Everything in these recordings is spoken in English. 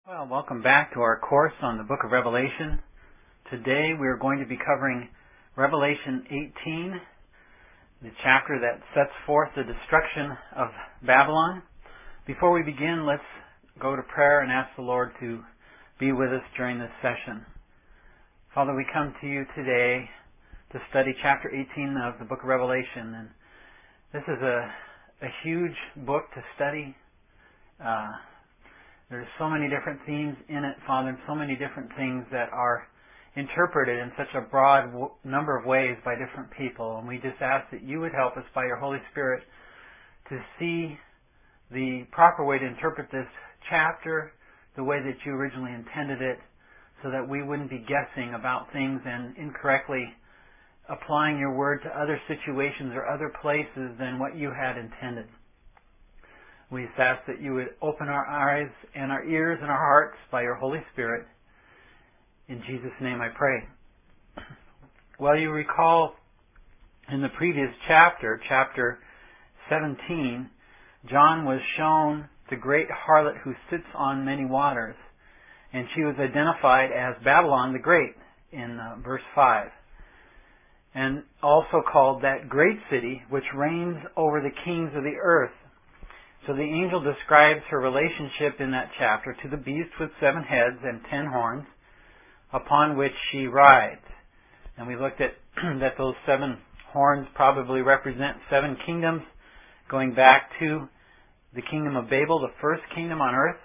Well, welcome back to our course on the book of Revelation. Today we are going to be covering Revelation 18, the chapter that sets forth the destruction of Babylon. Before we begin, let's go to prayer and ask the Lord to be with us during this session. Father, we come to you today to study chapter 18 of the book of Revelation. And this is a huge book to study. There's so many different themes in it, Father, and so many different things that are interpreted in such a broad number of ways by different people. And we just ask that you would help us by your Holy Spirit to see the proper way to interpret this chapter, the way that you originally intended it, so that we wouldn't be guessing about things and incorrectly applying your word to other situations or other places than what you had intended. We just ask that you would open our eyes and our ears and our hearts by your Holy Spirit. In Jesus' name I pray. Well, you recall in the previous chapter, chapter 17, John was shown the great harlot who sits on many waters. And she was identified as Babylon the Great in verse 5. And also called that great city which reigns over the kings of the earth. So the angel describes her relationship in that chapter to the beast with 7 heads and 10 horns, upon which she rides. And we looked at that those 7 horns probably represent 7 kingdoms, going back to the kingdom of Babel, the first kingdom on earth,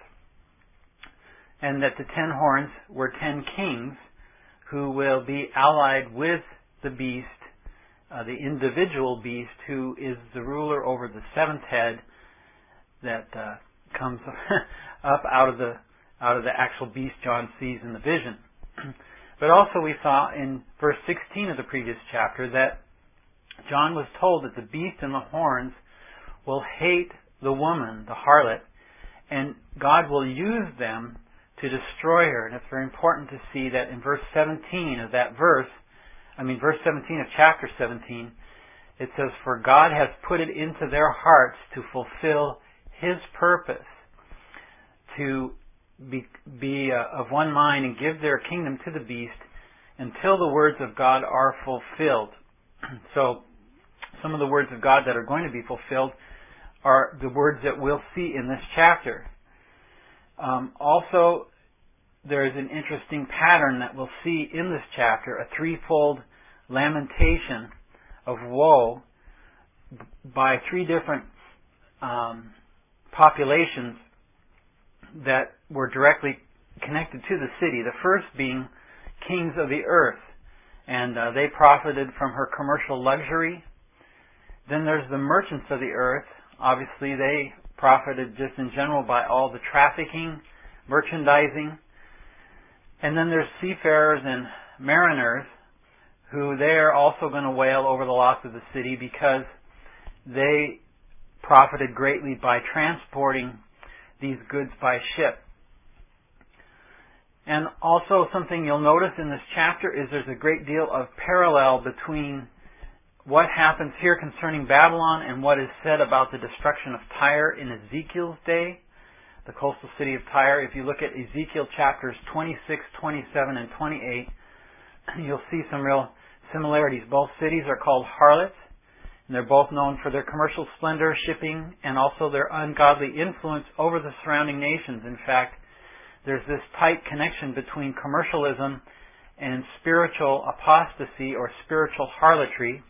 and that the 10 horns were 10 kings who will be allied with the beast, the individual beast who is the ruler over the 7th head, that comes up out of the actual beast John sees in the vision. But also we saw in verse 16 of the previous chapter that John was told that the beast and the horns will hate the woman, the harlot, and God will use them to destroy her. And it's very important to see that in verse 17 of that verse 17 of chapter 17, it says, "For God has put it into their hearts to fulfill His purpose, to be of one mind and give their kingdom to the beast until the words of God are fulfilled." So some of the words of God that are going to be fulfilled are the words that we'll see in this chapter. Also, there is an interesting pattern that we'll see in this chapter, a threefold lamentation of woe by 3 different populations that were directly connected to the city. The first being kings of the earth, and they profited from her commercial luxury. Then there's the merchants of the earth. Obviously they profited just in general by all the trafficking, merchandising. And then there's seafarers and mariners who they are also going to wail over the loss of the city because they profited greatly by transporting these goods by ship. And also something you'll notice in this chapter is there's a great deal of parallel between what happens here concerning Babylon and what is said about the destruction of Tyre in Ezekiel's day, the coastal city of Tyre. If you look at Ezekiel chapters 26, 27, and 28, you'll see some real similarities. Both cities are called harlots. And they're both known for their commercial splendor, shipping, and also their ungodly influence over the surrounding nations. In fact, there's this tight connection between commercialism and spiritual apostasy or spiritual harlotry,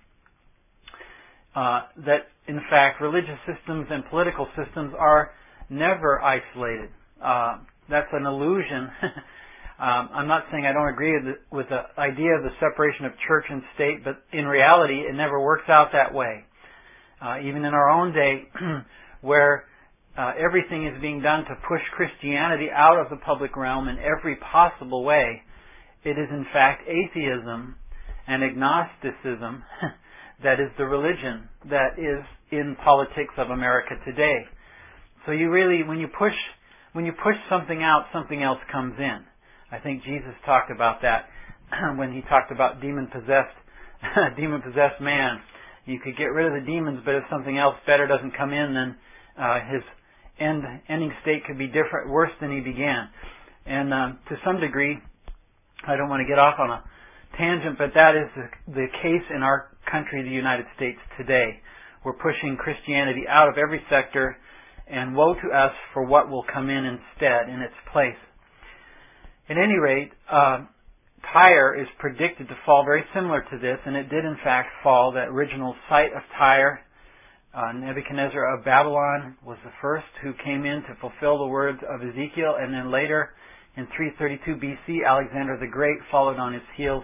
that in fact religious systems and political systems are never isolated. That's an illusion. I'm not saying I don't agree with the idea of the separation of church and state, but in reality it never works out that way. Even in our own day, where everything is being done to push Christianity out of the public realm in every possible way, it is in fact atheism and agnosticism that is the religion that is in politics of America today. So you really, when you push something out, something else comes in. I think Jesus talked about that when He talked about demon-possessed man. You could get rid of the demons, but if something else better doesn't come in, then his ending state could be different, worse than he began. And to some degree, I don't want to get off on a tangent, but that is the case in our country, the United States, today. We're pushing Christianity out of every sector, and woe to us for what will come in instead, in its place. At any rate, Tyre is predicted to fall very similar to this, and it did in fact fall. That original site of Tyre, Nebuchadnezzar of Babylon was the first who came in to fulfill the words of Ezekiel, and then later in 332 BC, Alexander the Great followed on his heels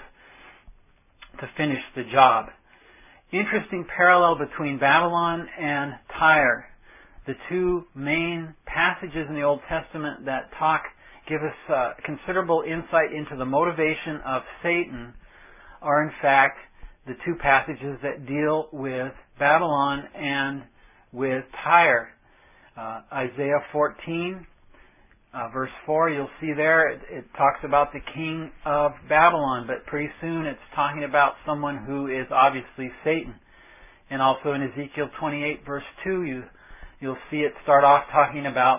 to finish the job. Interesting parallel between Babylon and Tyre. The two main passages in the Old Testament that give us considerable insight into the motivation of Satan are in fact the two passages that deal with Babylon and with Tyre. Isaiah 14, verse 4, you'll see there, it talks about the king of Babylon, but pretty soon it's talking about someone who is obviously Satan. And also in Ezekiel 28, verse 2, you'll see it start off talking about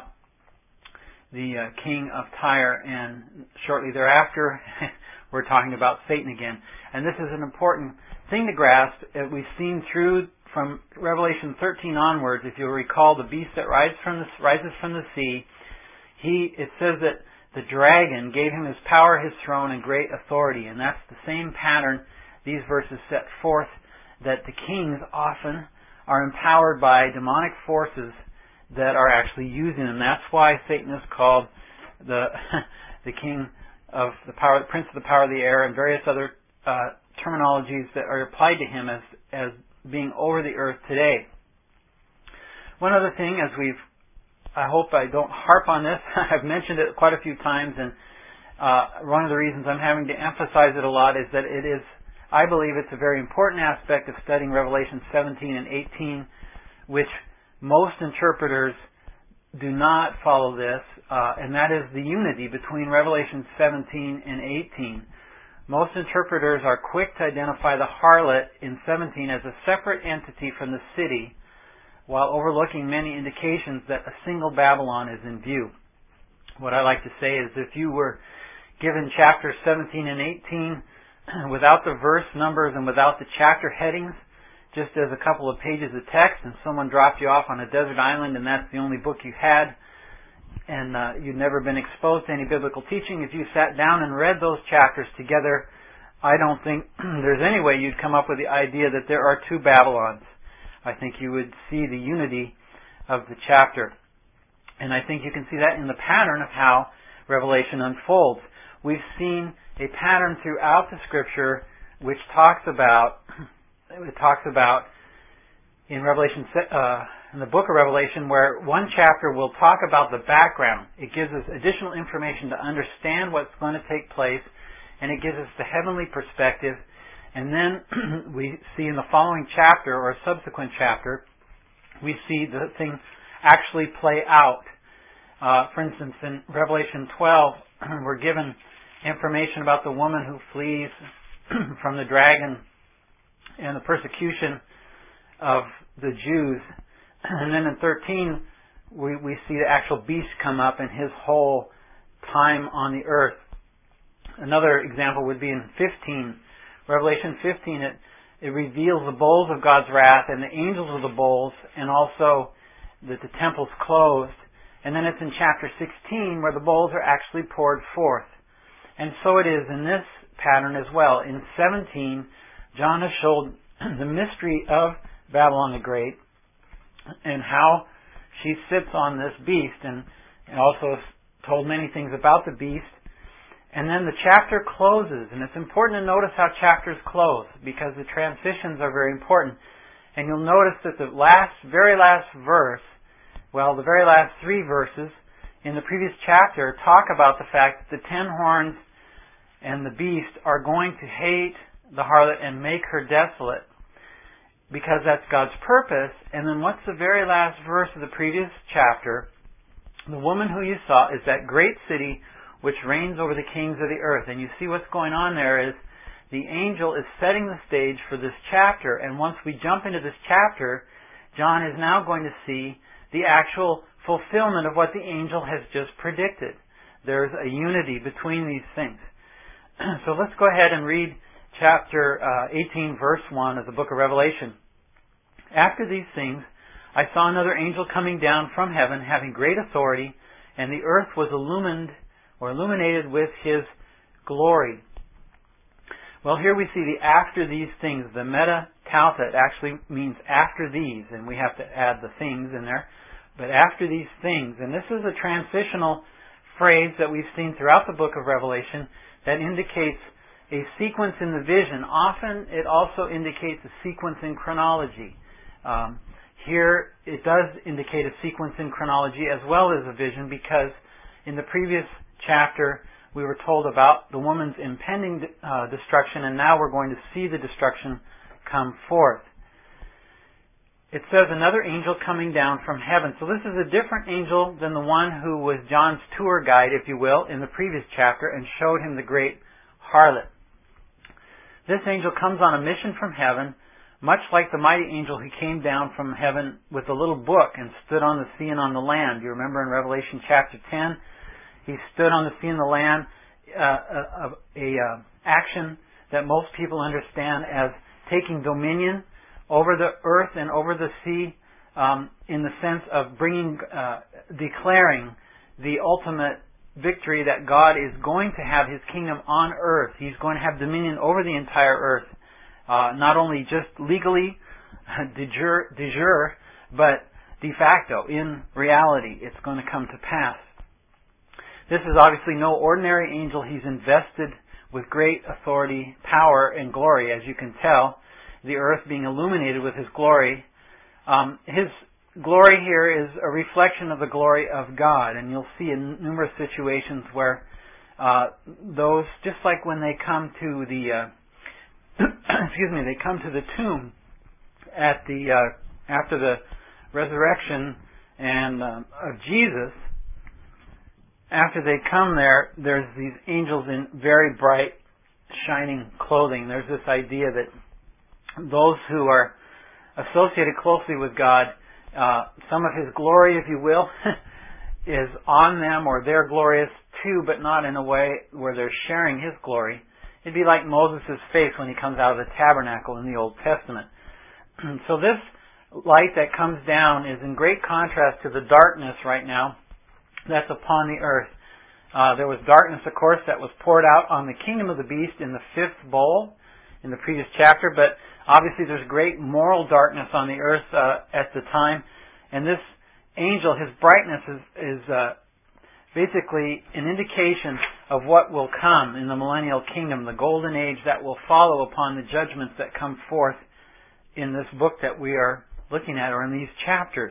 the king of Tyre, and shortly thereafter we're talking about Satan again. And this is an important thing to grasp. We've seen through from Revelation 13 onwards, if you'll recall, the beast that rises from the sea, it says that the dragon gave him his power, his throne, and great authority. And that's the same pattern these verses set forth, that the kings often are empowered by demonic forces that are actually using them. That's why Satan is called the king of the power, the prince of the power of the air, and various other terminologies that are applied to him as being over the earth today. One other thing, I hope I don't harp on this. I've mentioned it quite a few times, and one of the reasons I'm having to emphasize it a lot is that I believe it's a very important aspect of studying Revelation 17 and 18, which most interpreters do not follow this, and that is the unity between Revelation 17 and 18. Most interpreters are quick to identify the harlot in 17 as a separate entity from the city, while overlooking many indications that a single Babylon is in view. What I like to say is, if you were given chapters 17 and 18 without the verse numbers and without the chapter headings, just as a couple of pages of text, and someone dropped you off on a desert island and that's the only book you had, and you'd never been exposed to any biblical teaching, if you sat down and read those chapters together, I don't think there's any way you'd come up with the idea that there are two Babylons. I think you would see the unity of the chapter. And I think you can see that in the pattern of how Revelation unfolds. We've seen a pattern throughout the Scripture which talks about in Revelation, in the book of Revelation, where one chapter will talk about the background. It gives us additional information to understand what's going to take place, and it gives us the heavenly perspective. And then we see in the following chapter, or a subsequent chapter, we see the thing actually play out. For instance, in Revelation 12, we're given information about the woman who flees from the dragon and the persecution of the Jews. And then in 13, we see the actual beast come up and his whole time on the earth. Another example would be in 15. Revelation 15, it reveals the bowls of God's wrath and the angels of the bowls, and also that the temple's closed. And then it's in chapter 16 where the bowls are actually poured forth. And so it is in this pattern as well. In 17, John has showed the mystery of Babylon the Great and how she sits on this beast, and also told many things about the beast. And then the chapter closes, and it's important to notice how chapters close, because the transitions are very important. And you'll notice that the very last verse, the very last three verses in the previous chapter talk about the fact that the 10 horns and the beast are going to hate the harlot and make her desolate, because that's God's purpose. And then what's the very last verse of the previous chapter? The woman who you saw is that great city which reigns over the kings of the earth. And you see what's going on there is the angel is setting the stage for this chapter. And once we jump into this chapter, John is now going to see the actual fulfillment of what the angel has just predicted. There's a unity between these things. So let's go ahead and read chapter 18, verse 1 of the book of Revelation. After these things, I saw another angel coming down from heaven, having great authority, and the earth was illuminated with his glory. Well, here we see the after these things. The meta tauta actually means after these, and we have to add the things in there. But after these things, and this is a transitional phrase that we've seen throughout the book of Revelation that indicates a sequence in the vision. Often it also indicates a sequence in chronology. Here it does indicate a sequence in chronology as well as a vision, because in the previous chapter we were told about the woman's impending destruction, and now we're going to see the destruction come forth. It says another angel coming down from heaven. So this is a different angel than the one who was John's tour guide, if you will, in the previous chapter and showed him the great harlot. This angel comes on a mission from heaven, much like the mighty angel who came down from heaven with a little book and stood on the sea and on the land. You remember in Revelation chapter 10, he stood on the sea and the land, action that most people understand as taking dominion over the earth and over the sea, in the sense of declaring the ultimate victory that God is going to have His kingdom on earth. He's going to have dominion over the entire earth, not only just legally, de jure, but de facto. In reality, it's going to come to pass. This is obviously no ordinary angel. He's invested with great authority, power, and glory, as you can tell. The earth being illuminated with His glory. His glory here is a reflection of the glory of God, and you'll see in numerous situations where those, just like when they come to the they come to the tomb at after the resurrection and of Jesus. After they come there, there's these angels in very bright, shining clothing. There's this idea that those who are associated closely with God, some of His glory, if you will, is on them, or they're glorious too, but not in a way where they're sharing His glory. It'd be like Moses' face when he comes out of the tabernacle in the Old Testament. So this light that comes down is in great contrast to the darkness right now that's upon the earth. There was darkness, of course, that was poured out on the kingdom of the beast in the fifth bowl in the previous chapter, but obviously there's great moral darkness on the earth at the time. And this angel, his brightness is basically an indication of what will come in the millennial kingdom, the golden age that will follow upon the judgments that come forth in this book that we are looking at, or in these chapters.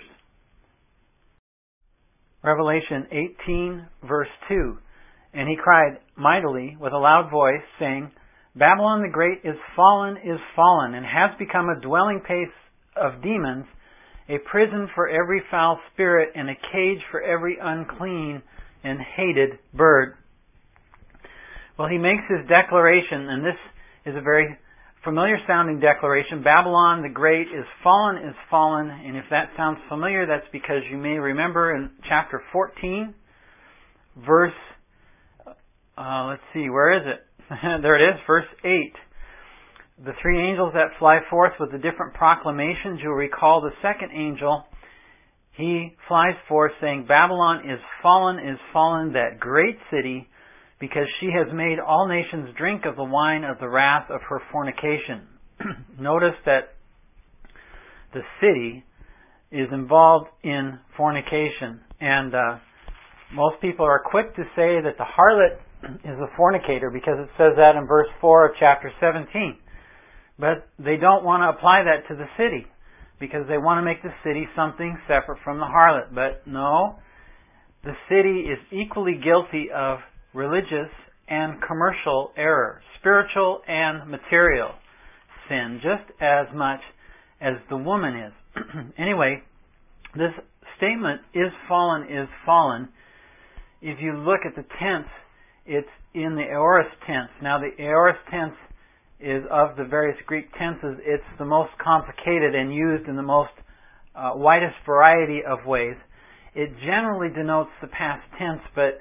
Revelation 18, verse 2. And he cried mightily with a loud voice, saying, Babylon the Great is fallen, and has become a dwelling place of demons, a prison for every foul spirit, and a cage for every unclean and hated bird. Well, he makes his declaration, and this is a very familiar sounding declaration. Babylon the Great is fallen, and if that sounds familiar, that's because you may remember in chapter 14, verse, let's see, where is it? There it is, verse 8. The three angels that fly forth with the different proclamations. You'll recall the second angel, he flies forth saying, Babylon is fallen, that great city, because she has made all nations drink of the wine of the wrath of her fornication. Notice that the city is involved in fornication. And most people are quick to say that the harlot is a fornicator, because it says that in verse 4 of chapter 17. But they don't want to apply that to the city, because they want to make the city something separate from the harlot. But no, the city is equally guilty of religious and commercial error, spiritual and material sin, just as much as the woman is. Anyway, this statement, is fallen, if you look at the tense, it's in the aorist tense. Now, the aorist tense is of the various Greek tenses, it's the most complicated and used in the most widest variety of ways. It generally denotes the past tense, but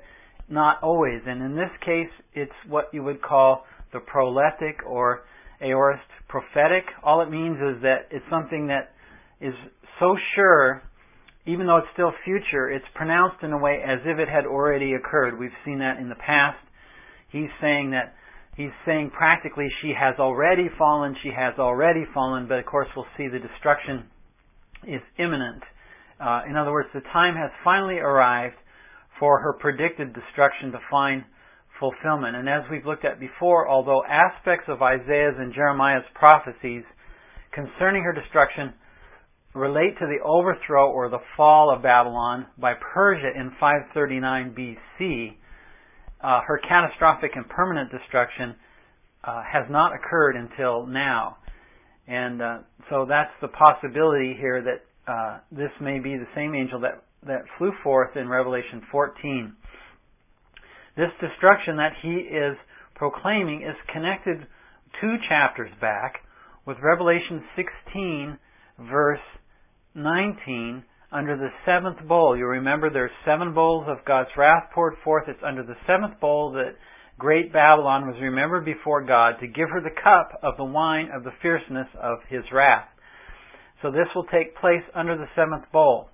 not always. And in this case, it's what you would call the proleptic or aorist prophetic. All it means is that it's something that is so sure, even though it's still future, it's pronounced in a way as if it had already occurred. We've seen that in the past. He's saying practically she has already fallen, but of course we'll see the destruction is imminent. In other words, the time has finally arrived for her predicted destruction to find fulfillment. And as we've looked at before, although aspects of Isaiah's and Jeremiah's prophecies concerning her destruction relate to the overthrow or the fall of Babylon by Persia in 539 BC, her catastrophic and permanent destruction has not occurred until now. And so that's the possibility here that this may be the same angel that flew forth in Revelation 14. This destruction that he is proclaiming is connected 2 chapters back with Revelation 16 verse 19 under the 7th bowl. You remember there's 7 bowls of God's wrath poured forth. It's under the 7th bowl that great Babylon was remembered before God to give her the cup of the wine of the fierceness of His wrath. So this will take place under the 7th bowl.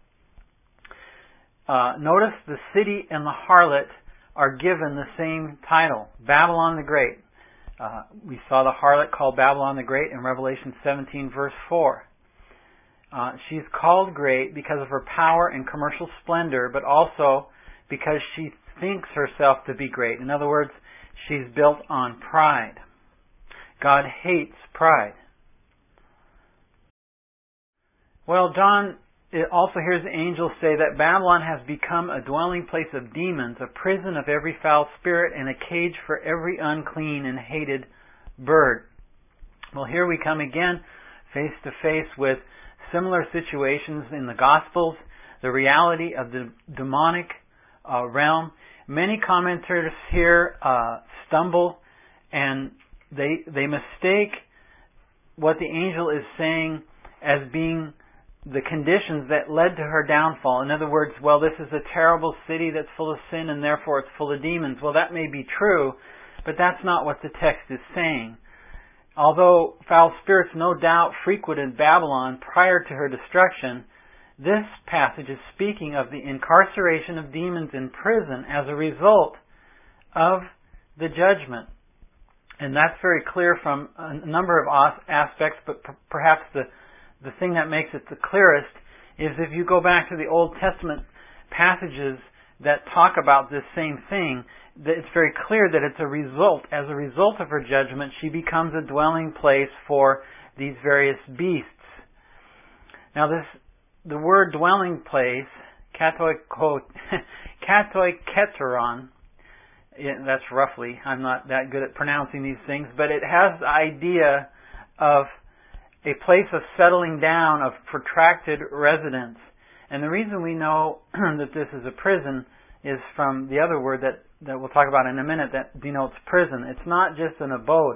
Notice the city and the harlot are given the same title, Babylon the Great. We saw the harlot called Babylon the Great in Revelation 17 verse 4. She's called great because of her power and commercial splendor, but also because she thinks herself to be great. In other words, she's built on pride. God hates pride. Well, John also hears the angels say that Babylon has become a dwelling place of demons, a prison of every foul spirit, and a cage for every unclean and hated bird. Well, here we come again, face to face with similar situations in the Gospels, the reality of the demonic realm. Many commentators here stumble and they mistake what the angel is saying as being the conditions that led to her downfall. In other words, well, this is a terrible city that's full of sin and therefore it's full of demons. Well, that may be true, but that's not what the text is saying. Although foul spirits no doubt frequented Babylon prior to her destruction, this passage is speaking of the incarceration of demons in prison as a result of the judgment. And that's very clear from a number of aspects, but perhaps the thing that makes it the clearest is if you go back to the Old Testament passages that talk about this same thing, that it's very clear that it's as a result of her judgment, she becomes a dwelling place for these various beasts. Now the word dwelling place, katoiketeron, that's roughly, I'm not that good at pronouncing these things, but it has the idea of a place of settling down, of protracted residence. And the reason we know that this is a prison is from the other word that we'll talk about in a minute that denotes prison. It's not just an abode.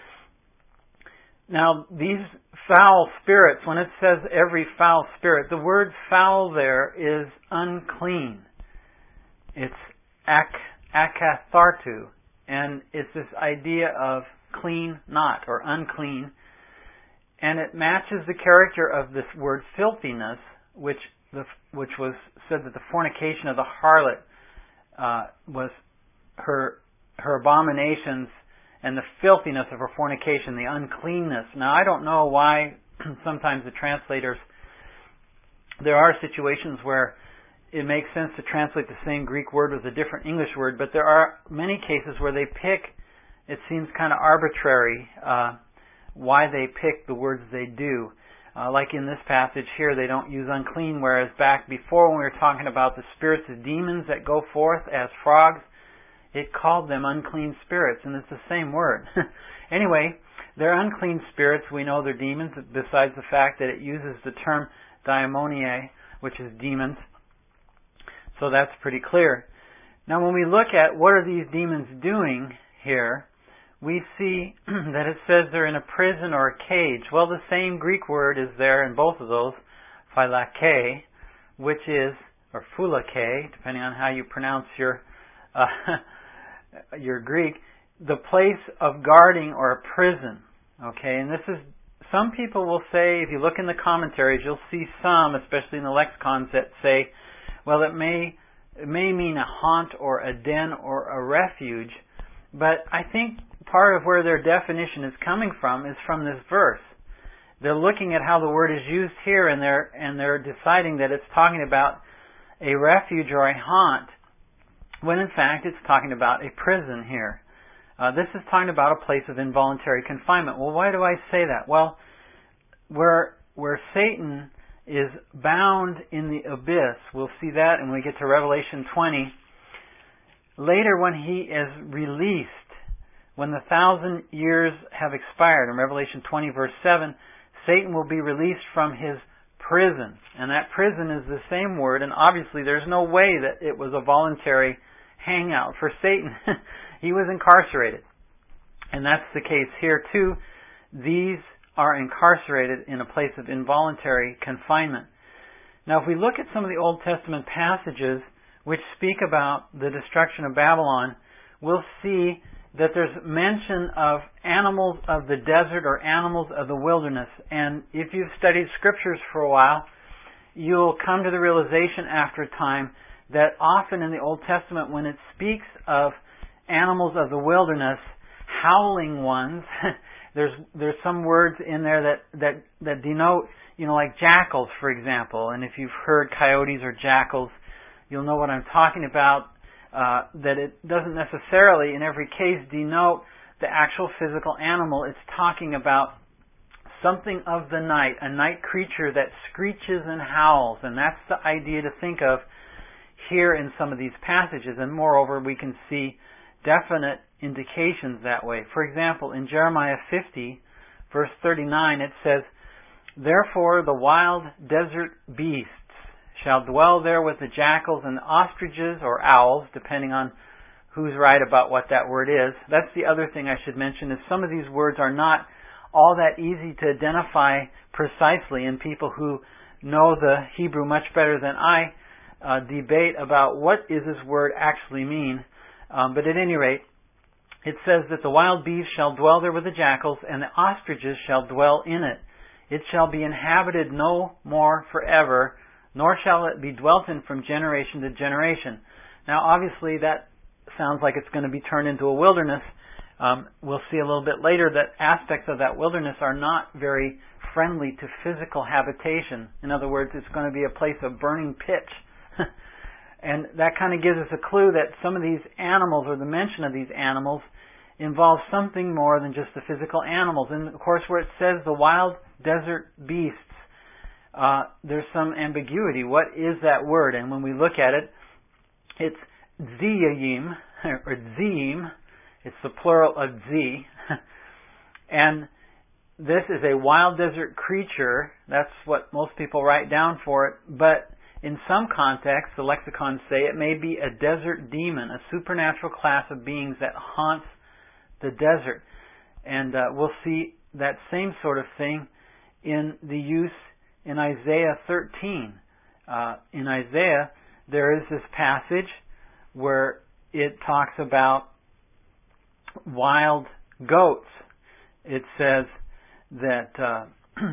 Now, these foul spirits, when it says every foul spirit, the word foul there is unclean. It's akathartu. And it's this idea of clean not, or unclean. And it matches the character of this word filthiness, which was said that the fornication of the harlot was her abominations and the filthiness of her fornication, the uncleanness. Now, I don't know why sometimes the translators, there are situations where it makes sense to translate the same Greek word with a different English word, but there are many cases where they pick, it seems kind of arbitrary, why they pick the words they do. Like in this passage here, they don't use unclean, whereas back before when we were talking about the spirits of demons that go forth as frogs, it called them unclean spirits, and it's the same word. Anyway, they're unclean spirits. We know they're demons, besides the fact that it uses the term daimoniae, which is demons. So that's pretty clear. Now when we look at what are these demons doing here, we see that it says they're in a prison or a cage. Well, the same Greek word is there in both of those, phylake, which is, or phulake, depending on how you pronounce your you're Greek, the place of guarding or a prison. Okay, and this is, some people will say, if you look in the commentaries, you'll see some, especially in the lexicons, that say, well, it may mean a haunt or a den or a refuge, but I think part of where their definition is coming from is from this verse. They're looking at how the word is used here, and they're deciding that it's talking about a refuge or a haunt, when in fact it's talking about a prison here. This is talking about a place of involuntary confinement. Well, why do I say that? Well, where Satan is bound in the abyss, we'll see that when we get to Revelation 20. Later, when he is released, when the 1,000 years have expired, in Revelation 20 verse 7, Satan will be released from his prison. And that prison is the same word, and obviously there's no way that it was a voluntary hangout for Satan. He was incarcerated. And that's the case here too. These are incarcerated in a place of involuntary confinement. Now, if we look at some of the Old Testament passages which speak about the destruction of Babylon, we'll see that there's mention of animals of the desert or animals of the wilderness. And if you've studied scriptures for a while, you'll come to the realization after a time that often in the Old Testament, when it speaks of animals of the wilderness, howling ones, there's some words in there that denote, like jackals, for example. And if you've heard coyotes or jackals, you'll know what I'm talking about. That it doesn't necessarily, in every case, denote the actual physical animal. It's talking about something of the night, a night creature that screeches and howls. And that's the idea to think of here in some of these passages. And moreover, we can see definite indications that way. For example, in Jeremiah 50, verse 39, it says, "Therefore the wild desert beasts shall dwell there with the jackals and the ostriches," or owls, depending on who's right about what that word is. That's the other thing I should mention, is some of these words are not all that easy to identify precisely, and people who know the Hebrew much better than I debate about what does this word actually mean. But at any rate, it says that the wild beasts shall dwell there with the jackals, and the ostriches shall dwell in it. It shall be inhabited no more forever, nor shall it be dwelt in from generation to generation. Now, obviously, that sounds like it's going to be turned into a wilderness. We'll see a little bit later that aspects of that wilderness are not very friendly to physical habitation. In other words, it's going to be a place of burning pitch. And that kind of gives us a clue that some of these animals, or the mention of these animals, involves something more than just the physical animals. And of course, where it says the wild desert beasts, there's some ambiguity. What is that word? And when we look at it, it's Zeim, or Zeim. It's the plural of Z. And this is a wild desert creature. That's what most people write down for it. But in some contexts, the lexicons say it may be a desert demon, a supernatural class of beings that haunts the desert. And we'll see that same sort of thing in the use in Isaiah 13. In Isaiah, there is this passage where it talks about wild goats. It says that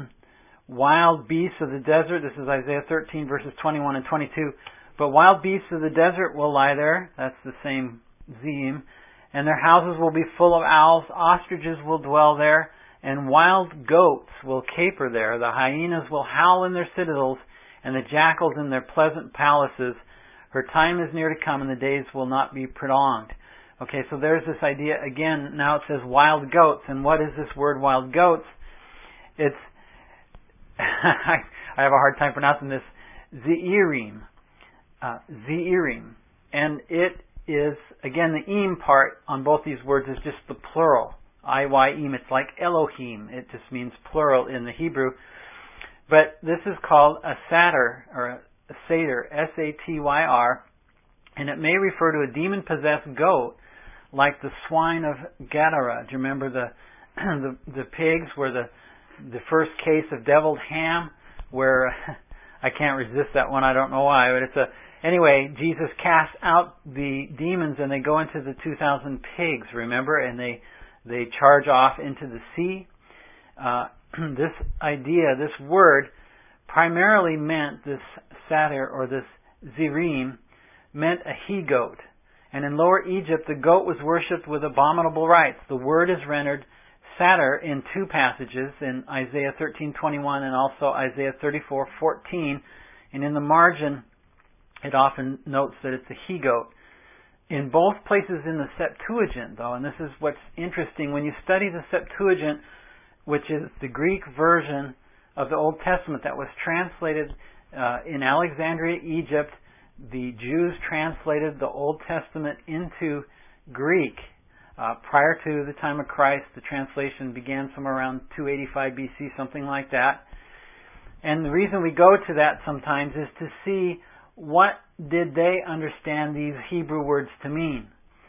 wild beasts of the desert, this is Isaiah 13 verses 21 and 22, but wild beasts of the desert will lie there, that's the same Zeim, and their houses will be full of owls, ostriches will dwell there, and wild goats will caper there. The hyenas will howl in their citadels, and the jackals in their pleasant palaces. Her time is near to come, and the days will not be prolonged. Okay, so there's this idea again. Now it says wild goats, and what is this word wild goats? It's I have a hard time pronouncing this. Zeirim. Zeirim. And it is, again, the im part on both these words is just the plural. Iyim. It's like Elohim. It just means plural in the Hebrew. But this is called a satyr, or a satyr, S-A-T-Y-R, and it may refer to a demon-possessed goat, like the swine of Gadara. Do you remember the pigs were the first case of deviled ham, where I can't resist that one, I don't know why, but Anyway, Jesus casts out the demons and they go into the 2,000 pigs, remember? And they charge off into the sea. This idea, this word, primarily meant this satyr or this zirim, meant a he-goat. And in Lower Egypt, the goat was worshipped with abominable rites. The word is rendered satyr in two passages, in Isaiah 13:21 and also Isaiah 34:14. And in the margin, it often notes that it's a he-goat. In both places in the Septuagint, though, and this is what's interesting, when you study the Septuagint, which is the Greek version of the Old Testament that was translated in Alexandria, Egypt, the Jews translated the Old Testament into Greek. Prior to the time of Christ, the translation began somewhere around 285 BC, something like that. And the reason we go to that sometimes is to see what did they understand these Hebrew words to mean.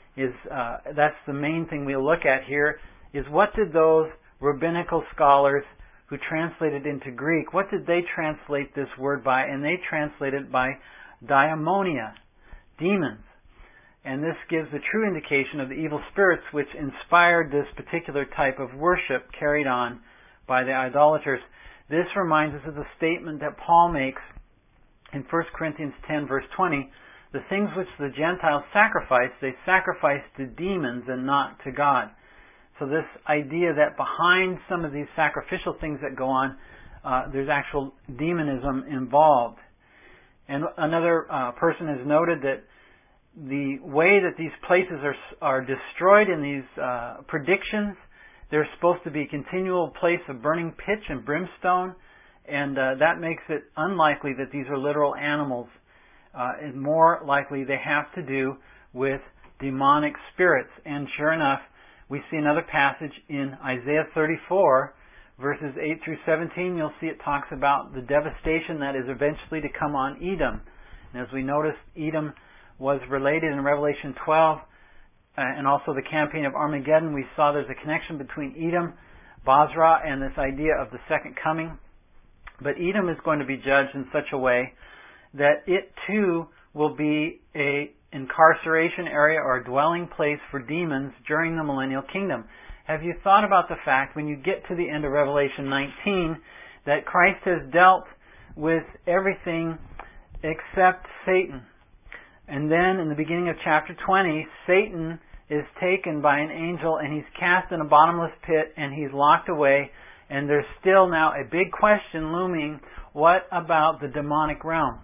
That's the main thing we'll look at here, is what did those rabbinical scholars who translated into Greek, what did they translate this word by? And they translated by daimonia, demons. And this gives a true indication of the evil spirits which inspired this particular type of worship carried on by the idolaters. This reminds us of the statement that Paul makes in 1 Corinthians 10 verse 20, the things which the Gentiles sacrifice, they sacrifice to demons and not to God. So this idea that behind some of these sacrificial things that go on, there's actual demonism involved. And another person has noted that the way that these places are destroyed in these predictions, there's supposed to be a continual place of burning pitch and brimstone, and that makes it unlikely that these are literal animals. And more likely they have to do with demonic spirits. And sure enough, we see another passage in Isaiah 34, verses 8 through 17. You'll see it talks about the devastation that is eventually to come on Edom. And as we noticed, Edom was related in Revelation 12, and also the campaign of Armageddon. We saw there's a connection between Edom, Basra, and this idea of the second coming. But Edom is going to be judged in such a way that it too will be a incarceration area or a dwelling place for demons during the millennial kingdom. Have you thought about the fact, when you get to the end of Revelation 19, that Christ has dealt with everything except Satan? And then in the beginning of chapter 20, Satan is taken by an angel and he's cast in a bottomless pit and he's locked away. And there's still now a big question looming. What about the demonic realm?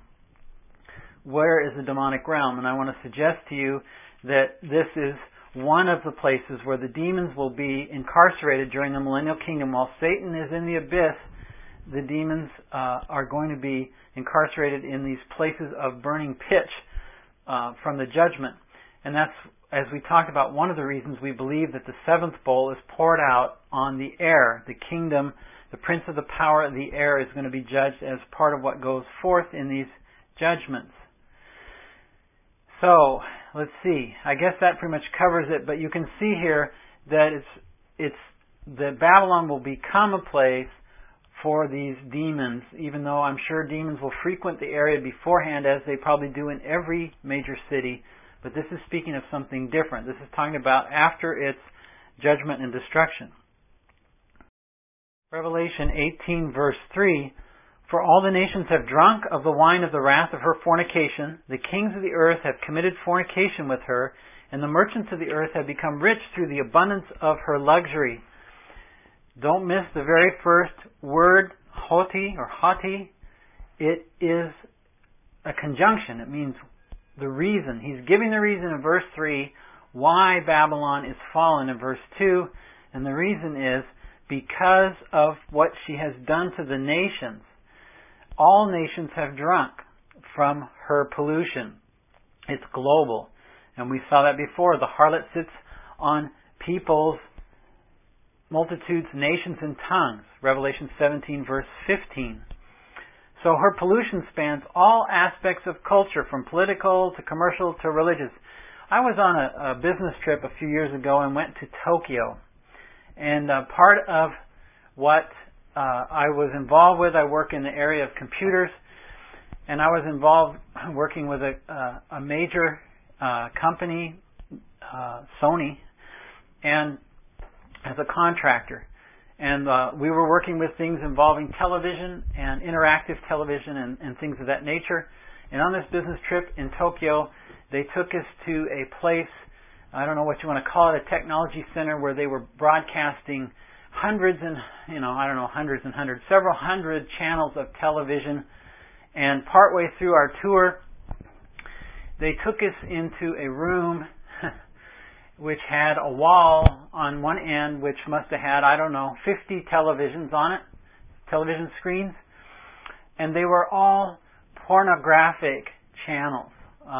Where is the demonic realm? And I want to suggest to you that this is one of the places where the demons will be incarcerated during the millennial kingdom. While Satan is in the abyss, the demons are going to be incarcerated in these places of burning pitch from the judgment. And that's, as we talked about, one of the reasons we believe that the seventh bowl is poured out on the air. The kingdom, the prince of the power of the air, is going to be judged as part of what goes forth in these judgments. So, let's see. I guess that pretty much covers it, but you can see here that it's that Babylon will become a place for these demons, even though I'm sure demons will frequent the area beforehand, as they probably do in every major city. But this is speaking of something different. This is talking about after its judgment and destruction. Revelation 18 verse 3, for all the nations have drunk of the wine of the wrath of her fornication. The kings of the earth have committed fornication with her, and the merchants of the earth have become rich through the abundance of her luxury. Don't miss the very first word, hoti or hati. It is a conjunction. It means the reason. He's giving the reason in verse 3 why Babylon is fallen in verse 2. And the reason is because of what she has done to the nations. All nations have drunk from her pollution. It's global. And we saw that before. The harlot sits on peoples, multitudes, nations, and tongues. Revelation 17 verse 15. So her pollution spans all aspects of culture, from political to commercial to religious. I was on a business trip a few years ago and went to Tokyo. And part of what I was involved with, I work in the area of computers, and I was involved working with a major company, Sony, and as a contractor. And we were working with things involving television and interactive television and things of that nature. And on this business trip in Tokyo, they took us to a place, I don't know what you want to call it, a technology center where they were broadcasting hundreds and hundreds, several hundred channels of television. And partway through our tour, they took us into a room which had a wall on one end which must have had, 50 televisions on it, television screens. And they were all pornographic channels.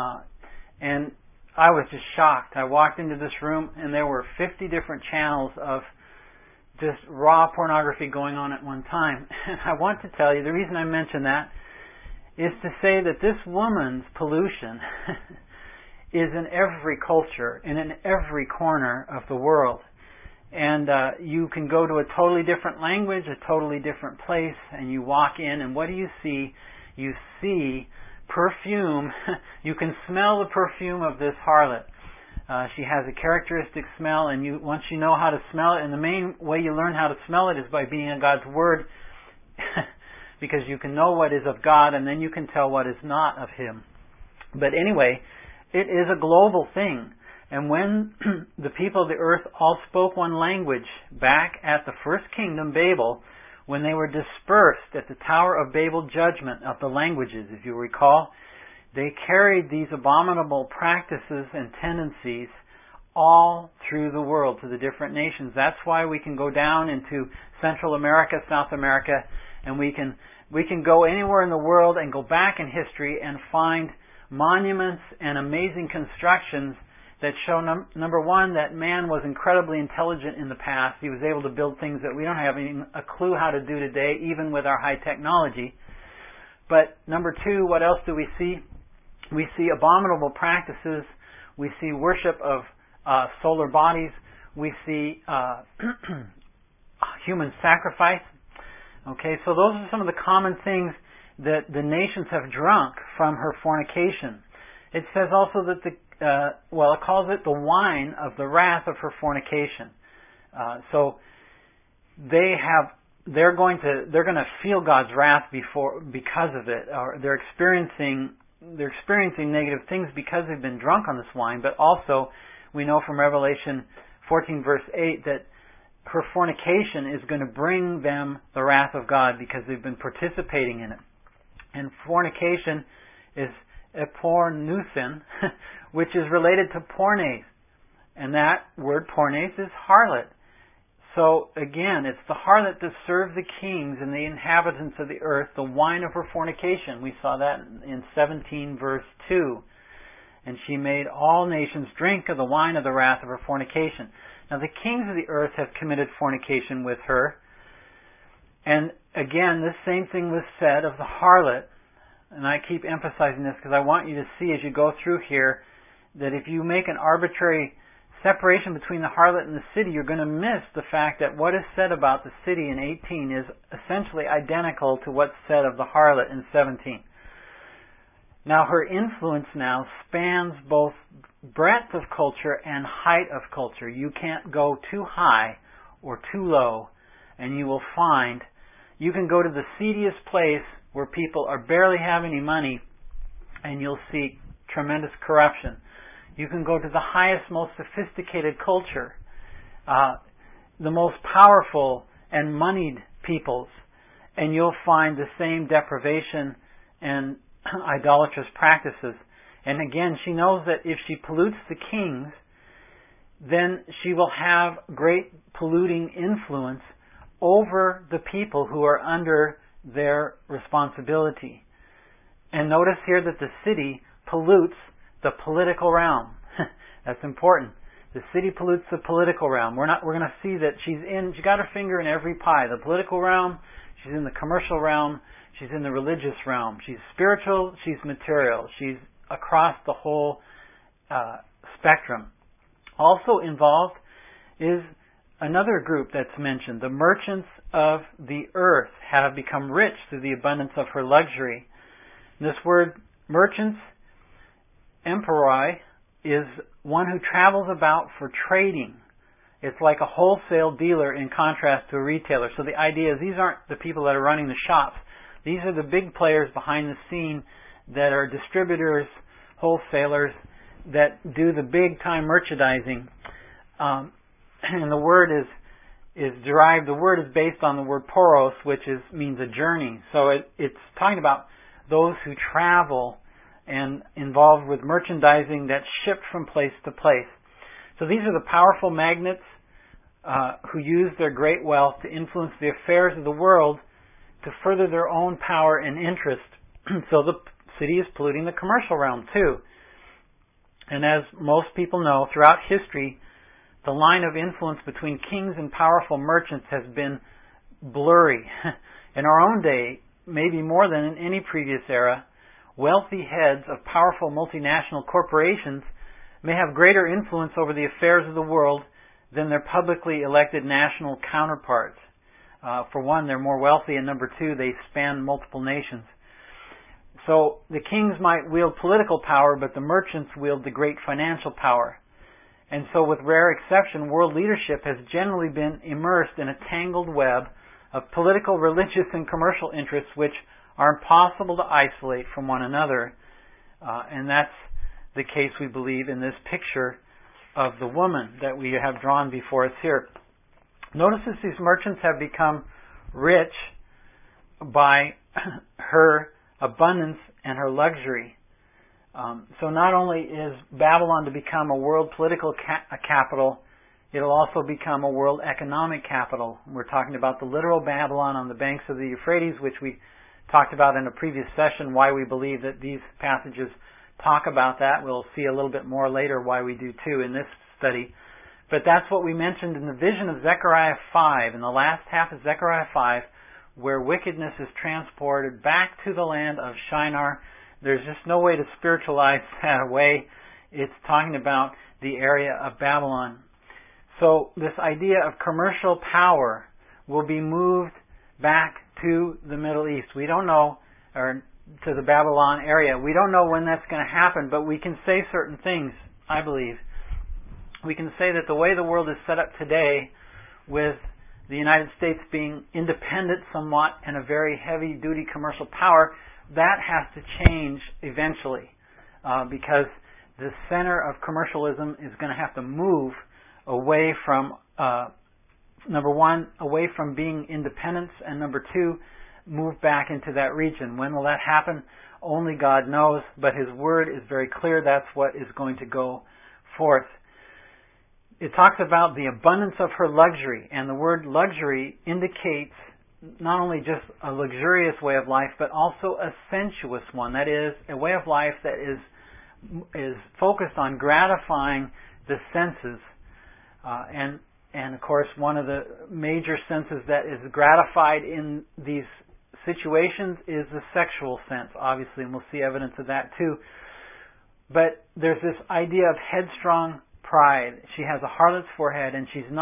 And I was just shocked. I walked into this room and there were 50 different channels of just raw pornography going on at one time. And I want to tell you, the reason I mention that is to say that this woman's pollution is in every culture and in every corner of the world. And you can go to a totally different language, a totally different place, and you walk in, and what do you see? You see perfume. You can smell the perfume of this harlot. She has a characteristic smell, and once you know how to smell it, and the main way you learn how to smell it is by being in God's Word, because you can know what is of God, and then you can tell what is not of Him. But anyway, it is a global thing. And when the people of the earth all spoke one language back at the first kingdom, Babel, when they were dispersed at the Tower of Babel judgment of the languages, if you recall, they carried these abominable practices and tendencies all through the world to the different nations. That's why we can go down into Central America, South America, and we can go anywhere in the world and go back in history and find monuments and amazing constructions that show, number one, that man was incredibly intelligent in the past. He was able to build things that we don't have even a clue how to do today, even with our high technology. But number two, what else do we see? We see abominable practices. We see worship of solar bodies. We see human sacrifice. Okay, so those are some of the common things that the nations have drunk from her fornication. It says also that it calls it the wine of the wrath of her fornication. So they're going to feel God's wrath because of it, or they're experiencing negative things because they've been drunk on this wine. But also, we know from Revelation 14 verse 8 that her fornication is going to bring them the wrath of God because they've been participating in it. And fornication is pornusin, which is related to pornes. And that word pornes is harlot. So again, it's the harlot that served the kings and the inhabitants of the earth, the wine of her fornication. We saw that in 17 verse 2. And she made all nations drink of the wine of the wrath of her fornication. Now the kings of the earth have committed fornication with her. And again, this same thing was said of the harlot. And I keep emphasizing this because I want you to see as you go through here that if you make an arbitrary separation between the harlot and the city, you're going to miss the fact that what is said about the city in 18 is essentially identical to what's said of the harlot in 17. Now her influence now spans both breadth of culture and height of culture. You can't go too high or too low, and you will find you can go to the seediest place where people are barely have any money, and you'll see tremendous corruption. You can go to the highest, most sophisticated culture, the most powerful and moneyed peoples, and you'll find the same deprivation and idolatrous practices. And again, she knows that if she pollutes the kings, then she will have great polluting influence over the people who are under their responsibility. And notice here that the city pollutes the political realm. That's important. The city pollutes the political realm. We're going to see that she got her finger in every pie. The political realm, she's in the commercial realm, she's in the religious realm. She's spiritual, she's material. She's across the whole spectrum. Also involved is another group that's mentioned. The merchants of the earth have become rich through the abundance of her luxury. This word merchants, emporoi, is one who travels about for trading. It's like a wholesale dealer in contrast to a retailer. So the idea is these aren't the people that are running the shops. These are the big players behind the scene that are distributors, wholesalers, that do the big time merchandising. And the word is derived, the word is based on the word poros, which means a journey. So it's talking about those who travel and involved with merchandising that's shipped from place to place. So these are the powerful magnates who use their great wealth to influence the affairs of the world to further their own power and interest. So the city is polluting the commercial realm too. And as most people know, throughout history, the line of influence between kings and powerful merchants has been blurry. In our own day, maybe more than in any previous era, wealthy heads of powerful multinational corporations may have greater influence over the affairs of the world than their publicly elected national counterparts. For one, they're more wealthy, and number two, they span multiple nations. So the kings might wield political power, but the merchants wield the great financial power. And so with rare exception, world leadership has generally been immersed in a tangled web of political, religious, and commercial interests which are impossible to isolate from one another. And that's the case, we believe, in this picture of the woman that we have drawn before us here. Notice that these merchants have become rich by her abundance and her luxury. So not only is Babylon to become a world political capital, it'll also become a world economic capital. We're talking about the literal Babylon on the banks of the Euphrates, which we talked about in a previous session, why we believe that these passages talk about that. We'll see a little bit more later why we do too in this study. But that's what we mentioned in the vision of Zechariah 5, in the last half of Zechariah 5, where wickedness is transported back to the land of Shinar. There's just no way to spiritualize that away. It's talking about the area of Babylon. So this idea of commercial power will be moved back to the Middle East. We don't know, or to the Babylon area. We don't know when that's going to happen, but we can say certain things, I believe. We can say that the way the world is set up today, with the United States being independent somewhat and a very heavy-duty commercial power, that has to change eventually, because the center of commercialism is going to have to move away from, number one, away from being independence, and number two, move back into that region. When will that happen? Only God knows, but His Word is very clear. That's what is going to go forth. It talks about the abundance of her luxury, and the word luxury indicates not only just a luxurious way of life, but also a sensuous one. That is, a way of life that is focused on gratifying the senses. And of course, one of the major senses that is gratified in these situations is the sexual sense, obviously, and we'll see evidence of that too. But there's this idea of headstrong pride. She has a harlot's forehead, and she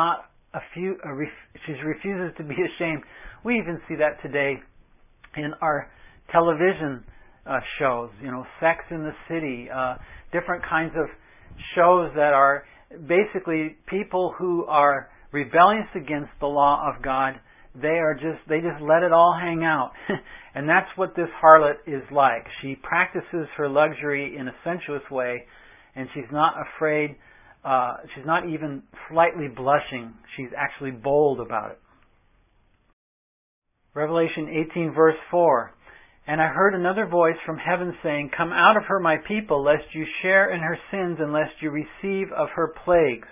refuses to be ashamed. We even see that today in our television shows, Sex in the City, different kinds of shows that are basically people who are rebellious against the law of God. They just let it all hang out. And that's what this harlot is like. She practices her luxury in a sensuous way, and she's not afraid. She's not even slightly blushing. She's actually bold about it. Revelation 18 verse 4. And I heard another voice from heaven saying, Come out of her, my people, lest you share in her sins, and lest you receive of her plagues.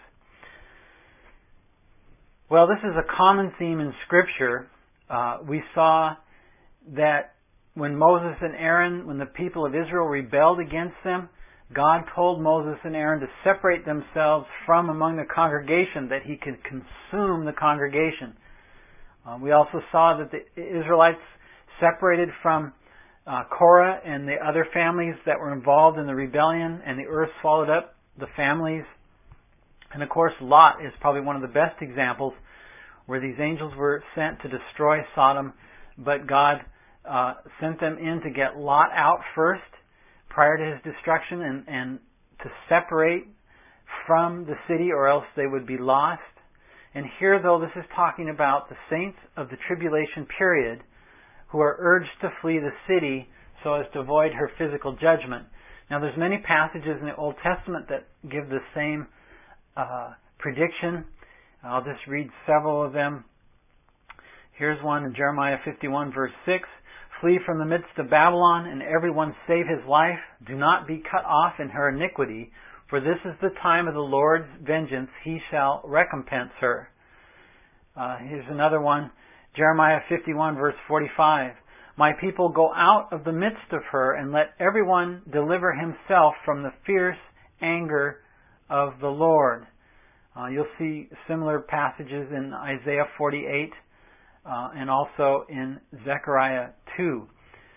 Well, this is a common theme in Scripture. We saw that when Moses and Aaron, when the people of Israel rebelled against them, God told Moses and Aaron to separate themselves from among the congregation, that He could consume the congregation. We also saw that the Israelites separated from Korah and the other families that were involved in the rebellion, and the earth swallowed up the families. And of course, Lot is probably one of the best examples, where these angels were sent to destroy Sodom, but God sent them in to get Lot out first prior to his destruction and to separate from the city, or else they would be lost. And here, though, this is talking about the saints of the tribulation period who are urged to flee the city so as to avoid her physical judgment. Now, there's many passages in the Old Testament that give the same prediction. I'll just read several of them. Here's one in Jeremiah 51, verse 6. Flee from the midst of Babylon, and everyone save his life. Do not be cut off in her iniquity, for this is the time of the Lord's vengeance. He shall recompense her. Here's another one. Jeremiah 51, verse 45. My people, go out of the midst of her, and let everyone deliver himself from the fierce anger of the Lord. You'll see similar passages in Isaiah 48 and also in Zechariah 2.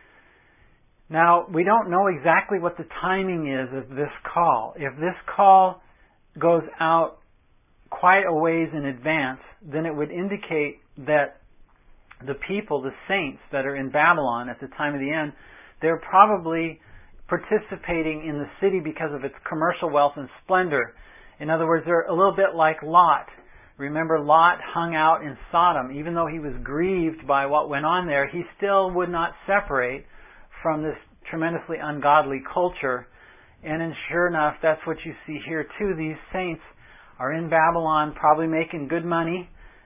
Now, we don't know exactly what the timing is of this call. If this call goes out quite a ways in advance, then it would indicate that the people, the saints that are in Babylon at the time of the end, they're probably participating in the city because of its commercial wealth and splendor. In other words, they're a little bit like Lot. Remember, Lot hung out in Sodom. Even though he was grieved by what went on there, he still would not separate from this tremendously ungodly culture. And sure enough, that's what you see here too. These saints are in Babylon, probably making good money,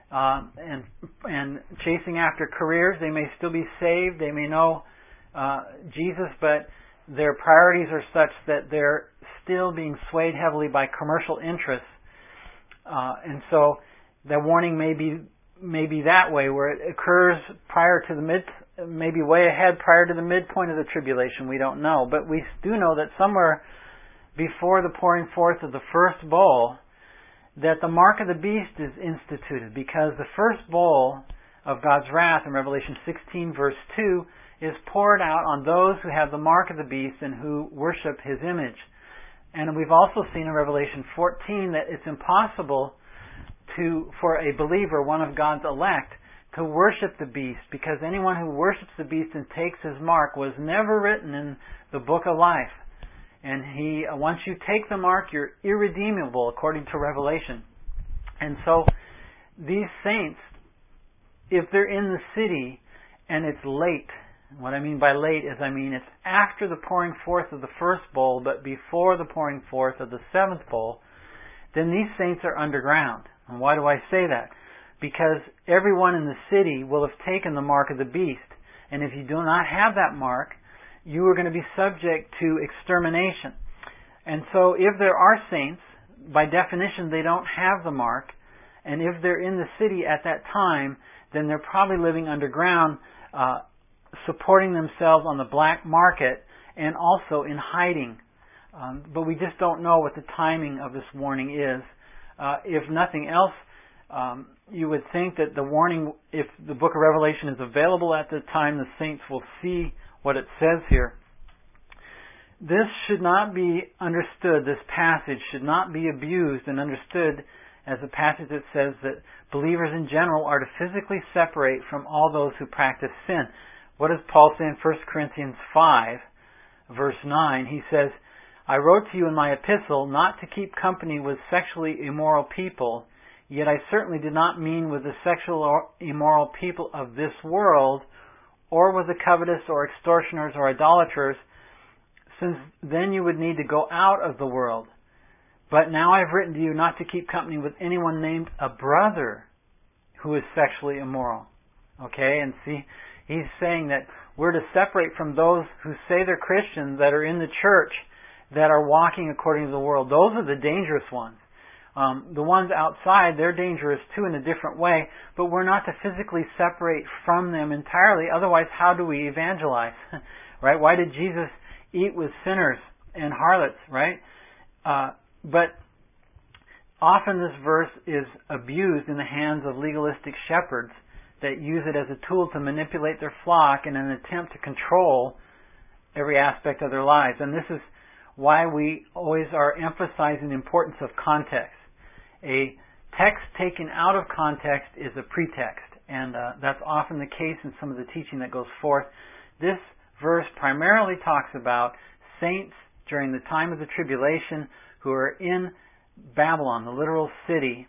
and chasing after careers. They may still be saved. They may know Jesus, but their priorities are such that they're still being swayed heavily by commercial interests. And so the warning may be that way, where it occurs prior to maybe way ahead prior to the midpoint of the tribulation. We don't know. But we do know that somewhere before the pouring forth of the first bowl, that the mark of the beast is instituted, because the first bowl of God's wrath in Revelation 16 verse 2 is poured out on those who have the mark of the beast and who worship his image. And we've also seen in Revelation 14 that it's impossible for a believer, one of God's elect, to worship the beast, because anyone who worships the beast and takes his mark was never written in the book of life. And once you take the mark, you're irredeemable according to Revelation. And so these saints, if they're in the city and it's late, what I mean by late is it's after the pouring forth of the first bowl, but before the pouring forth of the seventh bowl, then these saints are underground. And why do I say that? Because everyone in the city will have taken the mark of the beast. And if you do not have that mark, you are going to be subject to extermination. And so if there are saints, by definition they don't have the mark, and if they're in the city at that time, then they're probably living underground, supporting themselves on the black market, and also in hiding. But we just don't know what the timing of this warning is. If nothing else, you would think that the warning, if the book of Revelation is available at the time, the saints will see what it says here. This should not be understood, this passage should not be abused and understood as a passage that says that believers in general are to physically separate from all those who practice sin. What does Paul say in 1 Corinthians 5, verse 9? He says, I wrote to you in my epistle not to keep company with sexually immoral people, yet I certainly did not mean with the sexually immoral people of this world, or with the covetous or extortioners or idolaters, since then you would need to go out of the world. But now I've written to you not to keep company with anyone named a brother who is sexually immoral. Okay, and see, he's saying that we're to separate from those who say they're Christians that are in the church that are walking according to the world. Those are the dangerous ones. The ones outside, they're dangerous too in a different way, but we're not to physically separate from them entirely. Otherwise, how do we evangelize? Right? Why did Jesus eat with sinners and harlots? Right? But often this verse is abused in the hands of legalistic shepherds that use it as a tool to manipulate their flock in an attempt to control every aspect of their lives. And this is why we always are emphasizing the importance of context. A text taken out of context is a pretext, And that's often the case in some of the teaching that goes forth. This verse primarily talks about saints during the time of the tribulation who are in Babylon, the literal city,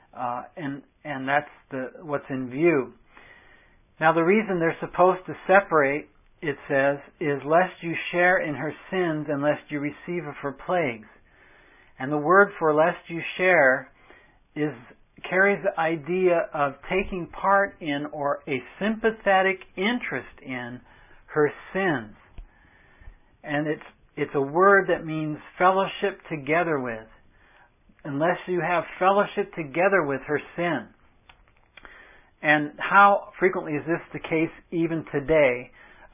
and that's what's in view. Now the reason they're supposed to separate, it says, is lest you share in her sins and lest you receive of her plagues. And the word for lest you share carries the idea of taking part in or a sympathetic interest in her sins. And it's a word that means fellowship together with. Unless you have fellowship together with her sin. And how frequently is this the case even today?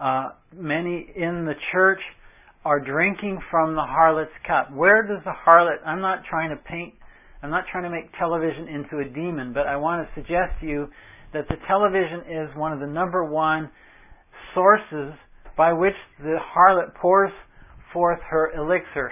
Many in the church are drinking from the harlot's cup. Where does the harlot... I'm not trying to make television into a demon, but I want to suggest to you that the television is one of the number one sources by which the harlot pours forth her elixir.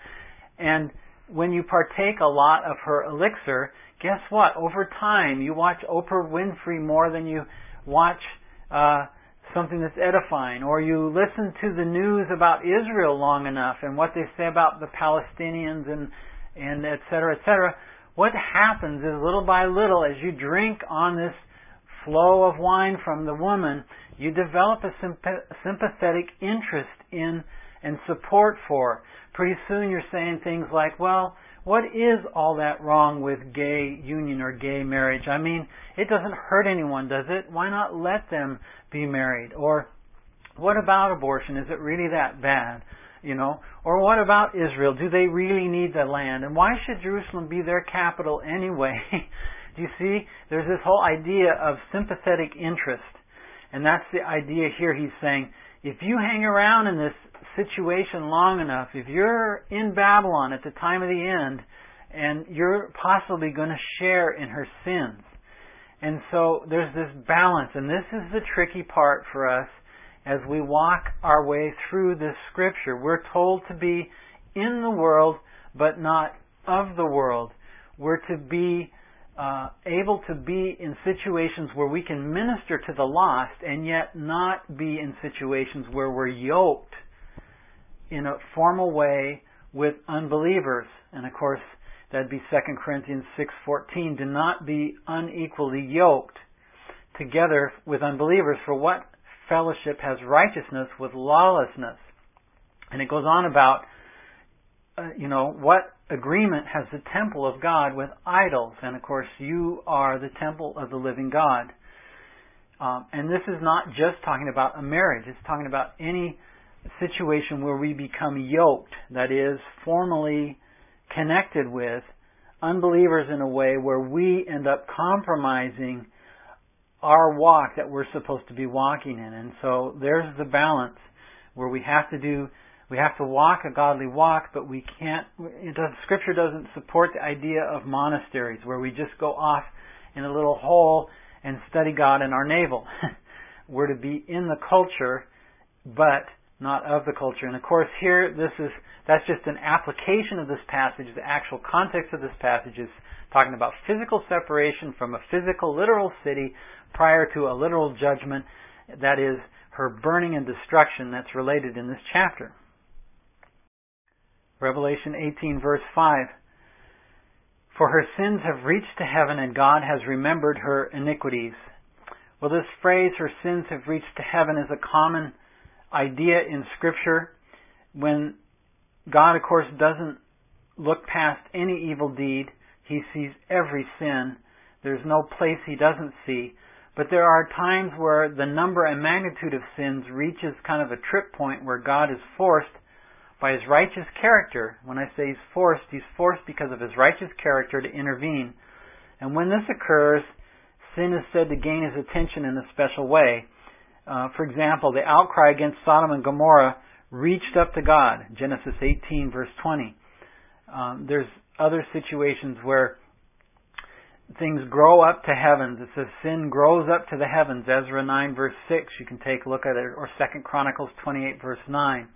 And when you partake a lot of her elixir, guess what? Over time, you watch Oprah Winfrey more than you watch something that's edifying, or you listen to the news about Israel long enough and what they say about the Palestinians and et cetera, what happens is little by little, as you drink on this flow of wine from the woman, you develop a sympathetic interest in and support for. Pretty soon you're saying things like, well, what is all that wrong with gay union or gay marriage? I mean, it doesn't hurt anyone, does it? Why not let them be married? Or what about abortion? Is it really that bad? Or what about Israel? Do they really need the land? And why should Jerusalem be their capital anyway? Do you see? There's this whole idea of sympathetic interest. And that's the idea here. He's saying, if you hang around in this situation long enough, if you're in Babylon at the time of the end, and you're possibly going to share in her sins. And so there's this balance, and this is the tricky part for us as we walk our way through this scripture. We're told to be in the world, but not of the world. We're to be able to be in situations where we can minister to the lost and yet not be in situations where we're yoked in a formal way with unbelievers. And of course, that'd be 2 Corinthians 6:14. Do not be unequally yoked together with unbelievers, for what fellowship has righteousness with lawlessness? And it goes on about, what agreement has the temple of God with idols? And of course, you are the temple of the living God. And this is not just talking about a marriage. It's talking about any situation where we become yoked, that is, formally connected with unbelievers in a way where we end up compromising our walk that we're supposed to be walking in. And so there's the balance where we have to walk a godly walk, but we can't, Scripture doesn't support the idea of monasteries where we just go off in a little hole and study God in our navel. We're to be in the culture, but not of the culture. And of course here, that's just an application of this passage. The actual context of this passage is talking about physical separation from a physical, literal city prior to a literal judgment, that is, her burning and destruction that's related in this chapter. Revelation 18 verse 5. For her sins have reached to heaven, and God has remembered her iniquities. Well, this phrase, her sins have reached to heaven, is a common idea in Scripture when God, of course, doesn't look past any evil deed. He sees every sin. There's no place He doesn't see. But there are times where the number and magnitude of sins reaches kind of a trip point where God is forced by His righteous character. When I say He's forced because of His righteous character to intervene. And when this occurs, sin is said to gain His attention in a special way. For example, the outcry against Sodom and Gomorrah reached up to God. Genesis 18 verse 20. There's other situations where things grow up to heavens. It says sin grows up to the heavens. Ezra 9 verse 6. You can take a look at it. Or 2 Chronicles 28 verse 9.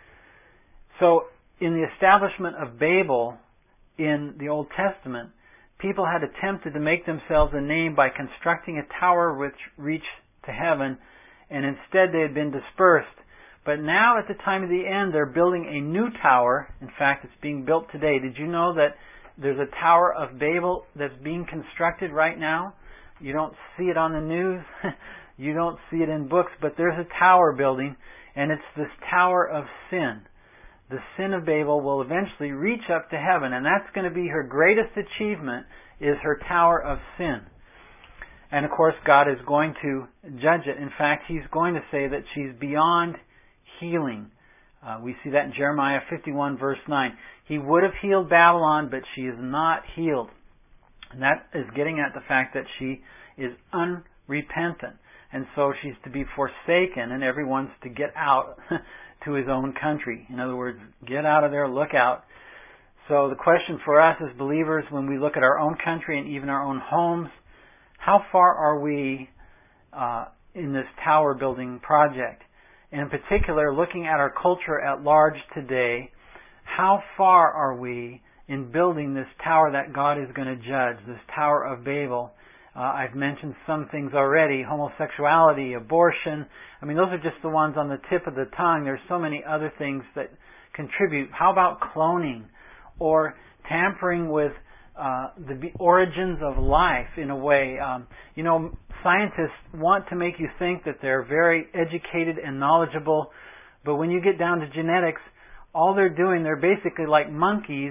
So, in the establishment of Babel in the Old Testament, people had attempted to make themselves a name by constructing a tower which reached to heaven, and instead they had been dispersed. But now at the time of the end, they're building a new tower. In fact, it's being built today. Did you know that there's a Tower of Babel that's being constructed right now? You don't see it on the news. You don't see it in books, but there's a tower building, and it's this Tower of Sin. The sin of Babel will eventually reach up to heaven, and that's going to be her greatest achievement, is her Tower of Sin. And of course, God is going to judge it. In fact, He's going to say that she's beyond healing. We see that in Jeremiah 51 verse 9. He would have healed Babylon, but she is not healed. And that is getting at the fact that she is unrepentant. And so she's to be forsaken, and everyone's to get out to his own country. In other words, get out of there, look out. So the question for us as believers, when we look at our own country and even our own homes, how far are we in this tower building project? And in particular, looking at our culture at large today, how far are we in building this tower that God is going to judge, this Tower of Babel? I've mentioned some things already: homosexuality, abortion. I mean, those are just the ones on the tip of the tongue. There's so many other things that contribute. How about cloning or tampering with the origins of life in a way? Scientists want to make you think that they're very educated and knowledgeable, but when you get down to genetics, all they're doing, they're basically like monkeys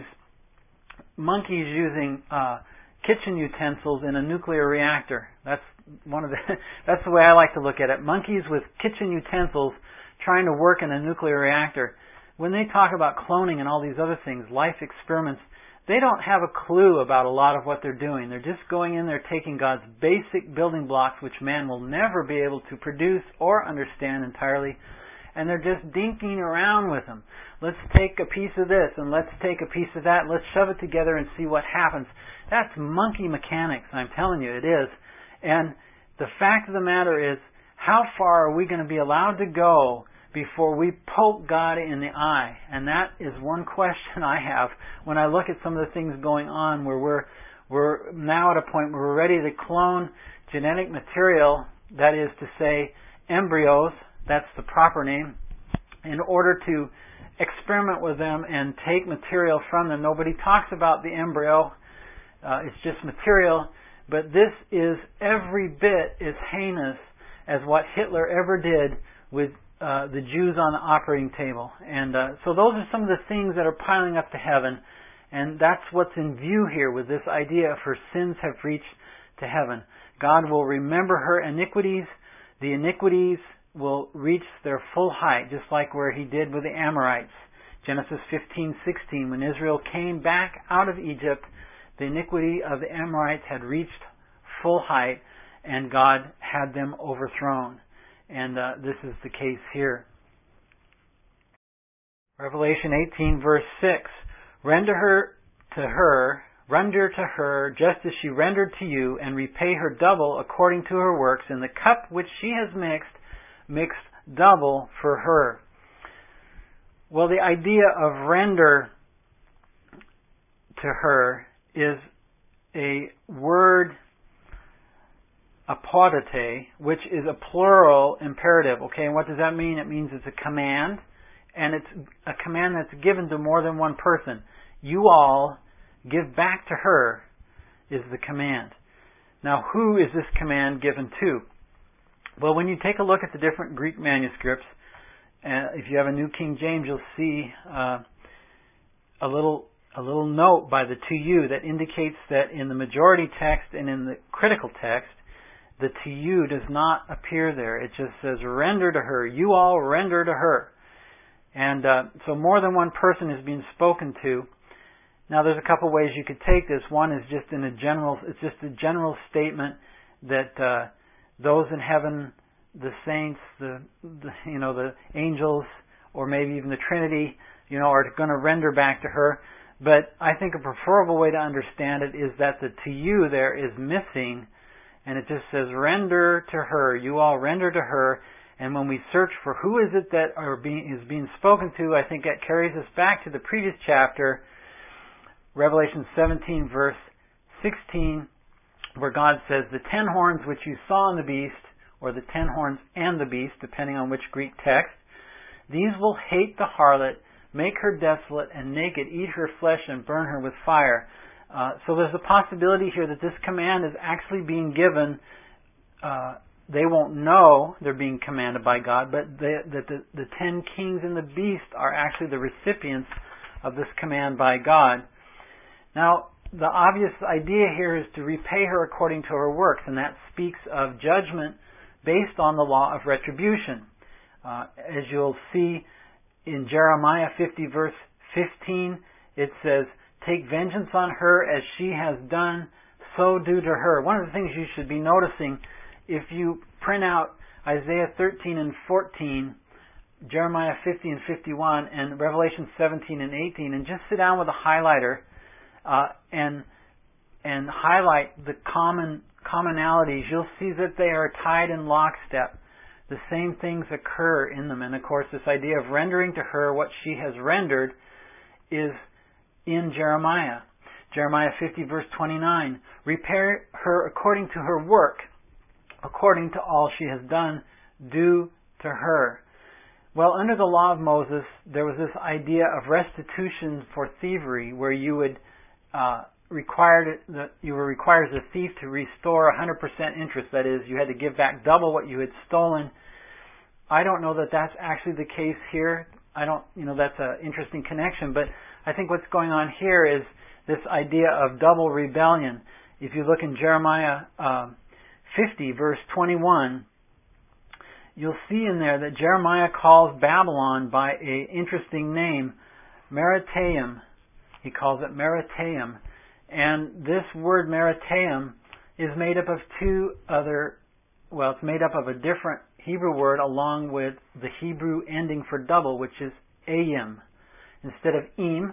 using kitchen utensils in a nuclear reactor. That's the way I like to look at it. Monkeys with kitchen utensils trying to work in a nuclear reactor. When they talk about cloning and all these other things, life experiments, they don't have a clue about a lot of what they're doing. They're just going in there taking God's basic building blocks, which man will never be able to produce or understand entirely, and they're just dinking around with them. Let's take a piece of this and let's take a piece of that. Let's shove it together and see what happens. That's monkey mechanics, I'm telling you, it is. And the fact of the matter is, how far are we going to be allowed to go before we poke God in the eye? And that is one question I have when I look at some of the things going on where we're now at a point where we're ready to clone genetic material, that is to say, embryos, that's the proper name, in order to experiment with them and take material from them. Nobody talks about the embryo. It's just material. But this is every bit as heinous as what Hitler ever did with the Jews on the operating table. And so those are some of the things that are piling up to heaven. And that's what's in view here with this idea of her sins have reached to heaven. God will remember her iniquities. The iniquities will reach their full height, just like where He did with the Amorites. Genesis 15:16, when Israel came back out of Egypt, the iniquity of the Amorites had reached full height, and God had them overthrown. And this is the case here. Revelation 18 verse 6. Render to her just as she rendered to you, and repay her double according to her works. In the cup which she has mixed double for her. Well, the idea of render to her is a word, apodote, which is a plural imperative. Okay, and what does that mean? It means it's a command, and it's a command that's given to more than one person. You all give back to her is the command. Now, who is this command given to? Well, when you take a look at the different Greek manuscripts, if you have a New King James, you'll see a little note by the to you that indicates that in the majority text and in the critical text, the to you does not appear there. It just says, render to her. You all render to her. And so more than one person is being spoken to. Now, there's a couple ways you could take this. One is just it's just a general statement that those in heaven, the saints, the angels, or maybe even the Trinity, are going to render back to her. But I think a preferable way to understand it is that the to you there is missing, and it just says render to her. You all render to her. And when we search for who is it that is being spoken to, I think that carries us back to the previous chapter, Revelation 17 verse 16, where God says, the 10 horns which you saw in the beast, or the 10 horns and the beast, depending on which Greek text, these will hate the harlot, make her desolate and naked, eat her flesh and burn her with fire. So there's a possibility here that this command is actually being given. They won't know they're being commanded by God, but that the 10 kings and the beast are actually the recipients of this command by God. Now, the obvious idea here is to repay her according to her works, and that speaks of judgment based on the law of retribution. As you'll see in Jeremiah 50 verse 15, it says, take vengeance on her as she has done, so do to her. One of the things you should be noticing, if you print out Isaiah 13 and 14, Jeremiah 50 and 51, and Revelation 17 and 18, and just sit down with a highlighter and highlight the commonalities, you'll see that they are tied in lockstep. The same things occur in them. And of course, this idea of rendering to her what she has rendered is in Jeremiah. Jeremiah 50 verse 29. Repay her according to her work, according to all she has done, do to her. Well, under the law of Moses, there was this idea of restitution for thievery, where you would you were required as a thief to restore 100% interest. That is, you had to give back double what you had stolen. I don't know that that's actually the case here. That's an interesting connection, but I think what's going on here is this idea of double rebellion. If you look in Jeremiah 50 verse 21, you'll see in there that Jeremiah calls Babylon by an interesting name, Meratayim. He calls it Meratayim. And this word Meratayim is made up of it's made up of a different Hebrew word along with the Hebrew ending for double, which is ayim. Instead of im,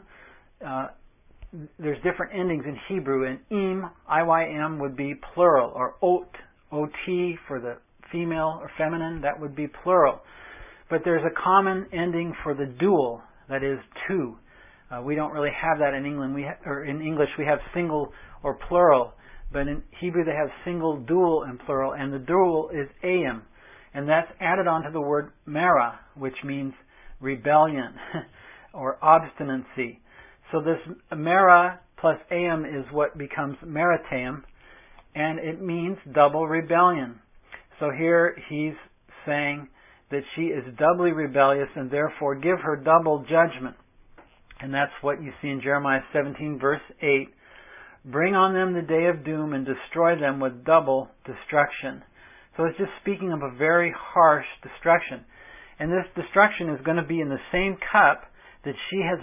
there's different endings in Hebrew, and im, IYM, would be plural, or ot, ot for the female or feminine, that would be plural. But there's a common ending for the dual, that is two. We don't really have that in England. In English we have single or plural, but in Hebrew they have single, dual, and plural, and the dual is ayim, and that's added onto the word mera, which means rebellion or obstinacy. So this mera plus ayim is what becomes meratayim, and it means double rebellion. So here he's saying that she is doubly rebellious, and therefore give her double judgment. And that's what you see in Jeremiah 17 verse 8. Bring on them the day of doom and destroy them with double destruction. So it's just speaking of a very harsh destruction. And this destruction is going to be in the same cup that she has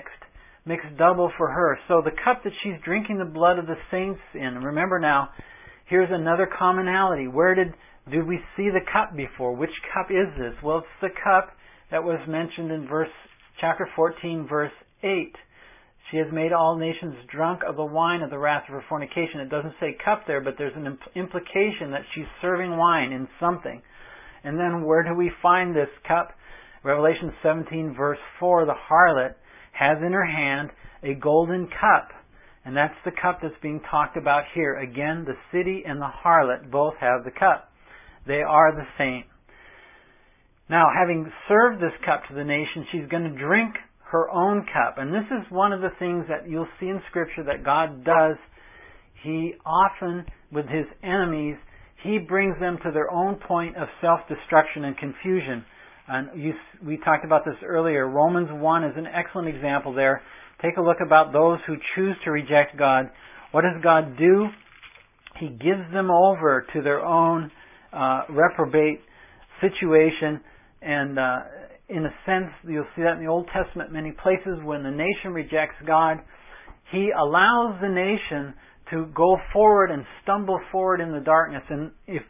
mixed double for her. So the cup that she's drinking the blood of the saints in. Remember now, here's another commonality. Where did we see the cup before? Which cup is this? Well, it's the cup that was mentioned in chapter 14, verse 8. She has made all nations drunk of the wine of the wrath of her fornication. It doesn't say cup there, but there's an implication that she's serving wine in something. And then where do we find this cup? Revelation 17, verse 4, the harlot has in her hand a golden cup. And that's the cup that's being talked about here. Again, the city and the harlot both have the cup. They are the same. Now, having served this cup to the nation, she's going to drink her own cup. And this is one of the things that you'll see in Scripture that God does. He often, with His enemies, He brings them to their own point of self-destruction and confusion. And we talked about this earlier. Romans 1 is an excellent example there. Take a look about those who choose to reject God. What does God do? He gives them over to their own reprobate situation. And in a sense, you'll see that in the Old Testament many places. When the nation rejects God, He allows the nation to go forward and stumble forward in the darkness. And if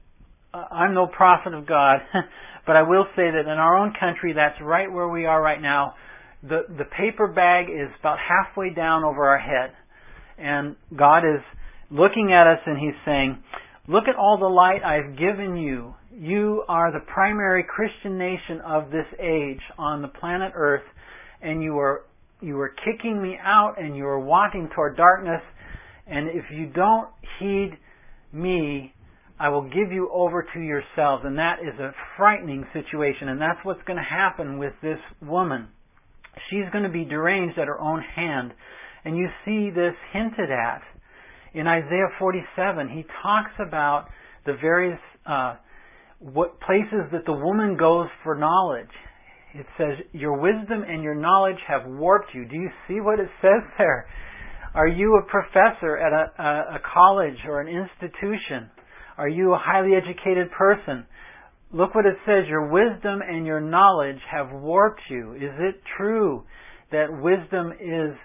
I'm no prophet of God, but I will say that in our own country, that's right where we are right now. The paper bag is about halfway down over our head. And God is looking at us and He's saying, look at all the light I've given you. You are the primary Christian nation of this age on the planet Earth, and you are kicking me out, and you are walking toward darkness. And if you don't heed me, I will give you over to yourselves. And that is a frightening situation. And that's what's going to happen with this woman. She's going to be deranged at her own hand. And you see this hinted at in Isaiah 47. He talks about the various what places that the woman goes for knowledge. It says, your wisdom and your knowledge have warped you. Do you see what it says there? Are you a professor at a college or an institution? Are you a highly educated person? Look what it says, your wisdom and your knowledge have warped you. Is it true that wisdom is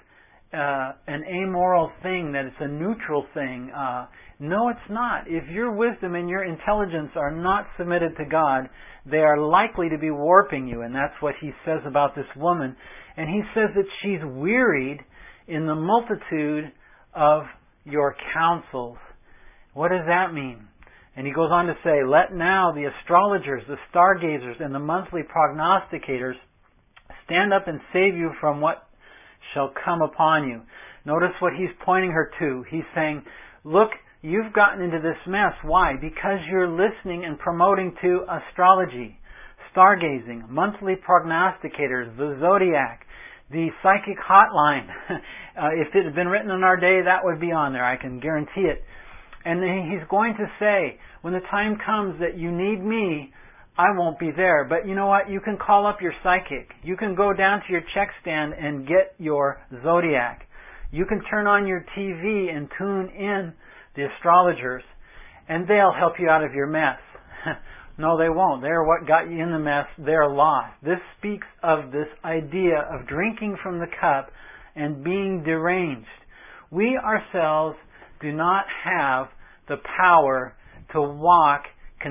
an amoral thing, that it's a neutral thing? No, it's not. If your wisdom and your intelligence are not submitted to God, they are likely to be warping you. And that's what he says about this woman. And he says that she's wearied in the multitude of your counsels. What does that mean? And he goes on to say, let now the astrologers, the stargazers, and the monthly prognosticators stand up and save you from what shall come upon you. Notice what he's pointing her to. He's saying, look, you've gotten into this mess. Why? Because you're listening and promoting to astrology, stargazing, monthly prognosticators, the zodiac, the psychic hotline. If it had been written in our day, that would be on there. I can guarantee it. And then he's going to say, when the time comes that you need me, I won't be there. But you know what? You can call up your psychic. You can go down to your check stand and get your zodiac. You can turn on your TV and tune in the astrologers, and they'll help you out of your mess. No, they won't. They're what got you in the mess. They're lost. This speaks of this idea of drinking from the cup and being deranged. We ourselves do not have the power to walk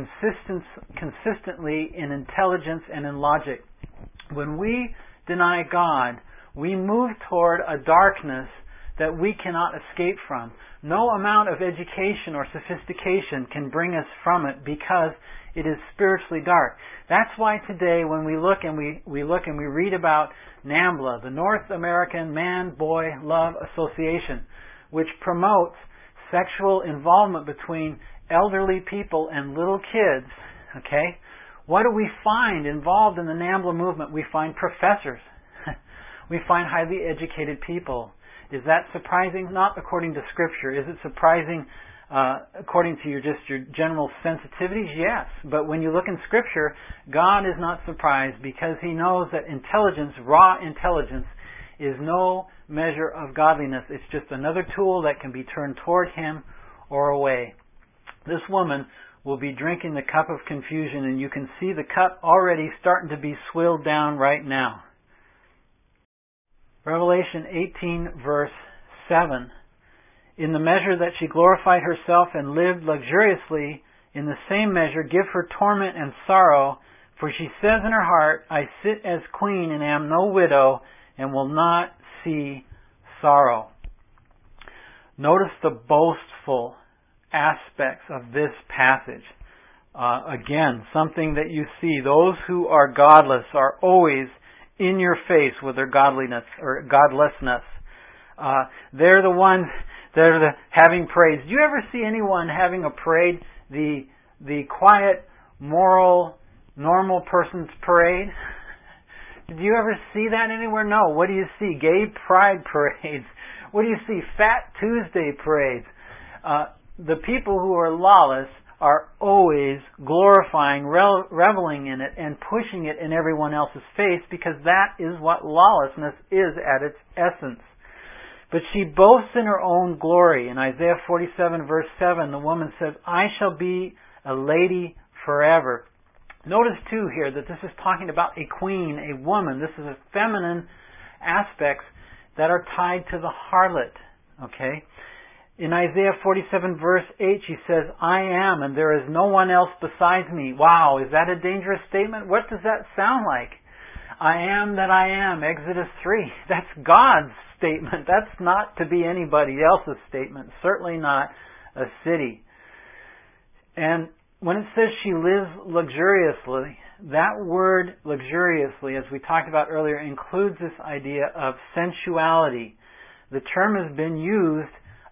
consistently in intelligence and in logic. When we deny God, we move toward a darkness that we cannot escape from. No amount of education or sophistication can bring us from it because it is spiritually dark. That's why today when we look and we read about NAMBLA, the North American Man-Boy Love Association, which promotes sexual involvement between elderly people and little kids, okay? What do we find involved in the NAMBLA movement? We find professors. We find highly educated people. Is that surprising? Not according to Scripture. Is it surprising according to your general sensitivities? Yes. But when you look in Scripture, God is not surprised because He knows that intelligence, raw intelligence, is no measure of godliness. It's just another tool that can be turned toward Him or away. This woman will be drinking the cup of confusion, and you can see the cup already starting to be swilled down right now. Revelation 18 verse 7. In the measure that she glorified herself and lived luxuriously, in the same measure give her torment and sorrow, for she says in her heart, I sit as queen and am no widow, and will not see sorrow. Notice the boastful aspects of this passage. Again, something that you see. Those who are godless are always in your face with their godliness or godlessness. They're the ones that are having parades. Do you ever see anyone having a parade? The quiet, moral, normal person's parade? Did you ever see that anywhere? No. What do you see? Gay pride parades. What do you see? Fat Tuesday parades. The people who are lawless are always glorifying, reveling in it, and pushing it in everyone else's face, because that is what lawlessness is at its essence. But she boasts in her own glory. In Isaiah 47 verse 7, the woman says, I shall be a lady forever. Notice too here that this is talking about a queen, a woman. This is a feminine aspects that are tied to the harlot. Okay? In Isaiah 47 verse 8, she says, I am, and there is no one else besides me. Wow, is that a dangerous statement? What does that sound like? I am that I am, Exodus 3. That's God's statement. That's not to be anybody else's statement. Certainly not a city. And when it says she lives luxuriously, that word luxuriously, as we talked about earlier, includes this idea of sensuality. The term has been used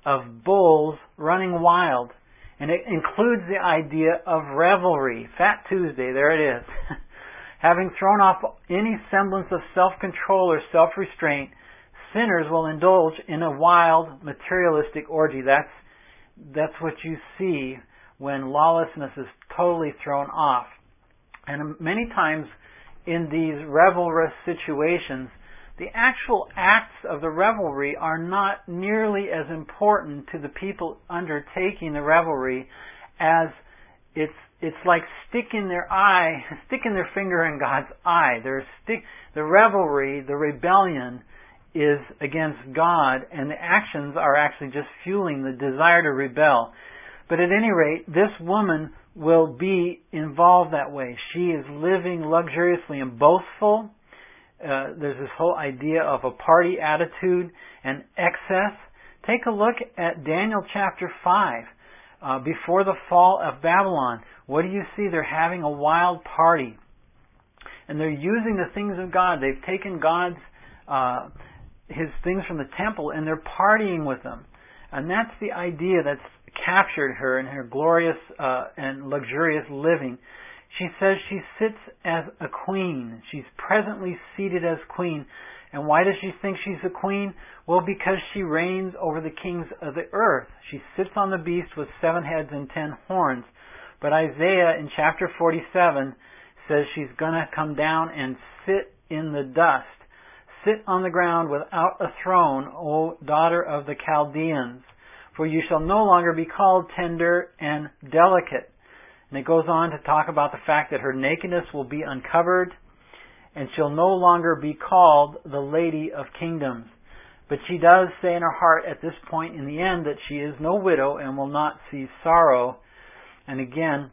of bulls running wild. And it includes the idea of revelry. Fat Tuesday, there it is. Having thrown off any semblance of self-control or self-restraint, sinners will indulge in a wild, materialistic orgy. That's what you see when lawlessness is totally thrown off. And many times in these revelrous situations, the actual acts of the revelry are not nearly as important to the people undertaking the revelry as it's like sticking their finger in God's eye. The revelry, the rebellion, is against God, and the actions are actually just fueling the desire to rebel. But at any rate, this woman will be involved that way. She is living luxuriously and boastful. There's this whole idea of a party attitude and excess. Take a look at Daniel chapter 5. Before the fall of Babylon, what do you see? They're having a wild party. And they're using the things of God. They've taken God's His things from the temple, and they're partying with them. And that's the idea that's captured her in her glorious and luxurious living. She says she sits as a queen. She's presently seated as queen. And why does she think she's a queen? Well, because she reigns over the kings of the earth. She sits on the beast with 7 heads and 10 horns. But Isaiah in chapter 47 says she's going to come down and sit in the dust. Sit on the ground without a throne, O daughter of the Chaldeans, for you shall no longer be called tender and delicate. And it goes on to talk about the fact that her nakedness will be uncovered, and she'll no longer be called the Lady of Kingdoms. But she does say in her heart at this point in the end that she is no widow and will not see sorrow. And again,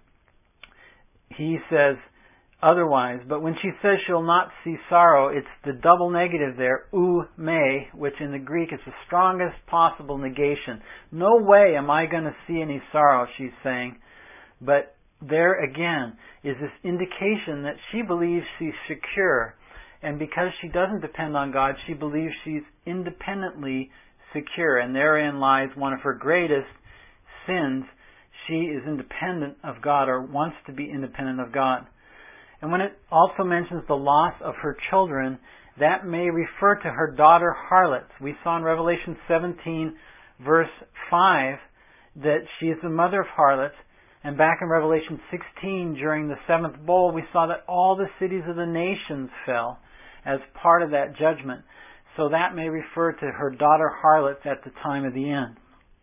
he says otherwise. But when she says she'll not see sorrow, it's the double negative there, ou me, which in the Greek is the strongest possible negation. No way am I going to see any sorrow, she's saying. But there again is this indication that she believes she's secure. And because she doesn't depend on God, she believes she's independently secure. And therein lies one of her greatest sins. She is independent of God, or wants to be independent of God. And when it also mentions the loss of her children, that may refer to her daughter harlots. We saw in Revelation 17, verse 5, that she is the mother of harlots. And back in Revelation 16, during the 7th bowl, we saw that all the cities of the nations fell as part of that judgment. So that may refer to her daughter harlots at the time of the end.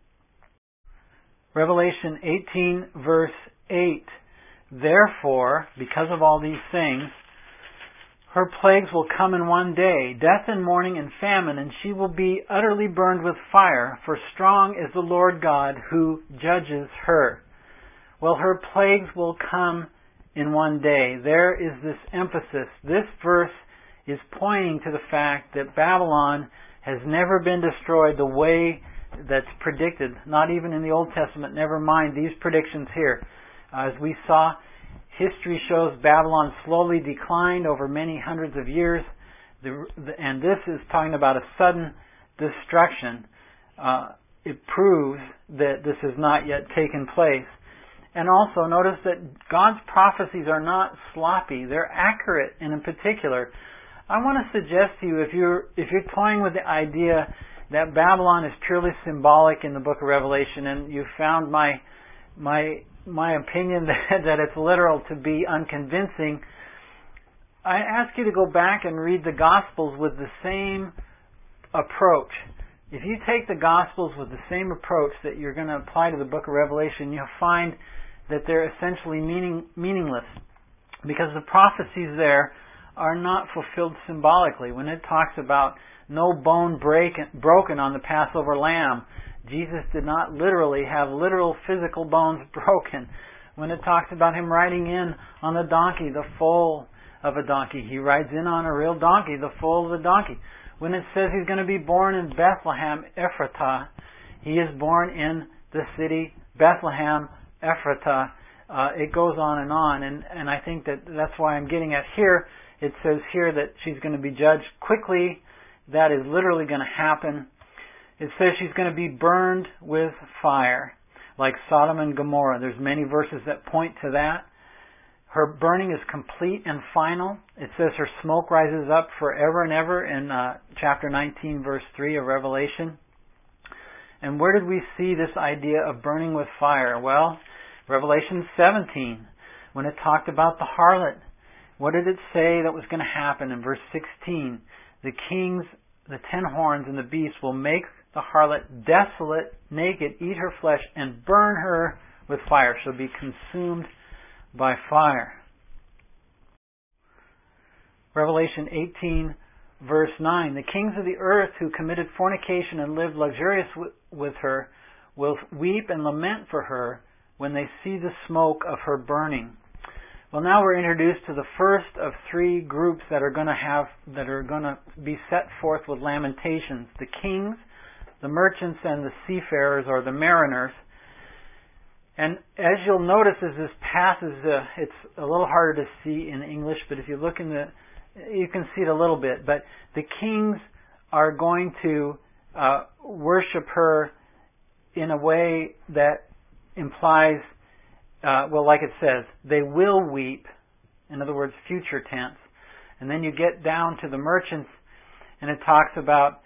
Revelation 18, verse 8. Therefore, because of all these things, her plagues will come in one day, death and mourning and famine, and she will be utterly burned with fire, for strong is the Lord God who judges her. Well, her plagues will come in one day. There is this emphasis. This verse is pointing to the fact that Babylon has never been destroyed the way that's predicted, not even in the Old Testament, never mind these predictions here. As we saw, history shows Babylon slowly declined over many hundreds of years, and this is talking about a sudden destruction. It proves that this has not yet taken place. And also notice that God's prophecies are not sloppy; they're accurate. And in particular, I want to suggest to you, if you're toying with the idea that Babylon is purely symbolic in the Book of Revelation, and you found my opinion that it's literal to be unconvincing, I ask you to go back and read the Gospels with the same approach. If you take the Gospels with the same approach that you're going to apply to the Book of Revelation, you'll find that they're essentially meaningless, because the prophecies there are not fulfilled symbolically. When it talks about no bone broken on the Passover lamb, Jesus did not literally have literal physical bones broken. When it talks about Him riding in on the donkey, the foal of a donkey, He rides in on a real donkey, the foal of a donkey. When it says He's going to be born in Bethlehem, Ephratah, He is born in the city Bethlehem, Ephratah. It goes on, and I think that's why I'm getting at here. It says here that she's going to be judged quickly. That is literally going to happen. it says she's going to be burned with fire, like Sodom and Gomorrah. There's many verses that point to that. Her burning is complete and final. It says her smoke rises up forever and ever in chapter 19, verse 3 of Revelation. And where did we see this idea of burning with fire? Well, Revelation 17, when it talked about the harlot. What did it say that was going to happen in verse 16? The kings, the 10 horns, and the beast will make the harlot desolate, naked, eat her flesh, and burn her with fire. She'll be consumed by fire. Revelation 18, verse 9. The kings of the earth who committed fornication and lived luxurious with her will weep and lament for her when they see the smoke of her burning. Well, now we're introduced to the first of 3 groups that are going to be set forth with lamentations. The kings, the merchants, and the seafarers, or the mariners. And as you'll notice as this passes, it's a little harder to see in English, but if you look you can see it a little bit. But the kings are going to worship her in a way that implies, like it says, they will weep. In other words, future tense. And then you get down to the merchants, and it talks about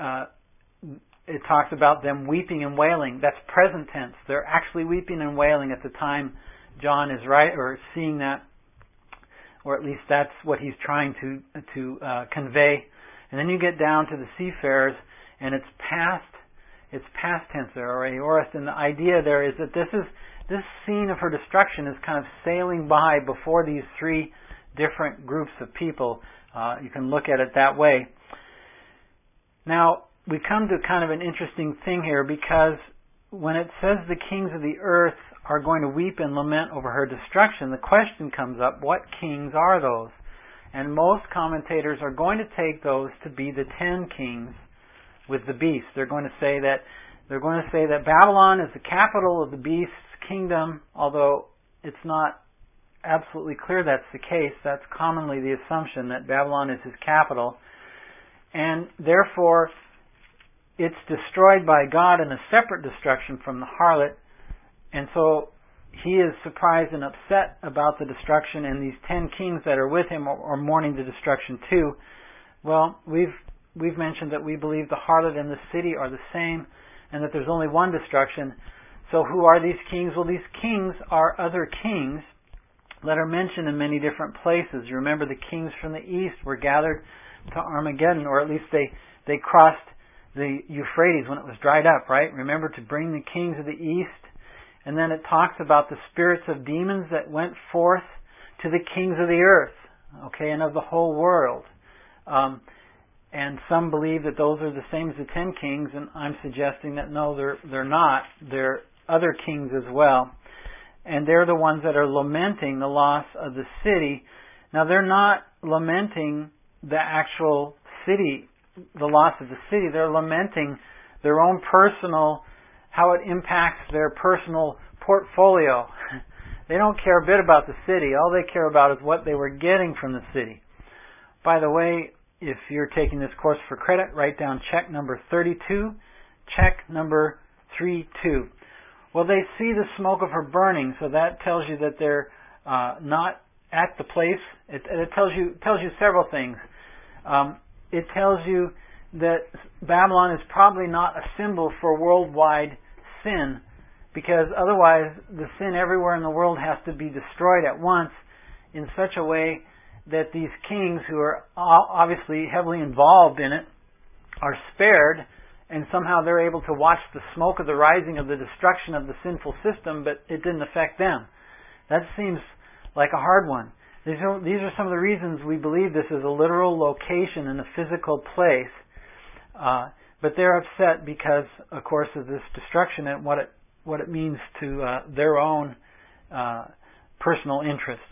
them weeping and wailing. That's present tense. They're actually weeping and wailing at the time John is seeing that, or at least that's what he's trying to convey. And then you get down to the seafarers, and it's past tense there, or aorist. And the idea there is that this scene of her destruction is kind of sailing by before these 3 different groups of people. You can look at it that way. Now, we come to kind of an interesting thing here, because when it says the kings of the earth are going to weep and lament over her destruction, the question comes up, what kings are those? And most commentators are going to take those to be the 10 kings with the beast. They're going to say that Babylon is the capital of the beast's kingdom, although it's not absolutely clear that's the case. That's commonly the assumption, that Babylon is his capital. And therefore, it's destroyed by God in a separate destruction from the harlot. And so he is surprised and upset about the destruction, and these 10 kings that are with him are mourning the destruction too. Well, we've mentioned that we believe the harlot and the city are the same, and that there's only one destruction. So who are these kings? Well, these kings are other kings that are mentioned in many different places. You remember the kings from the east were gathered to Armageddon, or at least they crossed the Euphrates when it was dried up, right? Remember to bring the kings of the east. And then it talks about the spirits of demons that went forth to the kings of the earth, okay, and of the whole world. And some believe that those are the same as the 10 kings, and I'm suggesting that no, they're not. They're other kings as well. And they're the ones that are lamenting the loss of the city. Now, they're not lamenting the actual city, the loss of the city. They're lamenting their own personal, how it impacts their personal portfolio. They don't care a bit about the city. All they care about is what they were getting from the city. By the way, if you're taking this course for credit, write down check number 32, check number 32. Well, they see the smoke of her burning, so that tells you that they're not at the place. It tells you several things. It tells you that Babylon is probably not a symbol for worldwide sin, because otherwise the sin everywhere in the world has to be destroyed at once in such a way that these kings, who are obviously heavily involved in it, are spared, and somehow they're able to watch the smoke of the rising of the destruction of the sinful system, but it didn't affect them. That seems like a hard one. These are some of the reasons we believe this is a literal location in a physical place. But they're upset because, of course, of this destruction and what it means to their own personal interest.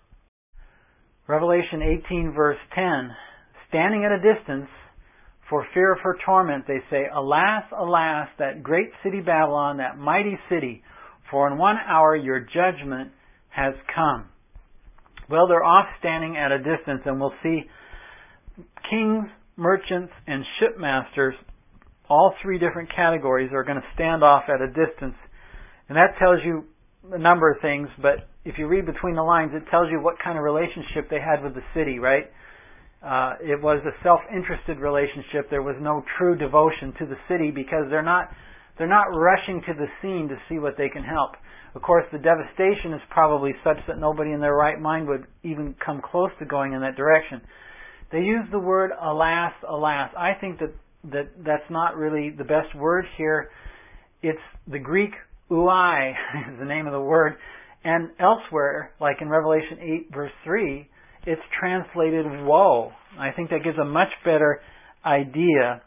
Revelation 18, verse 10, standing at a distance, for fear of her torment, they say, Alas, alas, that great city Babylon, that mighty city, for in 1 hour your judgment has come. Well, they're off standing at a distance, and we'll see kings, merchants, and shipmasters all three different categories are going to stand off at a distance. And that tells you a number of things, but if you read between the lines, it tells you what kind of relationship they had with the city, right? It was a self-interested relationship. There was no true devotion to the city because they're not rushing to the scene to see what they can help. Of course, the devastation is probably such that nobody in their right mind would even come close to going in that direction. They use the word alas, alas. I think that's not really the best word here. It's the Greek uai is the name of the word. And elsewhere, like in Revelation 8 verse 3, it's translated woe. I think that gives a much better idea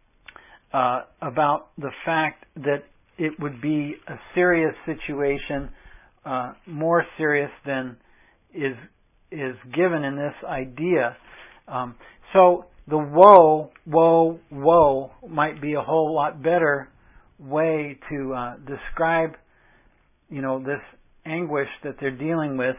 about the fact that it would be a serious situation, more serious than is given in this idea. So the woe, woe, woe might be a whole lot better way to describe, this anguish that they're dealing with.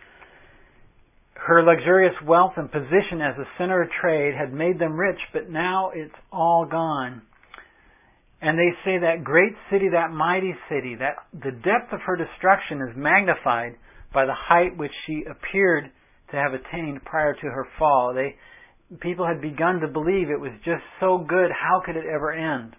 Her luxurious wealth and position as a center of trade had made them rich, but now it's all gone. And they say that great city, that mighty city, that the depth of her destruction is magnified by the height which she appeared to have attained prior to her fall. People had begun to believe it was just so good, how could it ever end?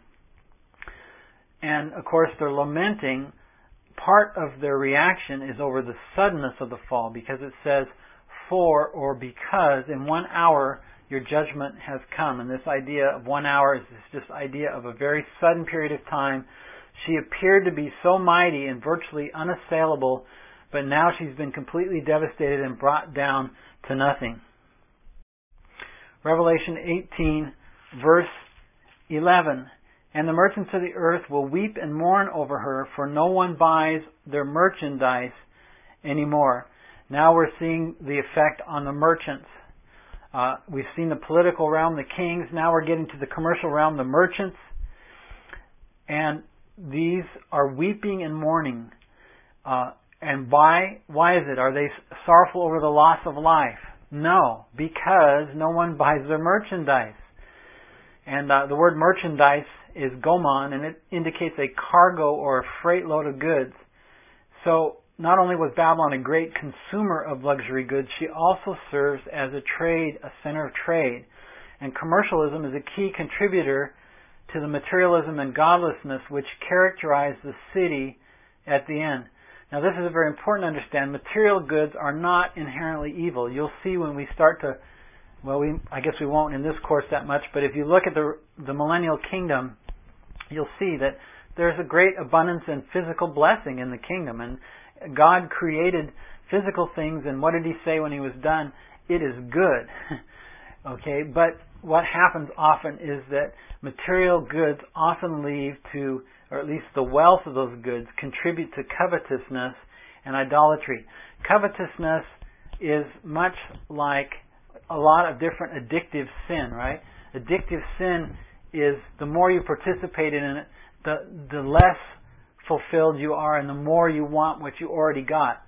And of course they're lamenting. Part of their reaction is over the suddenness of the fall, because it says, for or because in 1 hour your judgment has come. And this idea of 1 hour is this idea of a very sudden period of time. She appeared to be so mighty and virtually unassailable, but now she's been completely devastated and brought down to nothing. Revelation 18, verse 11. And the merchants of the earth will weep and mourn over her, for no one buys their merchandise anymore. Now we're seeing the effect on the merchants. We've seen the political realm, the kings. Now we're getting to the commercial realm, the merchants. And these are weeping and mourning. And why is it? Are they sorrowful over the loss of life? No, because no one buys their merchandise. And the word merchandise is gomon, and it indicates a cargo or a freight load of goods. So not only was Babylon a great consumer of luxury goods, she also serves as a center of trade. And commercialism is a key contributor to the materialism and godlessness which characterize the city at the end. Now this is very important to understand. Material goods are not inherently evil. You'll see when we start to, I guess we won't in this course that much, but if you look at the millennial kingdom, you'll see that there's a great abundance and physical blessing in the kingdom. And God created physical things, and what did He say when He was done? It is good. Okay, but what happens often is that material goods often lead to, or at least the wealth of those goods, contribute to covetousness and idolatry. Covetousness is much like a lot of different addictive sin, right? Addictive sin is the more you participate in it, the less fulfilled you are, and the more you want what you already got.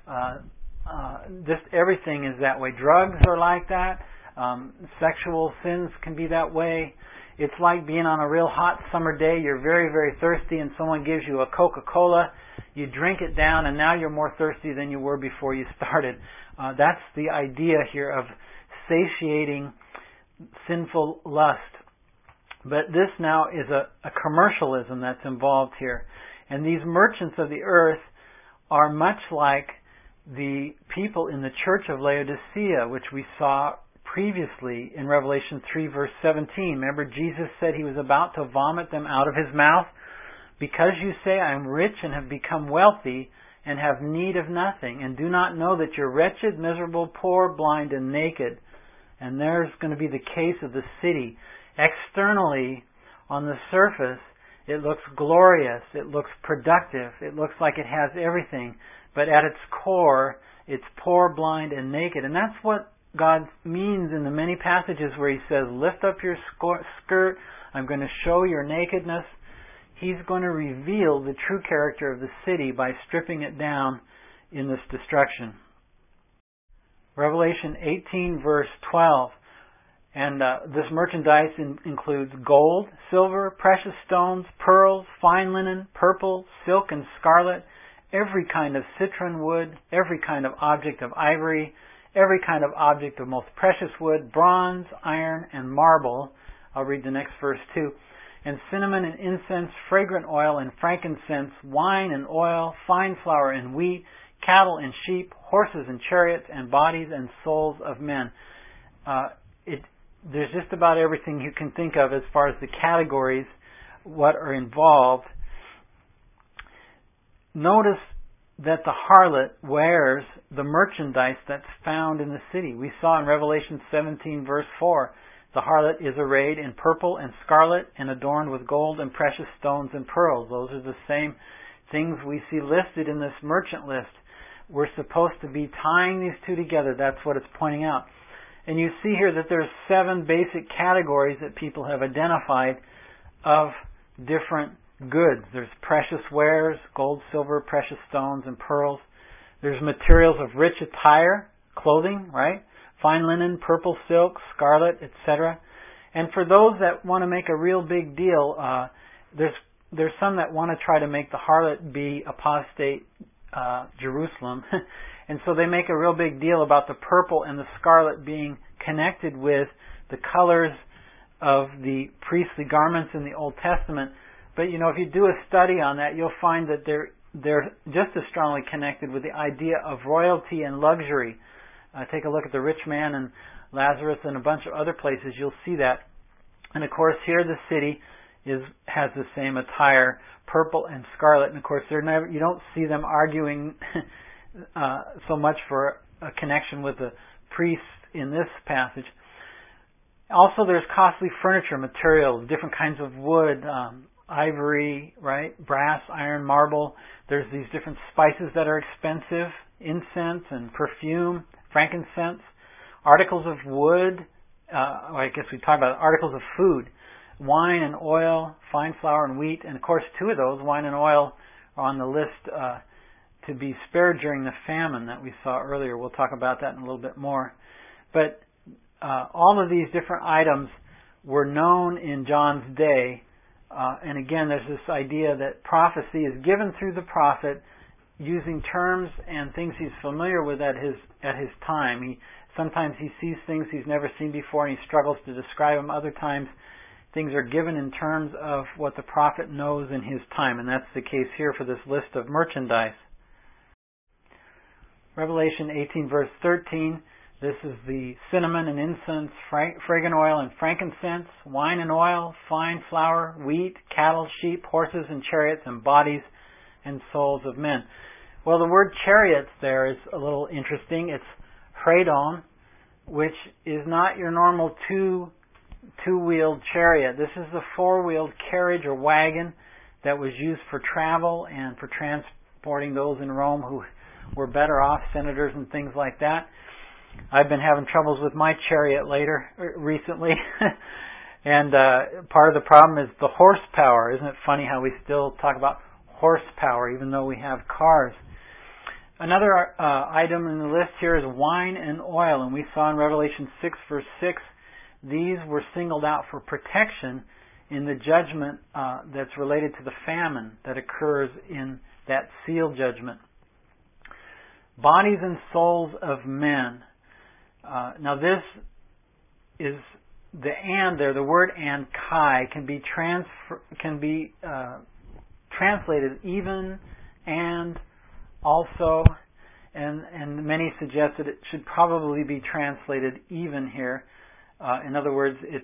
Just everything is that way. Drugs are like that. Sexual sins can be that way. It's like being on a real hot summer day. You're very, very thirsty, and someone gives you a Coca-Cola. You drink it down, and now you're more thirsty than you were before you started. That's the idea here of satiating sinful lust. But this now is a commercialism that's involved here. And these merchants of the earth are much like the people in the church of Laodicea, which we saw previously in Revelation 3 verse 17. Remember, Jesus said He was about to vomit them out of His mouth. Because you say, I am rich and have become wealthy and have need of nothing, and do not know that you're wretched, miserable, poor, blind, and naked. And there's going to be the case of the city. Externally, on the surface, it looks glorious, it looks productive, it looks like it has everything, but at its core, it's poor, blind, and naked. And that's what God means in the many passages where He says, lift up your skirt, I'm going to show your nakedness. He's going to reveal the true character of the city by stripping it down in this destruction. Revelation 18 verse 12. And this merchandise includes gold, silver, precious stones, pearls, fine linen, purple, silk and scarlet, every kind of citron wood, every kind of object of ivory, every kind of object of most precious wood, bronze, iron, and marble. I'll read the next verse too. And cinnamon and incense, fragrant oil and frankincense, wine and oil, fine flour and wheat, cattle and sheep, horses and chariots, and bodies and souls of men. There's just about everything you can think of as far as the categories, what are involved. Notice that the harlot wears the merchandise that's found in the city. We saw in Revelation 17 verse 4, the harlot is arrayed in purple and scarlet and adorned with gold and precious stones and pearls. Those are the same things we see listed in this merchant list. We're supposed to be tying these two together. That's what it's pointing out. And you see here that there's 7 basic categories that people have identified of different goods. There's precious wares, gold, silver, precious stones, and pearls. There's materials of rich attire, clothing, right? Fine linen, purple silk, scarlet, etc. And for those that want to make a real big deal, there's some that want to try to make the harlot be apostate Jerusalem. And so they make a real big deal about the purple and the scarlet being connected with the colors of the priestly garments in the Old Testament. But if you do a study on that, you'll find that they're just as strongly connected with the idea of royalty and luxury. Take a look at the rich man and Lazarus and a bunch of other places. You'll see that. And of course, here the city has the same attire, purple and scarlet. And of course, you don't see them arguing so much for a connection with the priests in this passage. Also, there's costly furniture materials, different kinds of wood, ivory, right, brass, iron, marble. There's these different spices that are expensive, incense and perfume, frankincense, articles of wood. I guess we talked about articles of food, wine and oil, fine flour and wheat, and of course, 2 of those, wine and oil, are on the list to be spared during the famine that we saw earlier. We'll talk about that in a little bit more. But all of these different items were known in John's day. And again, there's this idea that prophecy is given through the prophet using terms and things he's familiar with at his time. Sometimes he sees things he's never seen before and he struggles to describe them. Other times things are given in terms of what the prophet knows in his time. And that's the case here for this list of merchandise. Revelation 18 verse 13, this is the cinnamon and incense, fragrant oil and frankincense, wine and oil, fine flour, wheat, cattle, sheep, horses and chariots, and bodies and souls of men. Well, the word chariots there is a little interesting. It's hradon, which is not your normal two-wheeled chariot. This is the 4-wheeled carriage or wagon that was used for travel and for transporting those in Rome who were better off, senators and things like that. I've been having troubles with my chariot recently. And part of the problem is the horsepower. Isn't it funny how we still talk about horsepower even though we have cars? Another item in the list here is wine and oil. And we saw in Revelation 6 verse 6, these were singled out for protection in the judgment that's related to the famine that occurs in that seal judgment. Bodies and souls of men. Now this is the and there. The word and kai can be translated even and also, and many suggest that it should probably be translated even here. In other words, it's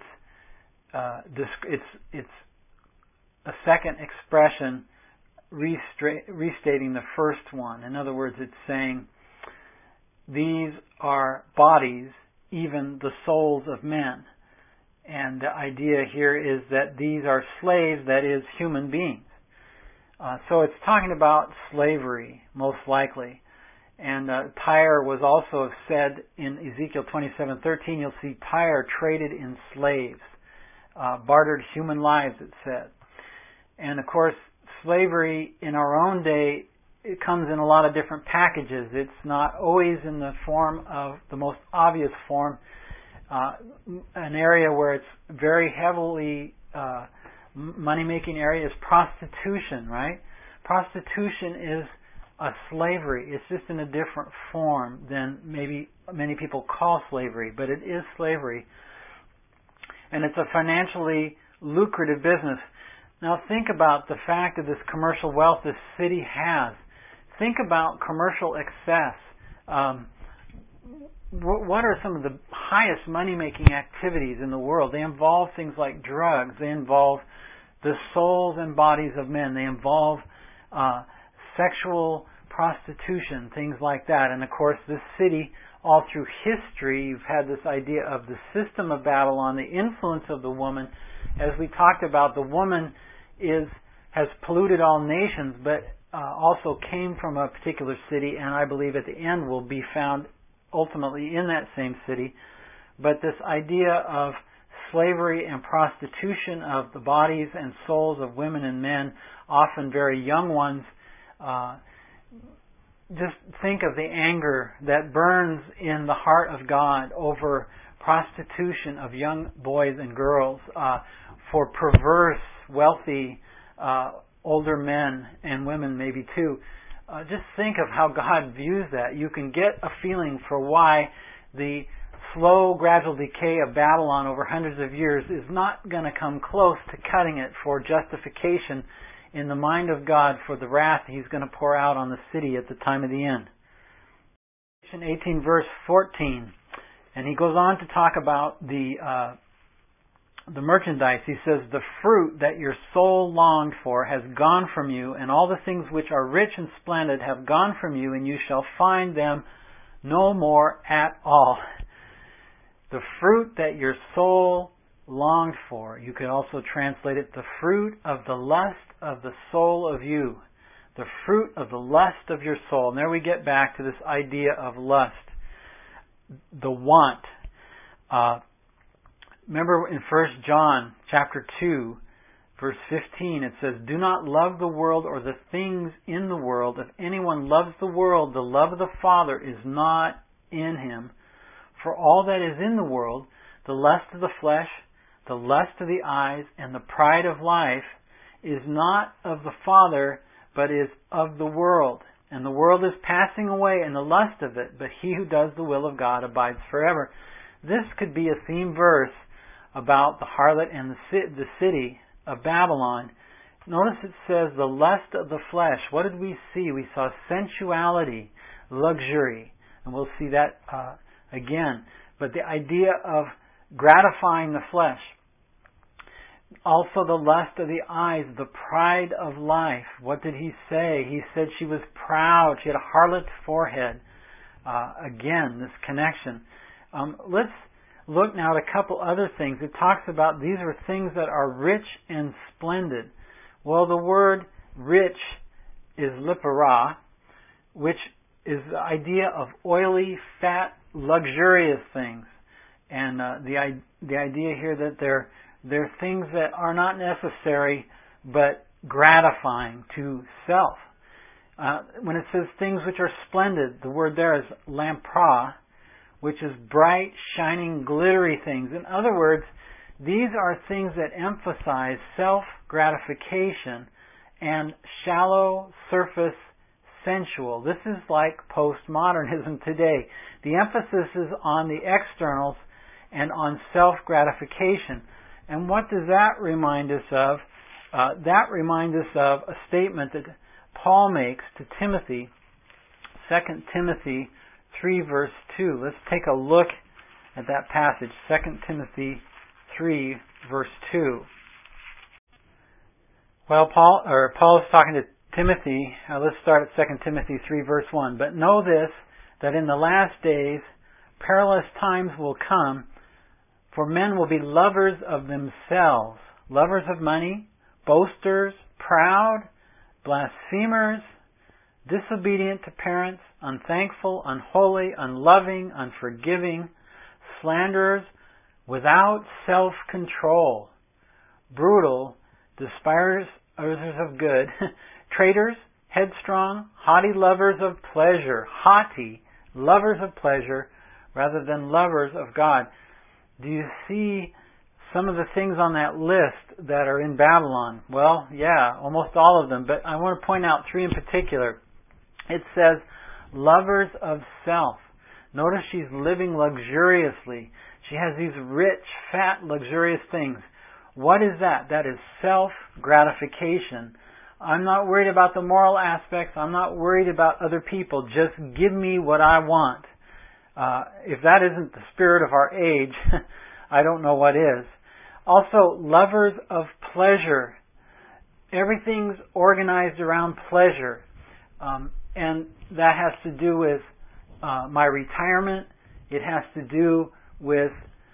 a second expression restating the first one. In other words, it's saying these are bodies, even the souls of men. And the idea here is that these are slaves, that is, human beings. So it's talking about slavery, most likely. And Tyre was also said in Ezekiel 27:13. You'll see Tyre traded in slaves, bartered human lives, it said. And of course, slavery in our own day, it comes in a lot of different packages. It's not always in the form of the most obvious form. An area where it's very heavily money-making area is prostitution, right? Prostitution is a slavery. It's just in a different form than maybe many people call slavery, but it is slavery. And it's a financially lucrative business. Now think about the fact of this commercial wealth this city has. Think about commercial excess. What are some of the highest money-making activities in the world? They involve things like drugs. They involve the souls and bodies of men. They involve sexual prostitution, things like that. And of course, this city, all through history, you've had this idea of the system of Babylon, the influence of the woman. As we talked about, the woman has polluted all nations, but also came from a particular city, and I believe at the end will be found ultimately in that same city. But this idea of slavery and prostitution of the bodies and souls of women and men, often very young ones, just think of the anger that burns in the heart of God over prostitution of young boys and girls, for perverse, wealthy, older men and women maybe too. Just think of how God views that. You can get a feeling for why the slow, gradual decay of Babylon over hundreds of years is not going to come close to cutting it for justification in the mind of God for the wrath He's going to pour out on the city at the time of the end. 18 verse 14, and he goes on to talk about the merchandise. He says, "The fruit that your soul longed for has gone from you, and all the things which are rich and splendid have gone from you, and you shall find them no more at all." The fruit that your soul longed for. You could also translate it, the fruit of the lust of the soul of you. The fruit of the lust of your soul. And there we get back to this idea of lust. The want. Remember in 1 John chapter 2, verse 15, it says, "Do not love the world or the things in the world. If anyone loves the world, the love of the Father is not in him. For all that is in the world, the lust of the flesh, the lust of the eyes, and the pride of life, is not of the Father, but is of the world. And the world is passing away in the lust of it, but he who does the will of God abides forever." This could be a theme verse about the harlot and the city of Babylon. Notice it says the lust of the flesh. What did we see? We saw sensuality, luxury, and we'll see that again. But the idea of gratifying the flesh. Also the lust of the eyes, the pride of life. What did he say? He said she was proud. She had a harlot's forehead. Again, this connection. Let's look now at a couple other things. It talks about these are things that are rich and splendid. Well, the word rich is lipara, which is the idea of oily, fat, luxurious things. And the idea here that they're things that are not necessary but gratifying to self. When it says things which are splendid, the word there is lampra, which is bright, shining, glittery things. In other words, these are things that emphasize self-gratification and shallow, surface, sensual. This is like postmodernism today. The emphasis is on the externals and on self-gratification. And what does that remind us of? That reminds us of a statement that Paul makes to Timothy, 2 Timothy 3 verse 2. Let's take a look at that passage, 2 Timothy 3 verse 2. Well, Paul is talking to Timothy. Let's start at 2 Timothy 3 verse 1. "But know this, that in the last days perilous times will come, for men will be lovers of themselves, lovers of money, boasters, proud, blasphemers, disobedient to parents, unthankful, unholy, unloving, unforgiving, slanderers, without self-control, brutal, despisers of good, traitors, headstrong, haughty lovers of pleasure rather than lovers of God." Do you see some of the things on that list that are in Babylon? Well, yeah, almost all of them. But I want to point out three in particular. It says, lovers of self. Notice she's living luxuriously. She has these rich, fat, luxurious things. What is that? That is self-gratification. I'm not worried about the moral aspects. I'm not worried about other people. Just give me what I want. If that isn't the spirit of our age, I don't know what is. Also, lovers of pleasure. Everything's organized around pleasure. And that has to do with my retirement. It has to do with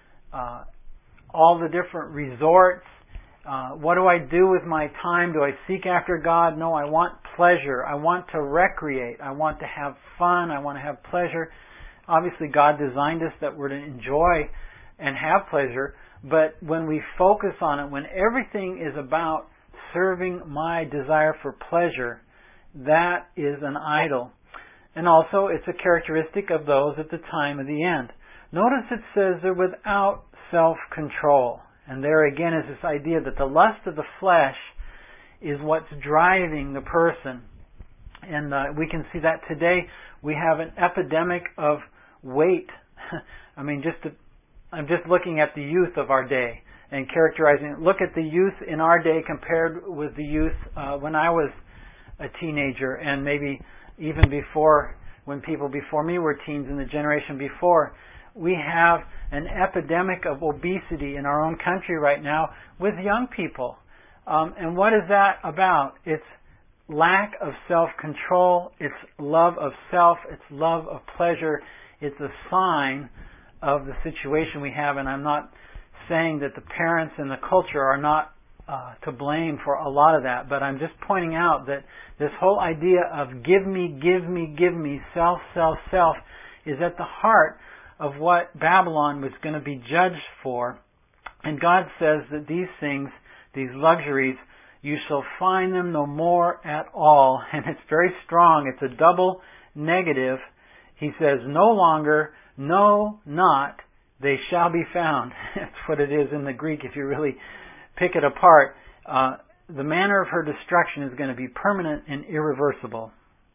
all the different resorts. What do I do with my time? Do I seek after God? No, I want pleasure. I want to recreate. I want to have fun. I want to have pleasure. Obviously, God designed us that we're to enjoy and have pleasure. But when we focus on it, when everything is about serving my desire for pleasure, that is an idol. And also, it's a characteristic of those at the time of the end. Notice it says they're without self-control. And there again is this idea that the lust of the flesh is what's driving the person. And we can see that today. We have an epidemic of weight. I'm just looking at the youth of our day and characterizing it. Look at the youth in our day compared with the youth when I was a teenager, and maybe even before, when people before me were teens in the generation before. We have an epidemic of obesity in our own country right now with young people. And what is that about? It's lack of self-control. It's love of self. It's love of pleasure. It's a sign of the situation we have. And I'm not saying that the parents and the culture are not to blame for a lot of that, but I'm just pointing out that this whole idea of give me, give me, give me, self, self, self, is at the heart of what Babylon was going to be judged for. And God says that these things, these luxuries, you shall find them no more at all. And it's very strong. It's a double negative. He says, no longer, no, not, they shall be found. That's what it is in the Greek if you really pick it apart. The manner of her destruction is going to be permanent and irreversible.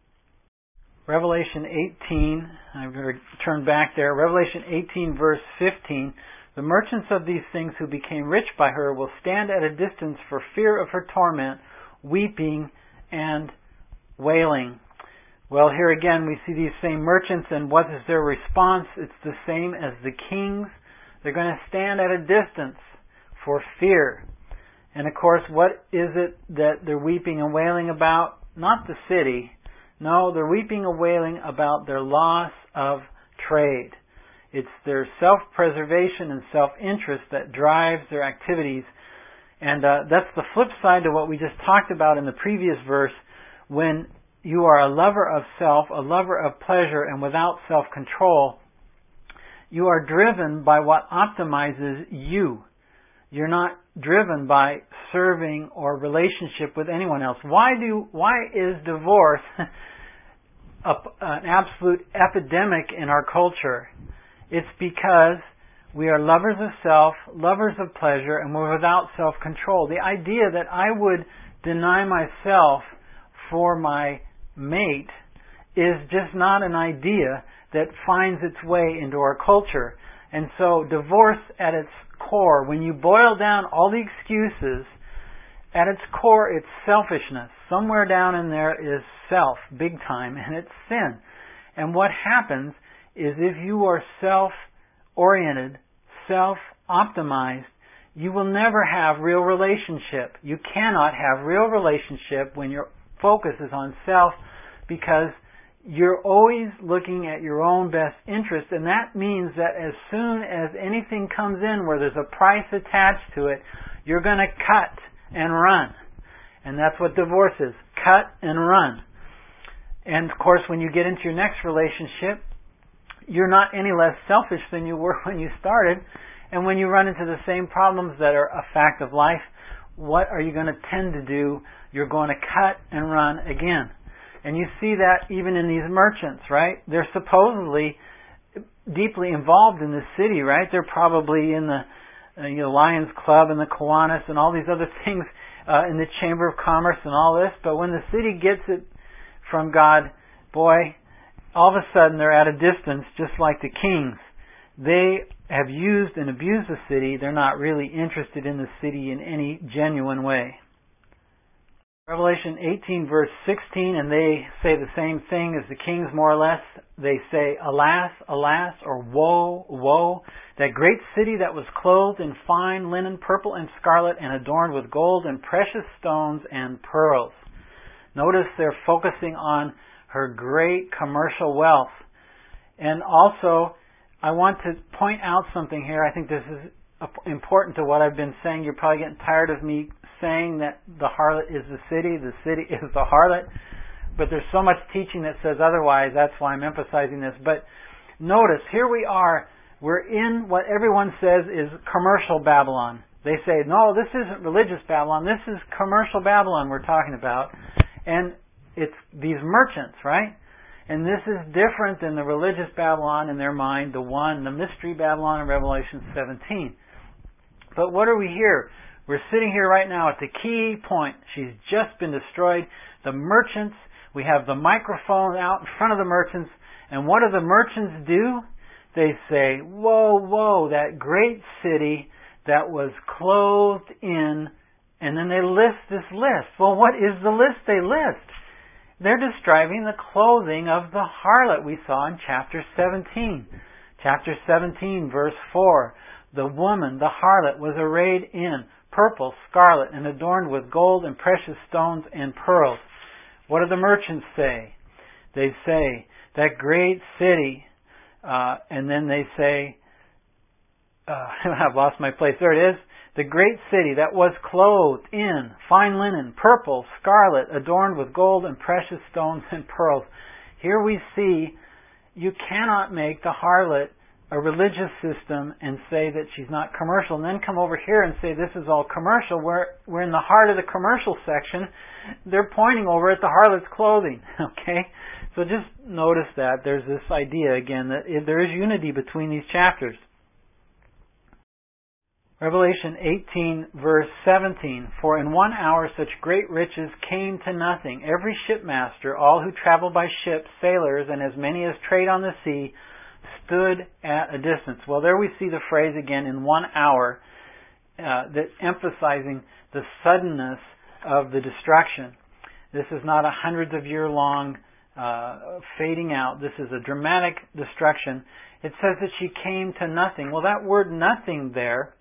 Revelation 18, I'm going to turn back there. Revelation 18 verse 15. The merchants of these things who became rich by her will stand at a distance for fear of her torment, weeping and wailing. Well, here again we see these same merchants, and what is their response? It's the same as the kings. They're going to stand at a distance for fear. And of course, what is it that they're weeping and wailing about? Not the city. No, they're weeping and wailing about their loss of trade. It's their self-preservation and self-interest that drives their activities. And that's the flip side to what we just talked about in the previous verse. When you are a lover of self, a lover of pleasure, and without self-control, you are driven by what optimizes you. You're not driven by serving or relationship with anyone else. Why is divorce an absolute epidemic in our culture? It's because we are lovers of self, lovers of pleasure, and we're without self-control. The idea that I would deny myself for my mate is just not an idea that finds its way into our culture. And so divorce at its core, when you boil down all the excuses, at its core it's selfishness. Somewhere down in there is self, big time, and it's sin. And what happens is if you are self-oriented, self-optimized, you will never have real relationship. You cannot have real relationship when your focus is on self, because you're always looking at your own best interest, and that means that as soon as anything comes in where there's a price attached to it, you're going to cut and run. And that's what divorce is. Cut and run. And of course, when you get into your next relationship, you're not any less selfish than you were when you started. And when you run into the same problems that are a fact of life, what are you going to tend to do? You're going to cut and run again. And you see that even in these merchants, right? They're supposedly deeply involved in this city, right? They're probably in the Lions Club and the Kiwanis and all these other things in the Chamber of Commerce and all this. But when the city gets it from God, boy, all of a sudden they're at a distance, just like the kings. They have used and abused the city. They're not really interested in the city in any genuine way. Revelation 18 verse 16, and they say the same thing as the kings more or less. They say, alas, alas, or woe, woe, that great city that was clothed in fine linen, purple and scarlet, and adorned with gold and precious stones and pearls. Notice they're focusing on her great commercial wealth. And also, I want to point out something here. I think this is important to what I've been saying. You're probably getting tired of me saying that the harlot is the city is the harlot. But there's so much teaching that says otherwise. That's why I'm emphasizing this. But notice, here we are. We're in what everyone says is commercial Babylon. They say, no, this isn't religious Babylon. This is commercial Babylon we're talking about. And it's these merchants, right? And this is different than the religious Babylon in their mind, the mystery Babylon in Revelation 17. But what are we here? We're sitting here right now at the key point. She's just been destroyed. The merchants, we have the microphone out in front of the merchants. And what do the merchants do? They say, whoa, whoa, that great city that was clothed in, and then they list this list. Well, what is the list they list? They're describing the clothing of the harlot we saw in chapter 17. Chapter 17, verse 4. The woman, the harlot, was arrayed in purple, scarlet, and adorned with gold and precious stones and pearls. What do the merchants say? They say, that great city, and then they say, I've lost my place. There it is. The great city that was clothed in fine linen, purple, scarlet, adorned with gold and precious stones and pearls. Here we see you cannot make the harlot a religious system and say that she's not commercial, and then come over here and say this is all commercial. We're in the heart of the commercial section. They're pointing over at the harlot's clothing. Okay? So just notice that there's this idea again that there is unity between these chapters. Revelation 18 verse 17, for in 1 hour such great riches came to nothing. Every shipmaster, all who travel by ship, sailors, and as many as trade on the sea, stood at a distance. Well, there we see the phrase again, in 1 hour, that's emphasizing the suddenness of the destruction. This is not a hundreds of year long fading out. This is a dramatic destruction. It says that she came to nothing. Well, that word nothing there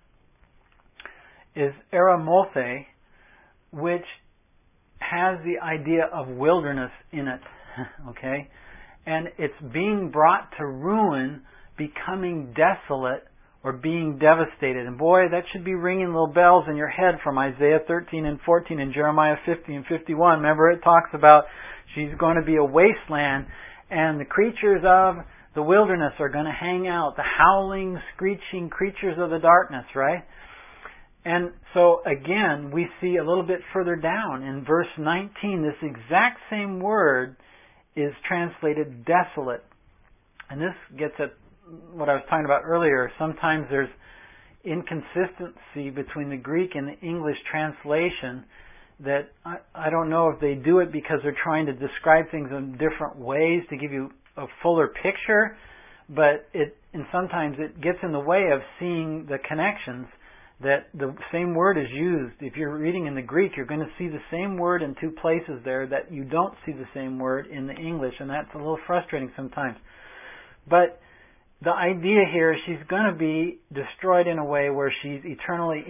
is eramothe, which has the idea of wilderness in it. Okay? And it's being brought to ruin, becoming desolate, or being devastated. And boy, that should be ringing little bells in your head from Isaiah 13 and 14 and Jeremiah 50 and 51. Remember, it talks about she's going to be a wasteland, and the creatures of the wilderness are going to hang out, the howling, screeching creatures of the darkness, right? And so again, we see a little bit further down in verse 19, this exact same word is translated desolate. And this gets at what I was talking about earlier. Sometimes there's inconsistency between the Greek and the English translation that I don't know if they do it because they're trying to describe things in different ways to give you a fuller picture, but sometimes it gets in the way of seeing the connections. That the same word is used. If you're reading in the Greek, you're going to see the same word in two places there that you don't see the same word in the English, and that's a little frustrating sometimes. But the idea here is she's going to be destroyed in a way where she's eternally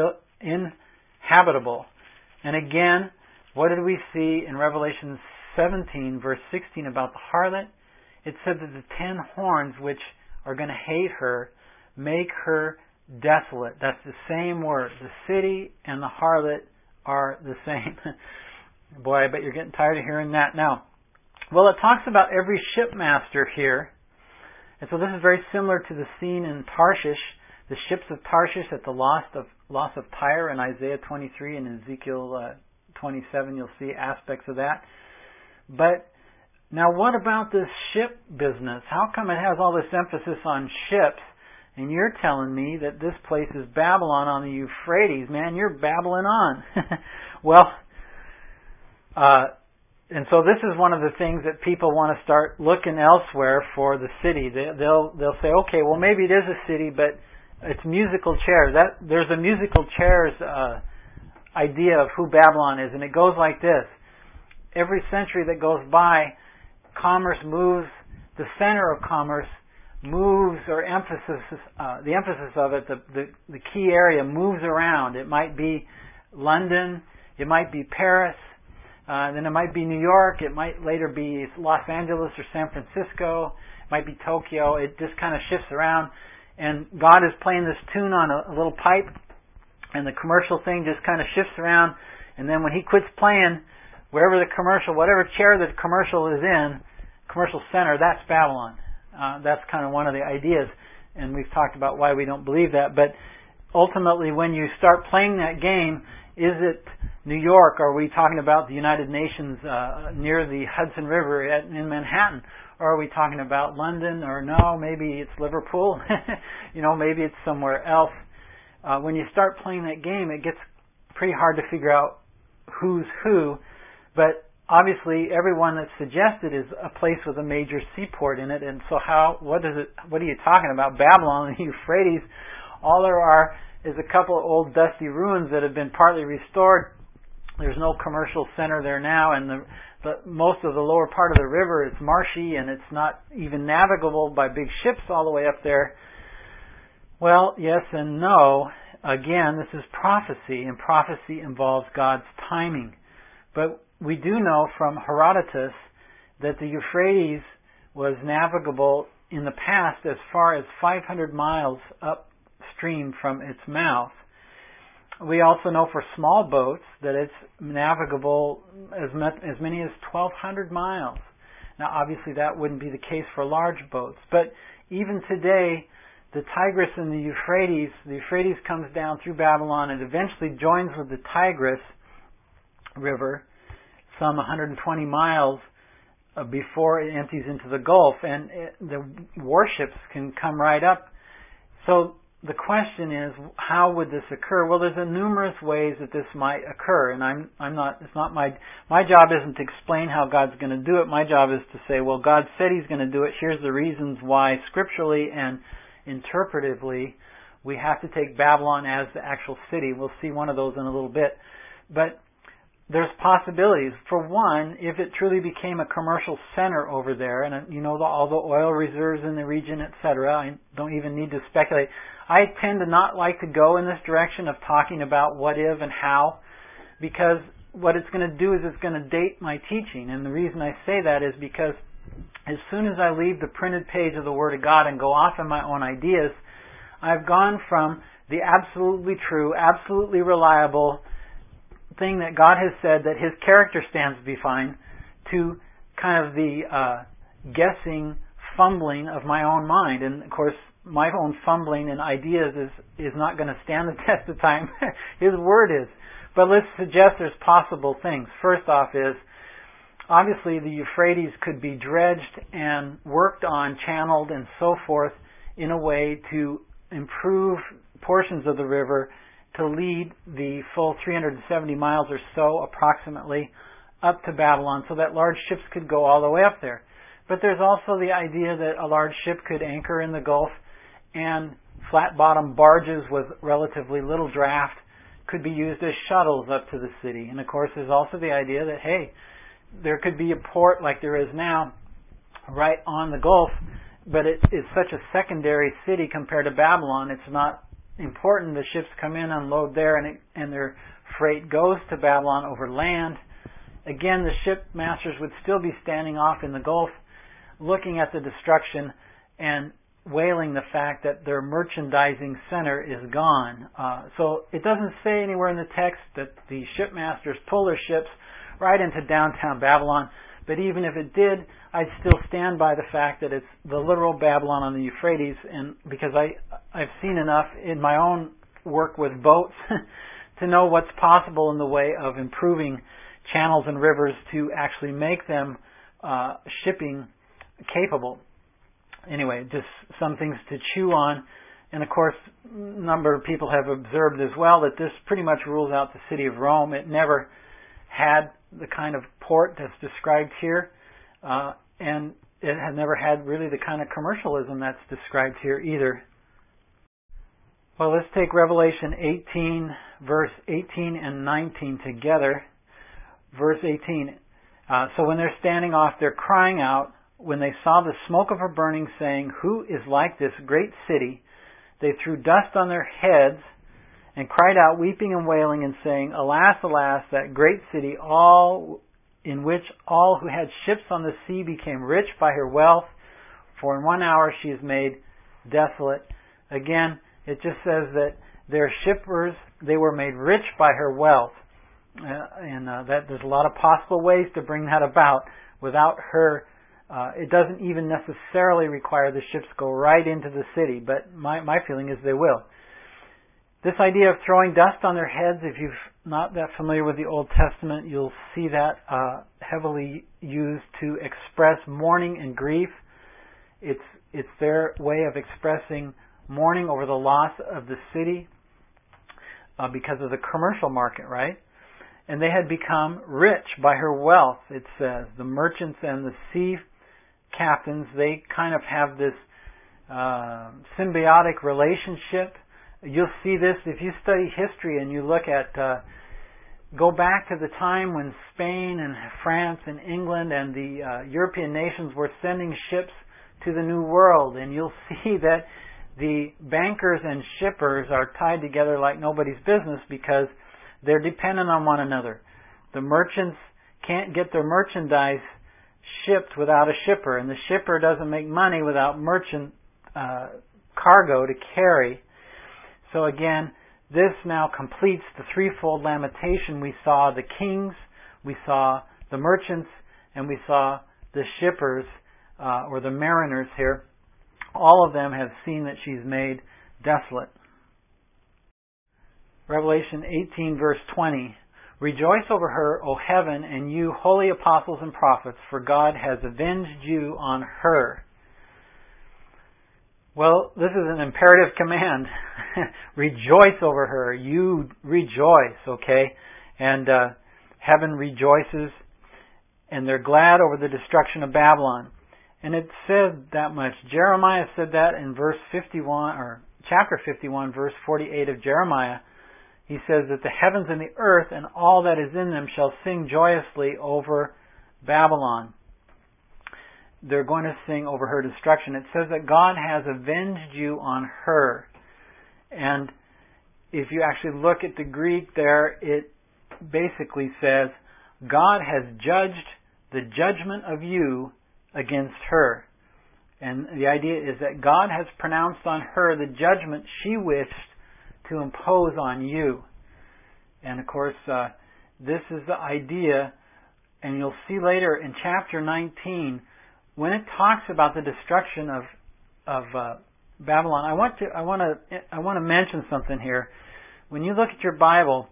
inhabitable. And again, what did we see in Revelation 17, verse 16 about the harlot? It said that the 10 horns, which are going to hate her, make her desolate. That's the same word. The city and the harlot are the same. Boy, I bet you're getting tired of hearing that now. Well, it talks about every shipmaster here. And so this is very similar to the scene in Tarshish, the ships of Tarshish at the loss of Tyre in Isaiah 23 and Ezekiel 27. You'll see aspects of that. But Now what about this ship business? How come it has all this emphasis on ships? And you're telling me that this place is Babylon on the Euphrates. Man, you're babbling on. Well, and so this is one of the things that people want to start looking elsewhere for the city. They'll say, okay, well maybe it is a city, but it's musical chairs. There's a musical chairs idea of who Babylon is, and it goes like this. Every century that goes by, commerce moves, the center of commerce moves, or the emphasis of it, the key area moves around. It might be London, it might be Paris, then it might be New York, it might later be Los Angeles or San Francisco, it might be Tokyo. It just kind of shifts around, and God is playing this tune on a little pipe, and the commercial thing just kind of shifts around, and then when He quits playing, whatever chair the commercial is in, commercial center, that's Babylon. That's kind of one of the ideas, and we've talked about why we don't believe that. But ultimately, when you start playing that game, is it New York? Are we talking about the United Nations near the Hudson River in Manhattan? Or are we talking about London? Or no, maybe it's Liverpool. Maybe it's somewhere else. When you start playing that game, it gets pretty hard to figure out who's who. But obviously, everyone that's suggested is a place with a major seaport in it. And so what are you talking about? Babylon and the Euphrates. All there are is a couple of old dusty ruins that have been partly restored. There's no commercial center there now, and most of the lower part of the river is marshy, and it's not even navigable by big ships all the way up there. Well, yes and no. Again, this is prophecy, and prophecy involves God's timing. But we do know from Herodotus that the Euphrates was navigable in the past as far as 500 miles upstream from its mouth. We also know for small boats that it's navigable as many as 1,200 miles. Now, obviously, that wouldn't be the case for large boats. But even today, the Tigris and the Euphrates comes down through Babylon and eventually joins with the Tigris River some 120 miles before it empties into the Gulf, and the warships can come right up. So the question is, how would this occur? Well, there's numerous ways that this might occur, and it's not my job isn't to explain how God's going to do it. My job is to say, well, God said He's going to do it. Here's the reasons why, scripturally and interpretively, we have to take Babylon as the actual city. We'll see one of those in a little bit. But there's possibilities. For one, if it truly became a commercial center over there, and all the oil reserves in the region, etc., I don't even need to speculate. I tend to not like to go in this direction of talking about what if and how, because what it's going to do is it's going to date my teaching. And the reason I say that is because as soon as I leave the printed page of the Word of God and go off on my own ideas, I've gone from the absolutely true, absolutely reliable thing that God has said that His character stands behind, to kind of the guessing, fumbling of my own mind. And of course, my own fumbling and ideas is not going to stand the test of time. His Word is. But let's suggest there's possible things. First off is, obviously the Euphrates could be dredged and worked on, channeled and so forth in a way to improve portions of the river to lead the full 370 miles or so approximately up to Babylon, so that large ships could go all the way up there. But there's also the idea that a large ship could anchor in the Gulf, and flat-bottom barges with relatively little draft could be used as shuttles up to the city. And of course, there's also the idea that, hey, there could be a port like there is now right on the Gulf, but it is such a secondary city compared to Babylon. It's not important. The ships come in, unload there, and their freight goes to Babylon over land. Again, the ship masters would still be standing off in the Gulf, looking at the destruction and wailing the fact that their merchandising center is gone. So it doesn't say anywhere in the text that the shipmasters pull their ships right into downtown Babylon. But even if it did, I'd still stand by the fact that it's the literal Babylon on the Euphrates, and because I've seen enough in my own work with boats to know what's possible in the way of improving channels and rivers to actually make them shipping capable. Anyway, just some things to chew on. And of course, a number of people have observed as well that this pretty much rules out the city of Rome. It never had the kind of port that's described here, and it had never had really the kind of commercialism that's described here either. Well, let's take Revelation 18, verse 18 and 19 together. Verse 18. So when they're standing off, they're crying out when they saw the smoke of her burning, saying, "Who is like this great city?" They threw dust on their heads and cried out, weeping and wailing, and saying, "Alas, alas, that great city, all in which all who had ships on the sea became rich by her wealth, for in 1 hour she is made desolate." Again, it just says that their shippers, they were made rich by her wealth. That there's a lot of possible ways to bring that about. Without her, it doesn't even necessarily require the ships go right into the city, but my feeling is they will. This idea of throwing dust on their heads, if you're not that familiar with the Old Testament, you'll see that heavily used to express mourning and grief. It's their way of expressing mourning over the loss of the city because of the commercial market, right? And they had become rich by her wealth, it says. The merchants and the sea captains, they kind of have this symbiotic relationship. You'll see this if you study history and you look at, go back to the time when Spain and France and England and the European nations were sending ships to the New World, and you'll see that the bankers and shippers are tied together like nobody's business because they're dependent on one another. The merchants can't get their merchandise shipped without a shipper, and the shipper doesn't make money without merchant cargo to carry. So again, this now completes the threefold lamentation. We saw the kings, we saw the merchants, and we saw the shippers, or the mariners here. All of them have seen that she's made desolate. Revelation 18, verse 20. "Rejoice over her, O heaven, and you holy apostles and prophets, for God has avenged you on her." Well, this is an imperative command. Rejoice over her. You rejoice, okay? And heaven rejoices, and they're glad over the destruction of Babylon. And it said that much. Jeremiah said that in verse 51, or chapter 51, verse 48 of Jeremiah. He says that the heavens and the earth and all that is in them shall sing joyously over Babylon. They're going to sing over her destruction. It says that God has avenged you on her. And if you actually look at the Greek there, it basically says, God has judged the judgment of you against her. And the idea is that God has pronounced on her the judgment she wished to impose on you. And of course, this is the idea, and you'll see later in chapter 19, when it talks about the destruction of Babylon. I want to mention something here. When you look at your Bible,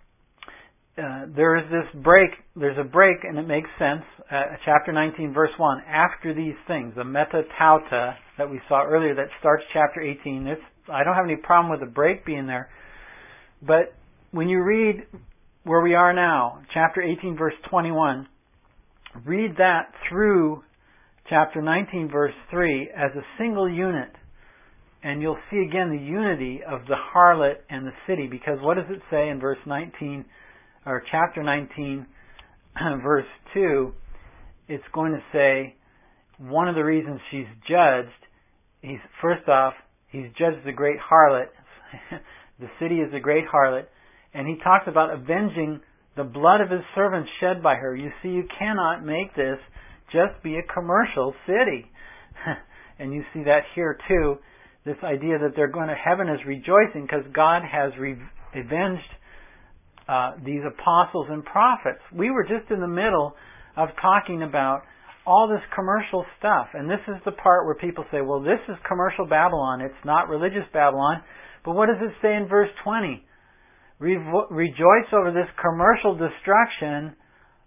there is this break. There's a break, and it makes sense. Chapter 19, verse 1. After these things, the metatauta that we saw earlier, that starts chapter 18. I don't have any problem with the break being there. But when you read where we are now, chapter 18, verse 21, read that through chapter 19, verse 3 as a single unit. And you'll see again the unity of the harlot and the city. Because what does it say in verse 19, or chapter 19, verse 2? It's going to say one of the reasons she's judged, first off, he's judged the great harlot. The city is a great harlot. And he talks about avenging the blood of his servants shed by her. You see, you cannot make this just be a commercial city. And you see that here too. This idea that heaven is rejoicing because God has avenged these apostles and prophets. We were just in the middle of talking about all this commercial stuff. And this is the part where people say, well, this is commercial Babylon. It's not religious Babylon. But what does it say in verse 20? Rejoice over this commercial destruction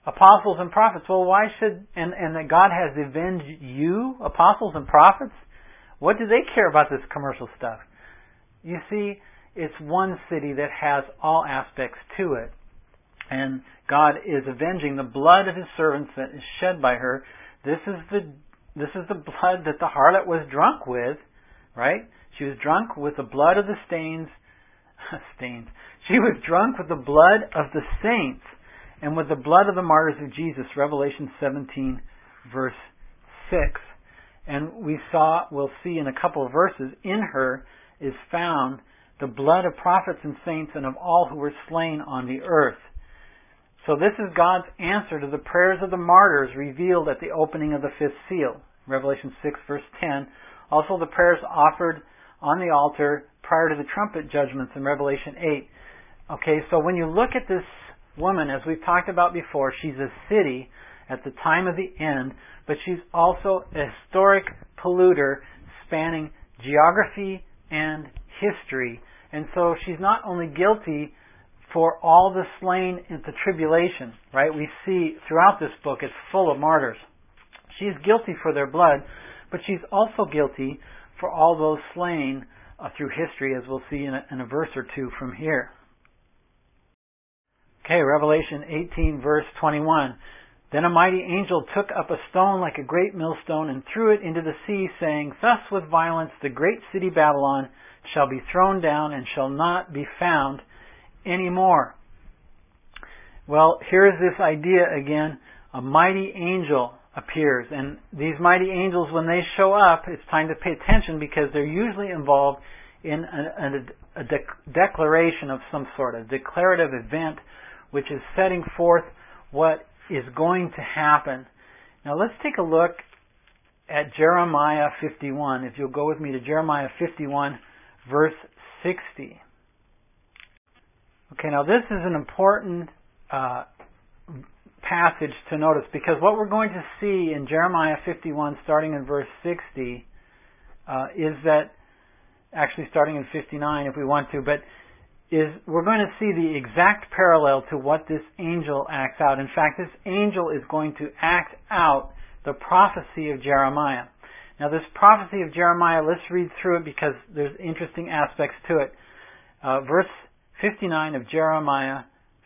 apostles and prophets. Well, why should, and that God has avenged you, apostles and prophets? What do they care about this commercial stuff? You see, it's one city that has all aspects to it. And God is avenging the blood of His servants that is shed by her. This is the blood that the harlot was drunk with, right? She was drunk with the blood of the stains. She was drunk with the blood of the saints and with the blood of the martyrs of Jesus. Revelation 17, verse 6. And we'll see in a couple of verses, in her is found the blood of prophets and saints and of all who were slain on the earth. So this is God's answer to the prayers of the martyrs revealed at the opening of the fifth seal. Revelation 6, verse 10. Also the prayers offered on the altar prior to the trumpet judgments in Revelation 8. Okay, so when you look at this woman, as we've talked about before, she's a city at the time of the end, but she's also a historic polluter spanning geography and history. And so she's not only guilty for all the slain in the tribulation, right? We see throughout this book it's full of martyrs. She's guilty for their blood, but she's also guilty for all those slain through history, as we'll see in a verse or two from here. Okay, Revelation 18, verse 21. Then a mighty angel took up a stone like a great millstone and threw it into the sea, saying, Thus with violence the great city Babylon shall be thrown down and shall not be found any more. Well, here is this idea again. A mighty angel appears. And these mighty angels, when they show up, it's time to pay attention because they're usually involved in a declaration of some sort, a declarative event which is setting forth what is going to happen. Now let's take a look at Jeremiah 51. If you'll go with me to Jeremiah 51, verse 60. Okay, now this is an important passage to notice because what we're going to see in Jeremiah 51, starting in verse 60, is that, actually starting in 59 if we want to, but we're going to see the exact parallel to what this angel acts out. In fact, this angel is going to act out the prophecy of Jeremiah. Now this prophecy of Jeremiah, let's read through it because there's interesting aspects to it. Verse 59 of Jeremiah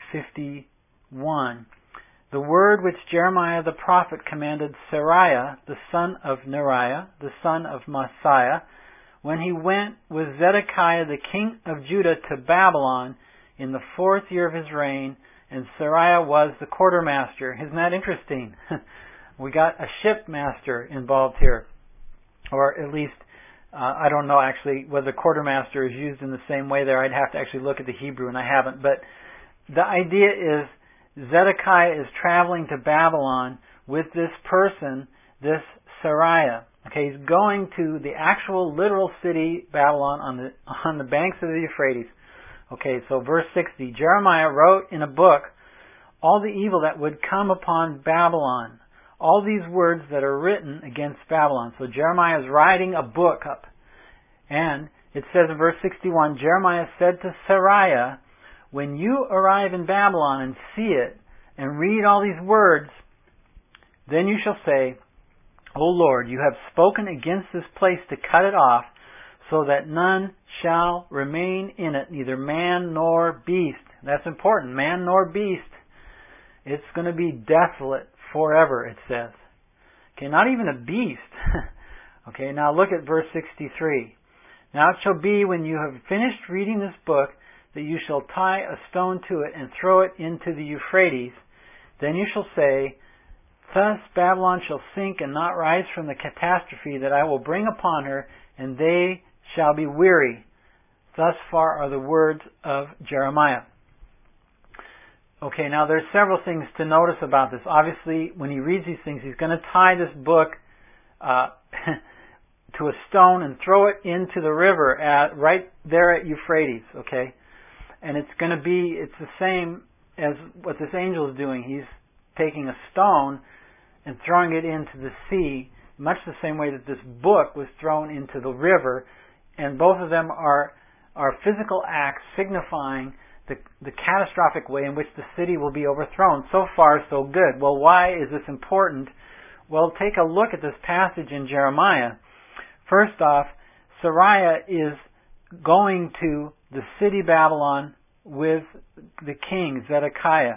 51. The word which Jeremiah the prophet commanded Seraiah, the son of Neriah, the son of Messiah, when he went with Zedekiah the king of Judah to Babylon in the 4th year of his reign, and Seraiah was the quartermaster. Isn't that interesting? We got a shipmaster involved here. Or at least, I don't know actually whether quartermaster is used in the same way there. I'd have to actually look at the Hebrew, and I haven't. But the idea is Zedekiah is traveling to Babylon with this person, this Seraiah. Okay, he's going to the actual literal city, Babylon, on the banks of the Euphrates. Okay, so verse 60. Jeremiah wrote in a book all the evil that would come upon Babylon. All these words that are written against Babylon. So Jeremiah is writing a book up. And it says in verse 61, Jeremiah said to Seraiah, when you arrive in Babylon and see it, and read all these words, then you shall say, O Lord, you have spoken against this place to cut it off, so that none shall remain in it, neither man nor beast. That's important, man nor beast. It's going to be desolate forever, it says. Okay, not even a beast. Okay, now look at verse 63. Now it shall be when you have finished reading this book that you shall tie a stone to it and throw it into the Euphrates. Then you shall say, Thus Babylon shall sink and not rise from the catastrophe that I will bring upon her, and they shall be weary. Thus far are the words of Jeremiah. Okay, now there's several things to notice about this. Obviously, when he reads these things, he's going to tie this book to a stone and throw it into the river right there at Euphrates, okay? And it's the same as what this angel is doing. He's taking a stone and throwing it into the sea, much the same way that this book was thrown into the river. And both of them are physical acts signifying the catastrophic way in which the city will be overthrown. So far, so good. Well, why is this important? Well, take a look at this passage in Jeremiah. First off, Sariah is going to the city Babylon with the king, Zedekiah.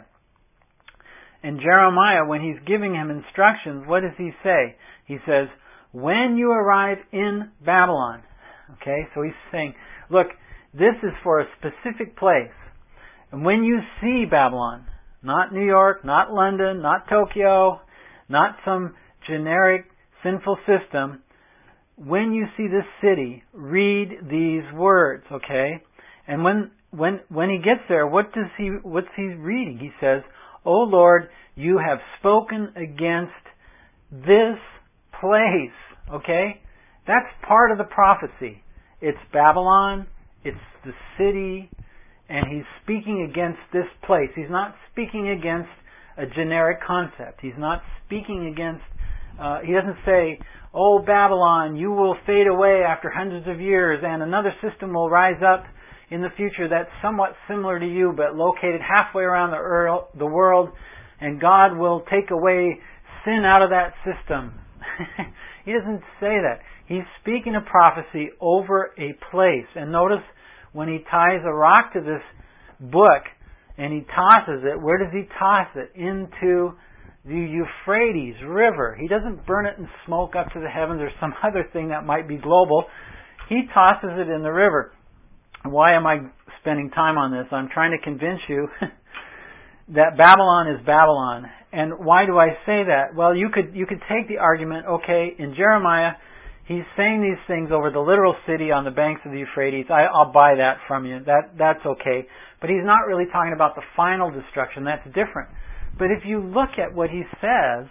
And Jeremiah, when he's giving him instructions, what does he say? He says, when you arrive in Babylon. Okay, so he's saying, look, this is for a specific place. And when you see Babylon, not New York, not London, not Tokyo, not some generic sinful system, when you see this city, read these words, okay? And when he gets there, what's he reading? He says, "O Lord, you have spoken against this place." Okay? That's part of the prophecy. It's Babylon, it's the city, and he's speaking against this place. He's not speaking against a generic concept. He's not speaking against, he doesn't say, "Oh, Babylon, you will fade away after hundreds of years and another system will rise up in the future that's somewhat similar to you but located halfway around the world, and God will take away sin out of that system." He doesn't say that. He's speaking a prophecy over a place. And notice when he ties a rock to this book and he tosses it, where does he toss it? Into the Euphrates River. He doesn't burn it in smoke up to the heavens or some other thing that might be global. He tosses it in the river. Why am I spending time on this? I'm trying to convince you that Babylon is Babylon. And why do I say that? Well, you could take the argument, okay, in Jeremiah, he's saying these things over the literal city on the banks of the Euphrates. I'll buy that from you. That's okay. But he's not really talking about the final destruction. That's different. But if you look at what he says,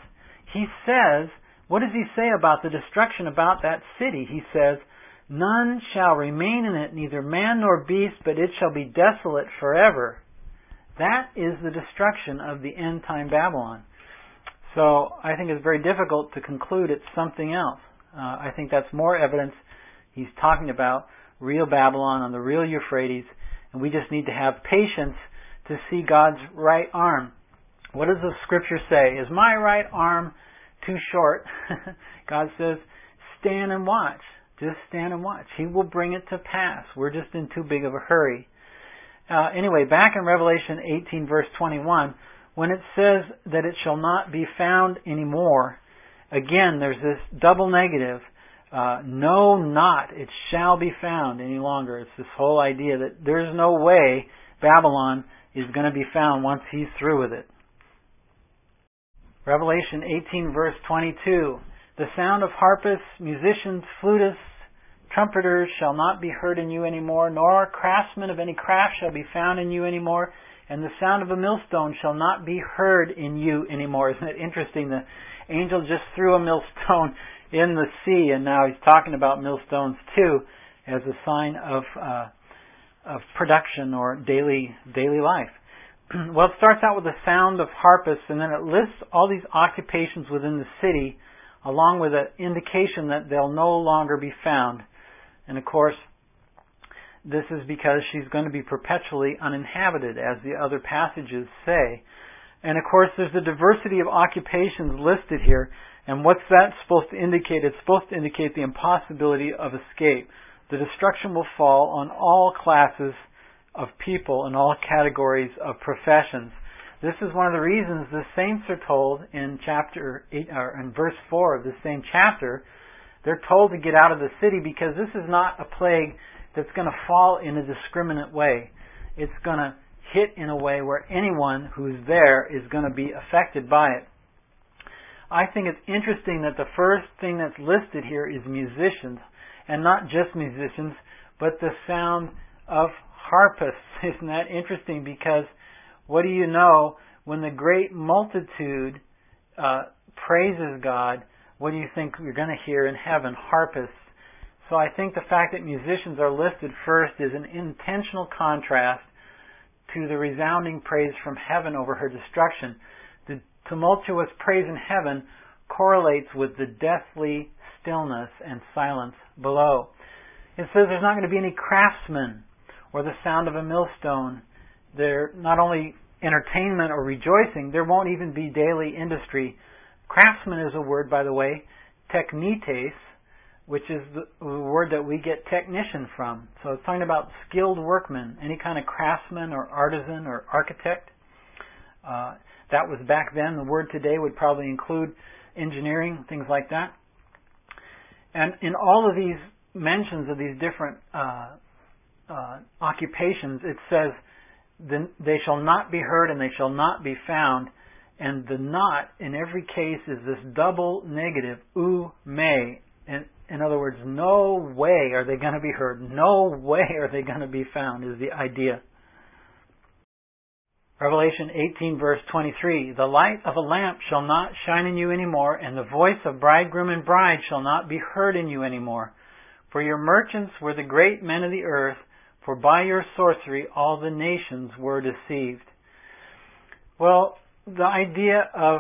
what does he say about the destruction about that city? He says, "None shall remain in it, neither man nor beast, but it shall be desolate forever." That is the destruction of the end-time Babylon. So I think it's very difficult to conclude it's something else. I think that's more evidence he's talking about real Babylon on the real Euphrates, and we just need to have patience to see God's right arm. What does the Scripture say? Is my right arm too short? God says, stand and watch. Just stand and watch. He will bring it to pass. We're just in too big of a hurry. Anyway, back in Revelation 18 verse 21, when it says that it shall not be found anymore, again, there's this double negative. No, not. It shall be found any longer. It's this whole idea that there's no way Babylon is going to be found once he's through with it. Revelation 18 verse 22, the sound of harpists, musicians, flutists, trumpeters shall not be heard in you anymore, nor craftsmen of any craft shall be found in you anymore, and the sound of a millstone shall not be heard in you anymore. Isn't it interesting? The angel just threw a millstone in the sea, and now he's talking about millstones too as a sign of production or daily life. Well, it starts out with the sound of harpists, and then it lists all these occupations within the city, along with an indication that they'll no longer be found. And of course, this is because she's going to be perpetually uninhabited, as the other passages say. And of course, there's a diversity of occupations listed here. And what's that supposed to indicate? It's supposed to indicate the impossibility of escape. The destruction will fall on all classes of people and all categories of professions. This is one of the reasons the saints are told in chapter 8, or in verse 4 of the same chapter, they're told to get out of the city because this is not a plague that's going to fall in a discriminate way. It's going to hit in a way where anyone who's there is going to be affected by it. I think it's interesting that the first thing that's listed here is musicians, and not just musicians, but the sound of harpists. Isn't that interesting? Because what do you know, when the great multitude praises God, what do you think you're going to hear in heaven? Harpists. So I think the fact that musicians are listed first is an intentional contrast to the resounding praise from heaven over her destruction. The tumultuous praise in heaven correlates with the deathly stillness and silence below. It says there's not going to be any craftsmen or the sound of a millstone. They're not only entertainment or rejoicing, there won't even be daily industry. Craftsman is a word, by the way, technites, which is the word that we get technician from. So it's talking about skilled workmen, any kind of craftsman or artisan or architect. That was back then. The word today would probably include engineering, things like that. And in all of these mentions of these different occupations, it says, they shall not be heard and they shall not be found. And the not in every case is this double negative, ou may. In other words, no way are they going to be heard. No way are they going to be found is the idea. Revelation 18 verse 23, the light of a lamp shall not shine in you anymore, and the voice of bridegroom and bride shall not be heard in you anymore. For your merchants were the great men of the earth, for by your sorcery all the nations were deceived. Well, the idea of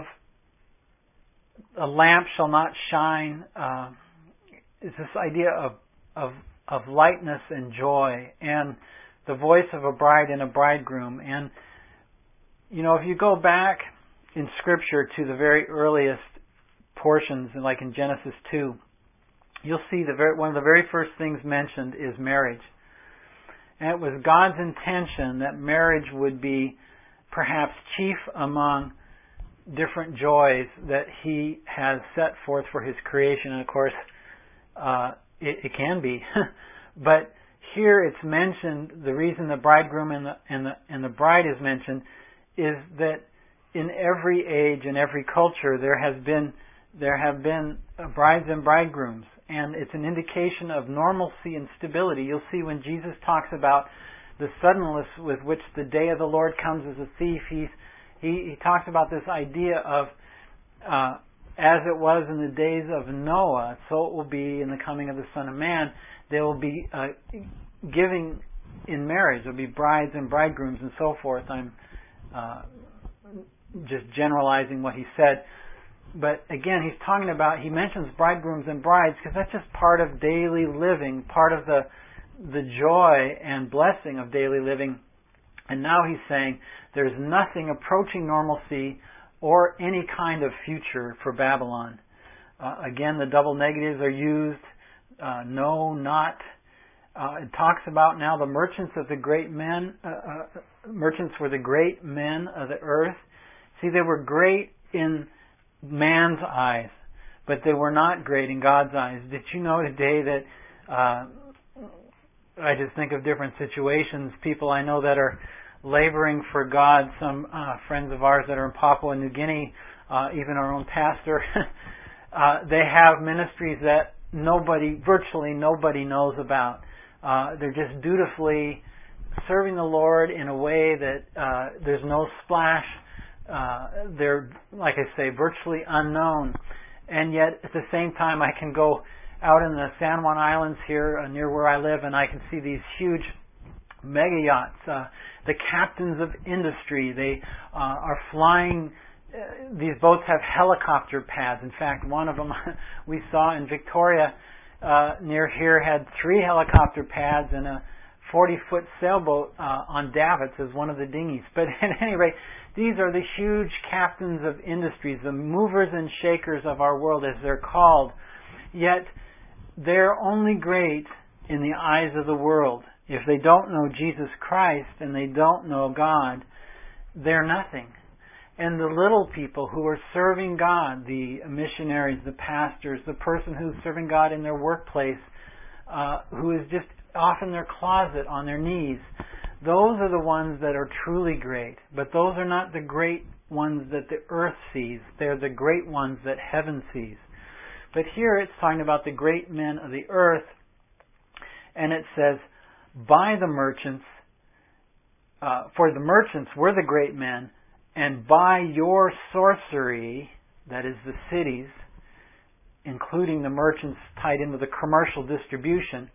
a lamp shall not shine is this idea of lightness and joy, and the voice of a bride and a bridegroom. And you know, if you go back in Scripture to the very earliest portions, like in Genesis 2, you'll see one of the very first things mentioned is marriage. And it was God's intention that marriage would be perhaps chief among different joys that He has set forth for His creation. And of course, it can be. But here it's mentioned, the reason the bridegroom and the bride is mentioned is that in every age and every culture there have been brides and bridegrooms, and it's an indication of normalcy and stability. You'll see when Jesus talks about the suddenness with which the day of the Lord comes as a thief, he talks about this idea of as it was in the days of Noah, so it will be in the coming of the Son of Man. There will be giving in marriage. There will be brides and bridegrooms and so forth. I'm just generalizing what he said. But again, he mentions bridegrooms and brides because that's just part of daily living, part of the joy and blessing of daily living. And now he's saying there's nothing approaching normalcy or any kind of future for Babylon. Again, the double negatives are used. No, not. It talks about now the merchants of the great men. Merchants were the great men of the earth. See, they were great in man's eyes, but they were not great in God's eyes. Did you know today that I just think of different situations, people I know that are laboring for God, some friends of ours that are in Papua New Guinea, even our own pastor, they have ministries that virtually nobody knows about. They're just dutifully serving the Lord in a way that there's no splash. They're, like I say, virtually unknown. And yet, at the same time, I can go out in the San Juan Islands here near where I live, and I can see these huge mega yachts. The captains of industry, they are flying. These boats have helicopter pads. In fact, one of them we saw in Victoria near here had 3 helicopter pads and a 40-foot sailboat on davits as one of the dinghies. But at any rate, these are the huge captains of industries, the movers and shakers of our world as they're called. Yet, they're only great in the eyes of the world. If they don't know Jesus Christ and they don't know God, they're nothing. And the little people who are serving God, the missionaries, the pastors, the person who's serving God in their workplace, who is just off in their closet on their knees, those are the ones that are truly great. But those are not the great ones that the earth sees. They're the great ones that heaven sees. But here it's talking about the great men of the earth, and it says, by the merchants, for the merchants were the great men, and by your sorcery, that is the cities, including the merchants tied in with the commercial distribution,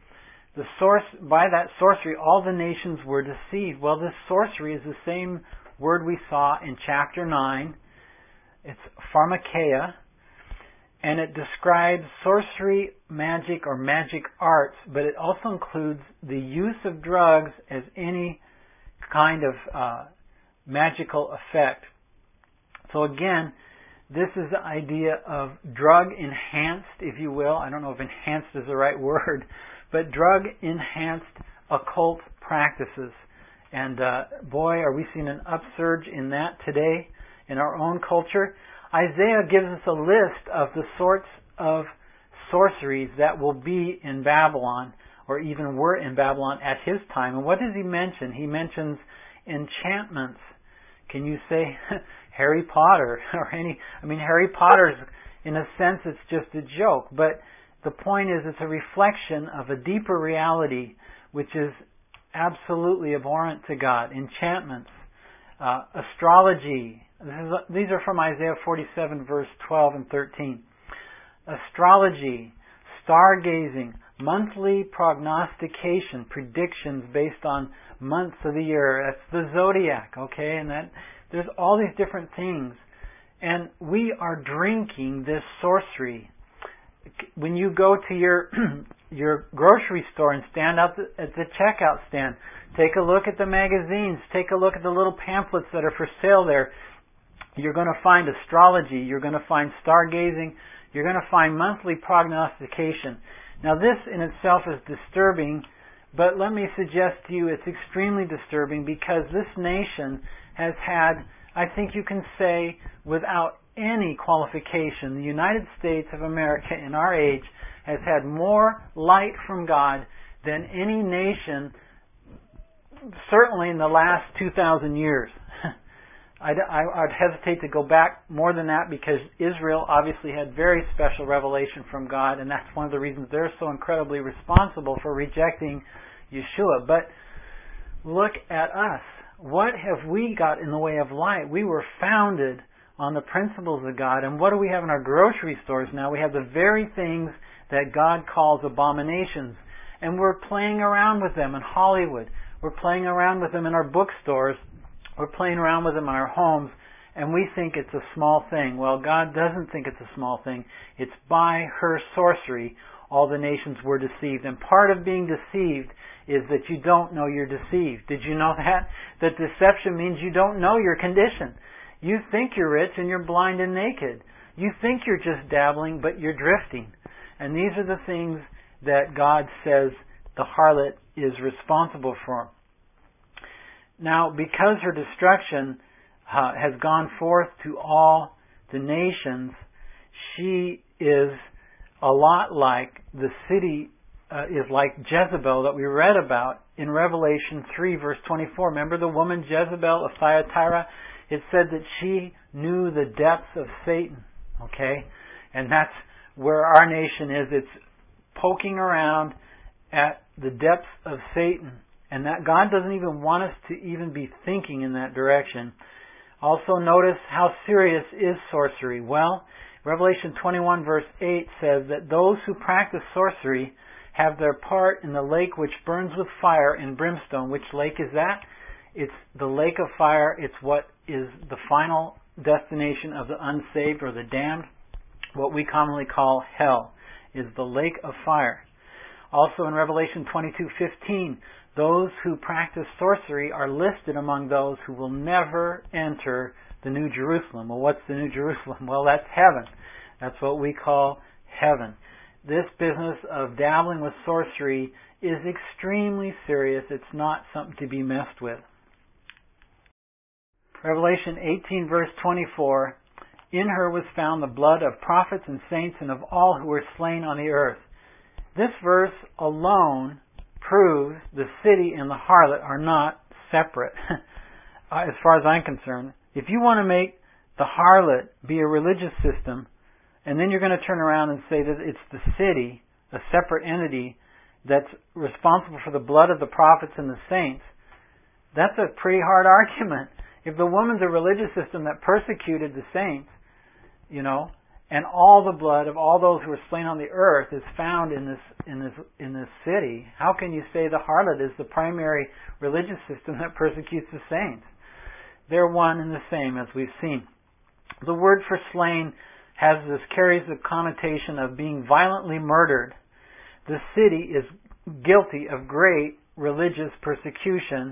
by that sorcery all the nations were deceived. Well, this sorcery is the same word we saw in chapter 9. It's pharmakeia, and it describes sorcery, magic, or magic arts, but it also includes the use of drugs as any kind of magical effect. So again, this is the idea of drug-enhanced, if you will. I don't know if enhanced is the right word, but drug-enhanced occult practices. And boy, are we seeing an upsurge in that today in our own culture. Isaiah gives us a list of the sorts of sorceries that will be in Babylon, or even were in Babylon at his time. And what does he mention? He mentions enchantments. Can you say Harry Potter or any? I mean, Harry Potter's, in a sense, it's just a joke. But the point is, it's a reflection of a deeper reality, which is absolutely abhorrent to God. Enchantments, astrology. These are from Isaiah 47, verse 12 and 13. Astrology, stargazing, monthly prognostication, predictions based on months of the year. That's the zodiac, okay? And that there's all these different things. And we are drinking this sorcery. When you go to your your grocery store and stand out at the checkout stand, take a look at the magazines, take a look at the little pamphlets that are for sale there. You're going to find astrology, you're going to find stargazing, you're going to find monthly prognostication. Now this in itself is disturbing, but let me suggest to you it's extremely disturbing because this nation has had, I think you can say without any qualification, the United States of America in our age has had more light from God than any nation, certainly in the last 2,000 years. I'd hesitate to go back more than that because Israel obviously had very special revelation from God, and that's one of the reasons they're so incredibly responsible for rejecting Yeshua. But look at us. What have we got in the way of light? We were founded on the principles of God, and what do we have in our grocery stores now? We have the very things that God calls abominations, and we're playing around with them in Hollywood. We're playing around with them in our bookstores. We're playing around with them in our homes, and we think it's a small thing. Well, God doesn't think it's a small thing. It's by her sorcery all the nations were deceived. And part of being deceived is that you don't know you're deceived. Did you know that? That deception means you don't know your condition. You think you're rich and you're blind and naked. You think you're just dabbling, but you're drifting. And these are the things that God says the harlot is responsible for. Now, because her destruction has gone forth to all the nations, she is a lot like the city is like Jezebel that we read about in Revelation 3 verse 24. Remember the woman Jezebel of Thyatira? It said that she knew the depths of Satan. Okay? And that's where our nation is. It's poking around at the depths of Satan. And that God doesn't even want us to even be thinking in that direction. Also notice how serious is sorcery. Well, Revelation 21 verse 8 says that those who practice sorcery have their part in the lake which burns with fire and brimstone. Which lake is that? It's the lake of fire. It's what is the final destination of the unsaved or the damned. What we commonly call hell is the lake of fire. Also in Revelation 22:15, those who practice sorcery are listed among those who will never enter the New Jerusalem. Well, what's the New Jerusalem? Well, that's heaven. That's what we call heaven. This business of dabbling with sorcery is extremely serious. It's not something to be messed with. Revelation 18 verse 24, in her was found the blood of prophets and saints and of all who were slain on the earth. This verse alone proves the city and the harlot are not separate. As far as I'm concerned, if you want to make the harlot be a religious system, and then you're going to turn around and say that it's the city, a separate entity, that's responsible for the blood of the prophets and the saints, that's a pretty hard argument. If the woman's a religious system that persecuted the saints, and all the blood of all those who were slain on the earth is found in this city, how can you say the harlot is the primary religious system that persecutes the saints? They're one and the same, as we've seen. The word for slain carries the connotation of being violently murdered. The city is guilty of great religious persecution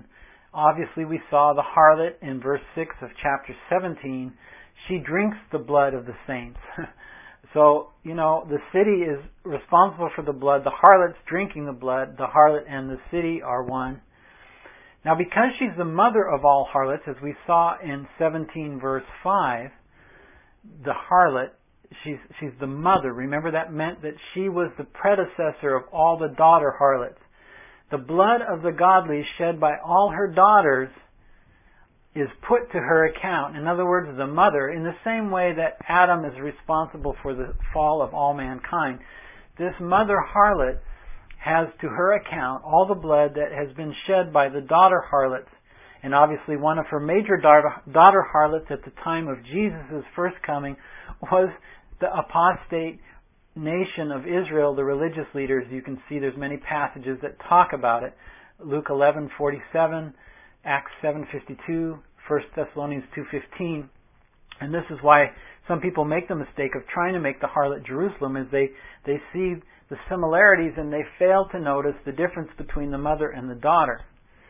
Obviously, we saw the harlot in verse 6 of chapter 17. She drinks the blood of the saints. So, the city is responsible for the blood. The harlot's drinking the blood. The harlot and the city are one. Now, because she's the mother of all harlots, as we saw in 17 verse 5, the harlot, she's the mother. Remember, that meant that she was the predecessor of all the daughter harlots. The blood of the godly shed by all her daughters is put to her account. In other words, the mother, in the same way that Adam is responsible for the fall of all mankind, this mother harlot has to her account all the blood that has been shed by the daughter harlots. And obviously one of her major daughter harlots at the time of Jesus' first coming was the apostate nation of Israel, the religious leaders. You can see there's many passages that talk about it. Luke 11:47, Acts 7:52, 1 Thessalonians 2:15. And this is why some people make the mistake of trying to make the harlot Jerusalem, is they see the similarities and they fail to notice the difference between the mother and the daughter.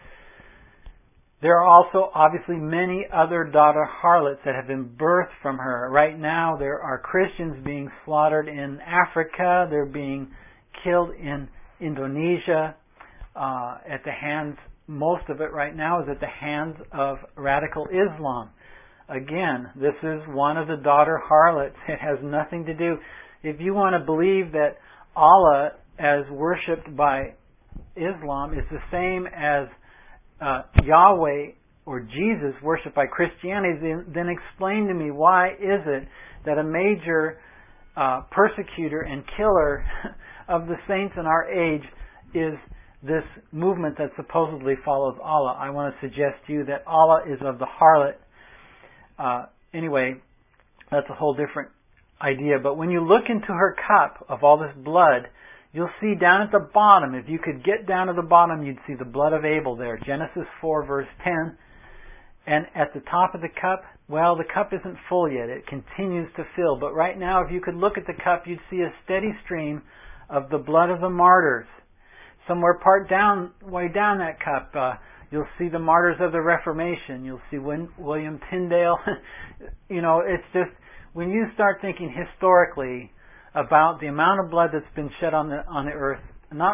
There are also obviously many other daughter harlots that have been birthed from her. Right now there are Christians being slaughtered in Africa. They're being killed in Indonesia at the hands, most of it right now is at the hands of radical Islam. Again, this is one of the daughter harlots. It has nothing to do. If you want to believe that Allah, as worshipped by Islam, is the same as Yahweh or Jesus worshipped by Christianity, then explain to me, why is it that a major persecutor and killer of the saints in our age is this movement that supposedly follows Allah? I want to suggest to you that Allah is of the harlot. Anyway, that's a whole different idea. But when you look into her cup of all this blood, you'll see down at the bottom, if you could get down to the bottom, you'd see the blood of Abel there. Genesis 4 verse 10. And at the top of the cup, well, the cup isn't full yet. It continues to fill. But right now, if you could look at the cup, you'd see a steady stream of the blood of the martyrs. Somewhere way down that cup, you'll see the martyrs of the Reformation. You'll see William Tyndale. It's just, when you start thinking historically about the amount of blood that's been shed on the earth, not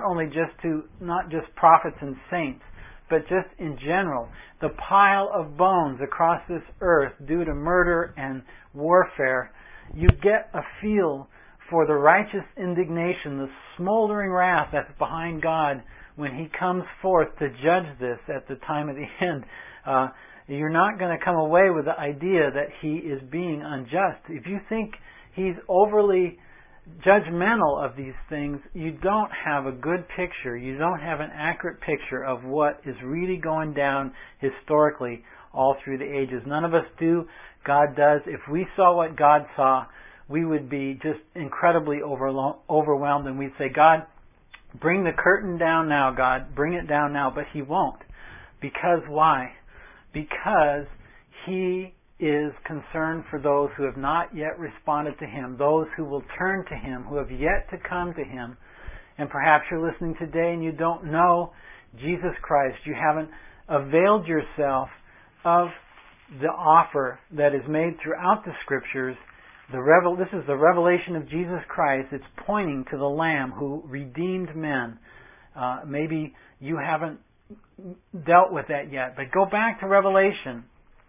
just prophets and saints, but just in general, the pile of bones across this earth due to murder and warfare, you get a feel for the righteous indignation, the smoldering wrath that's behind God when He comes forth to judge this at the time of the end. You're not going to come away with the idea that He is being unjust. If you think He's overly judgmental of these things, you don't have a good picture. You don't have an accurate picture of what is really going down historically all through the ages. None of us do. God does. If we saw what God saw, we would be just incredibly overwhelmed, and we'd say, God, bring the curtain down now, God. Bring it down now. But He won't. Because why? Because He is concerned for those who have not yet responded to Him, those who will turn to Him, who have yet to come to Him. And perhaps you're listening today and you don't know Jesus Christ. You haven't availed yourself of the offer that is made throughout the Scriptures. This is the revelation of Jesus Christ. It's pointing to the Lamb who redeemed men. Maybe you haven't dealt with that yet, but go back to Revelation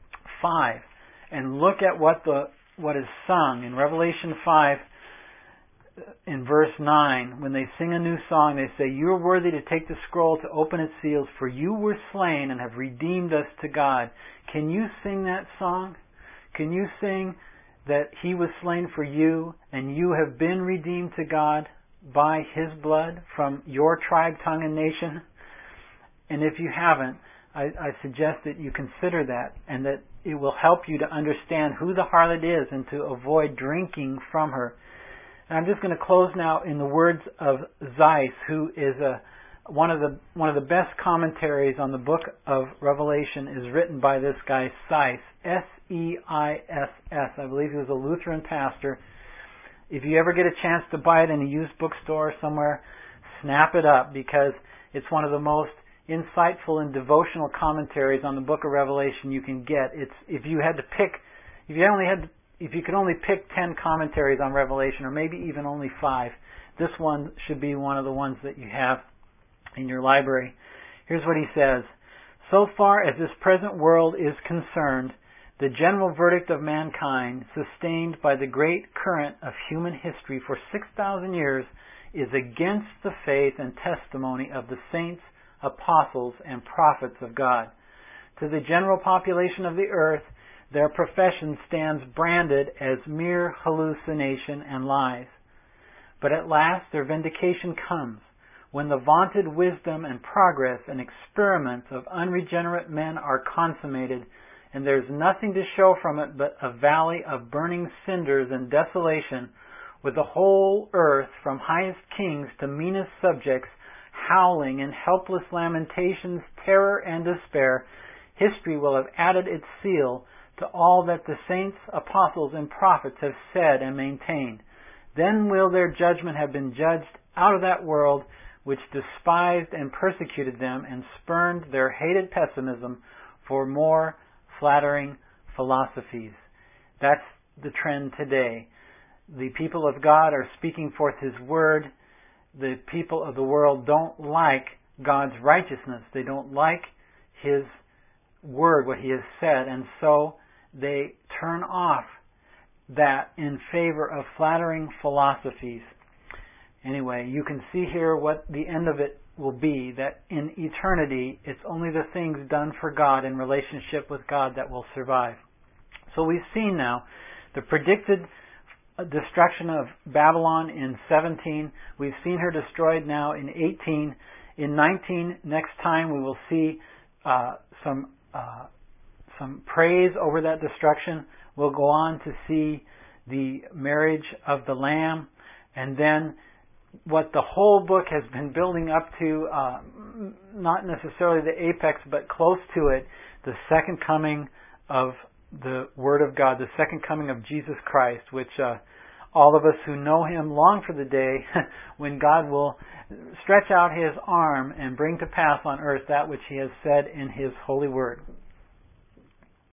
5 and look at what is sung in Revelation 5 in verse 9. When they sing a new song, they say, "You are worthy to take the scroll, to open its seals, for you were slain and have redeemed us to God." Can you sing that song? Can you sing that He was slain for you and you have been redeemed to God by His blood from your tribe, tongue, and nation? And if you haven't, I suggest that you consider that, and that it will help you to understand who the harlot is and to avoid drinking from her. And I'm just going to close now in the words of Zeiss, who is one of the best commentaries on the book of Revelation, is written by this guy Seiss, S-E-I-S-S. I believe he was a Lutheran pastor. If you ever get a chance to buy it in a used bookstore somewhere, snap it up, because it's one of the most insightful and devotional commentaries on the book of Revelation you can get. If you could only pick 10 commentaries on Revelation, or maybe even only 5, this one should be one of the ones that you have in your library. Here's what he says. So far as this present world is concerned, the general verdict of mankind, sustained by the great current of human history for 6,000 years, is against the faith and testimony of the saints, apostles, and prophets of God. To the general population of the earth, their profession stands branded as mere hallucination and lies. But at last their vindication comes, when the vaunted wisdom and progress and experiments of unregenerate men are consummated, and there's nothing to show from it but a valley of burning cinders and desolation, with the whole earth, from highest kings to meanest subjects, howling in helpless lamentations, terror, and despair. History will have added its seal to all that the saints, apostles, and prophets have said and maintained. Then will their judgment have been judged out of that world which despised and persecuted them and spurned their hated pessimism for more flattering philosophies. That's the trend today. The people of God are speaking forth His Word. The people of the world don't like God's righteousness. They don't like His Word, what He has said, and so they turn off that in favor of flattering philosophies. Anyway, you can see here what the end of it will be, that in eternity, it's only the things done for God in relationship with God that will survive. So we've seen now the predicted destruction of Babylon in 17. We've seen her destroyed now in 18. In 19, next time we will see some praise over that destruction. We'll go on to see the marriage of the Lamb, and then what the whole book has been building up to, not necessarily the apex, but close to it, the second coming of the Word of God, the second coming of Jesus Christ, which all of us who know Him long for the day when God will stretch out His arm and bring to pass on earth that which He has said in His holy Word.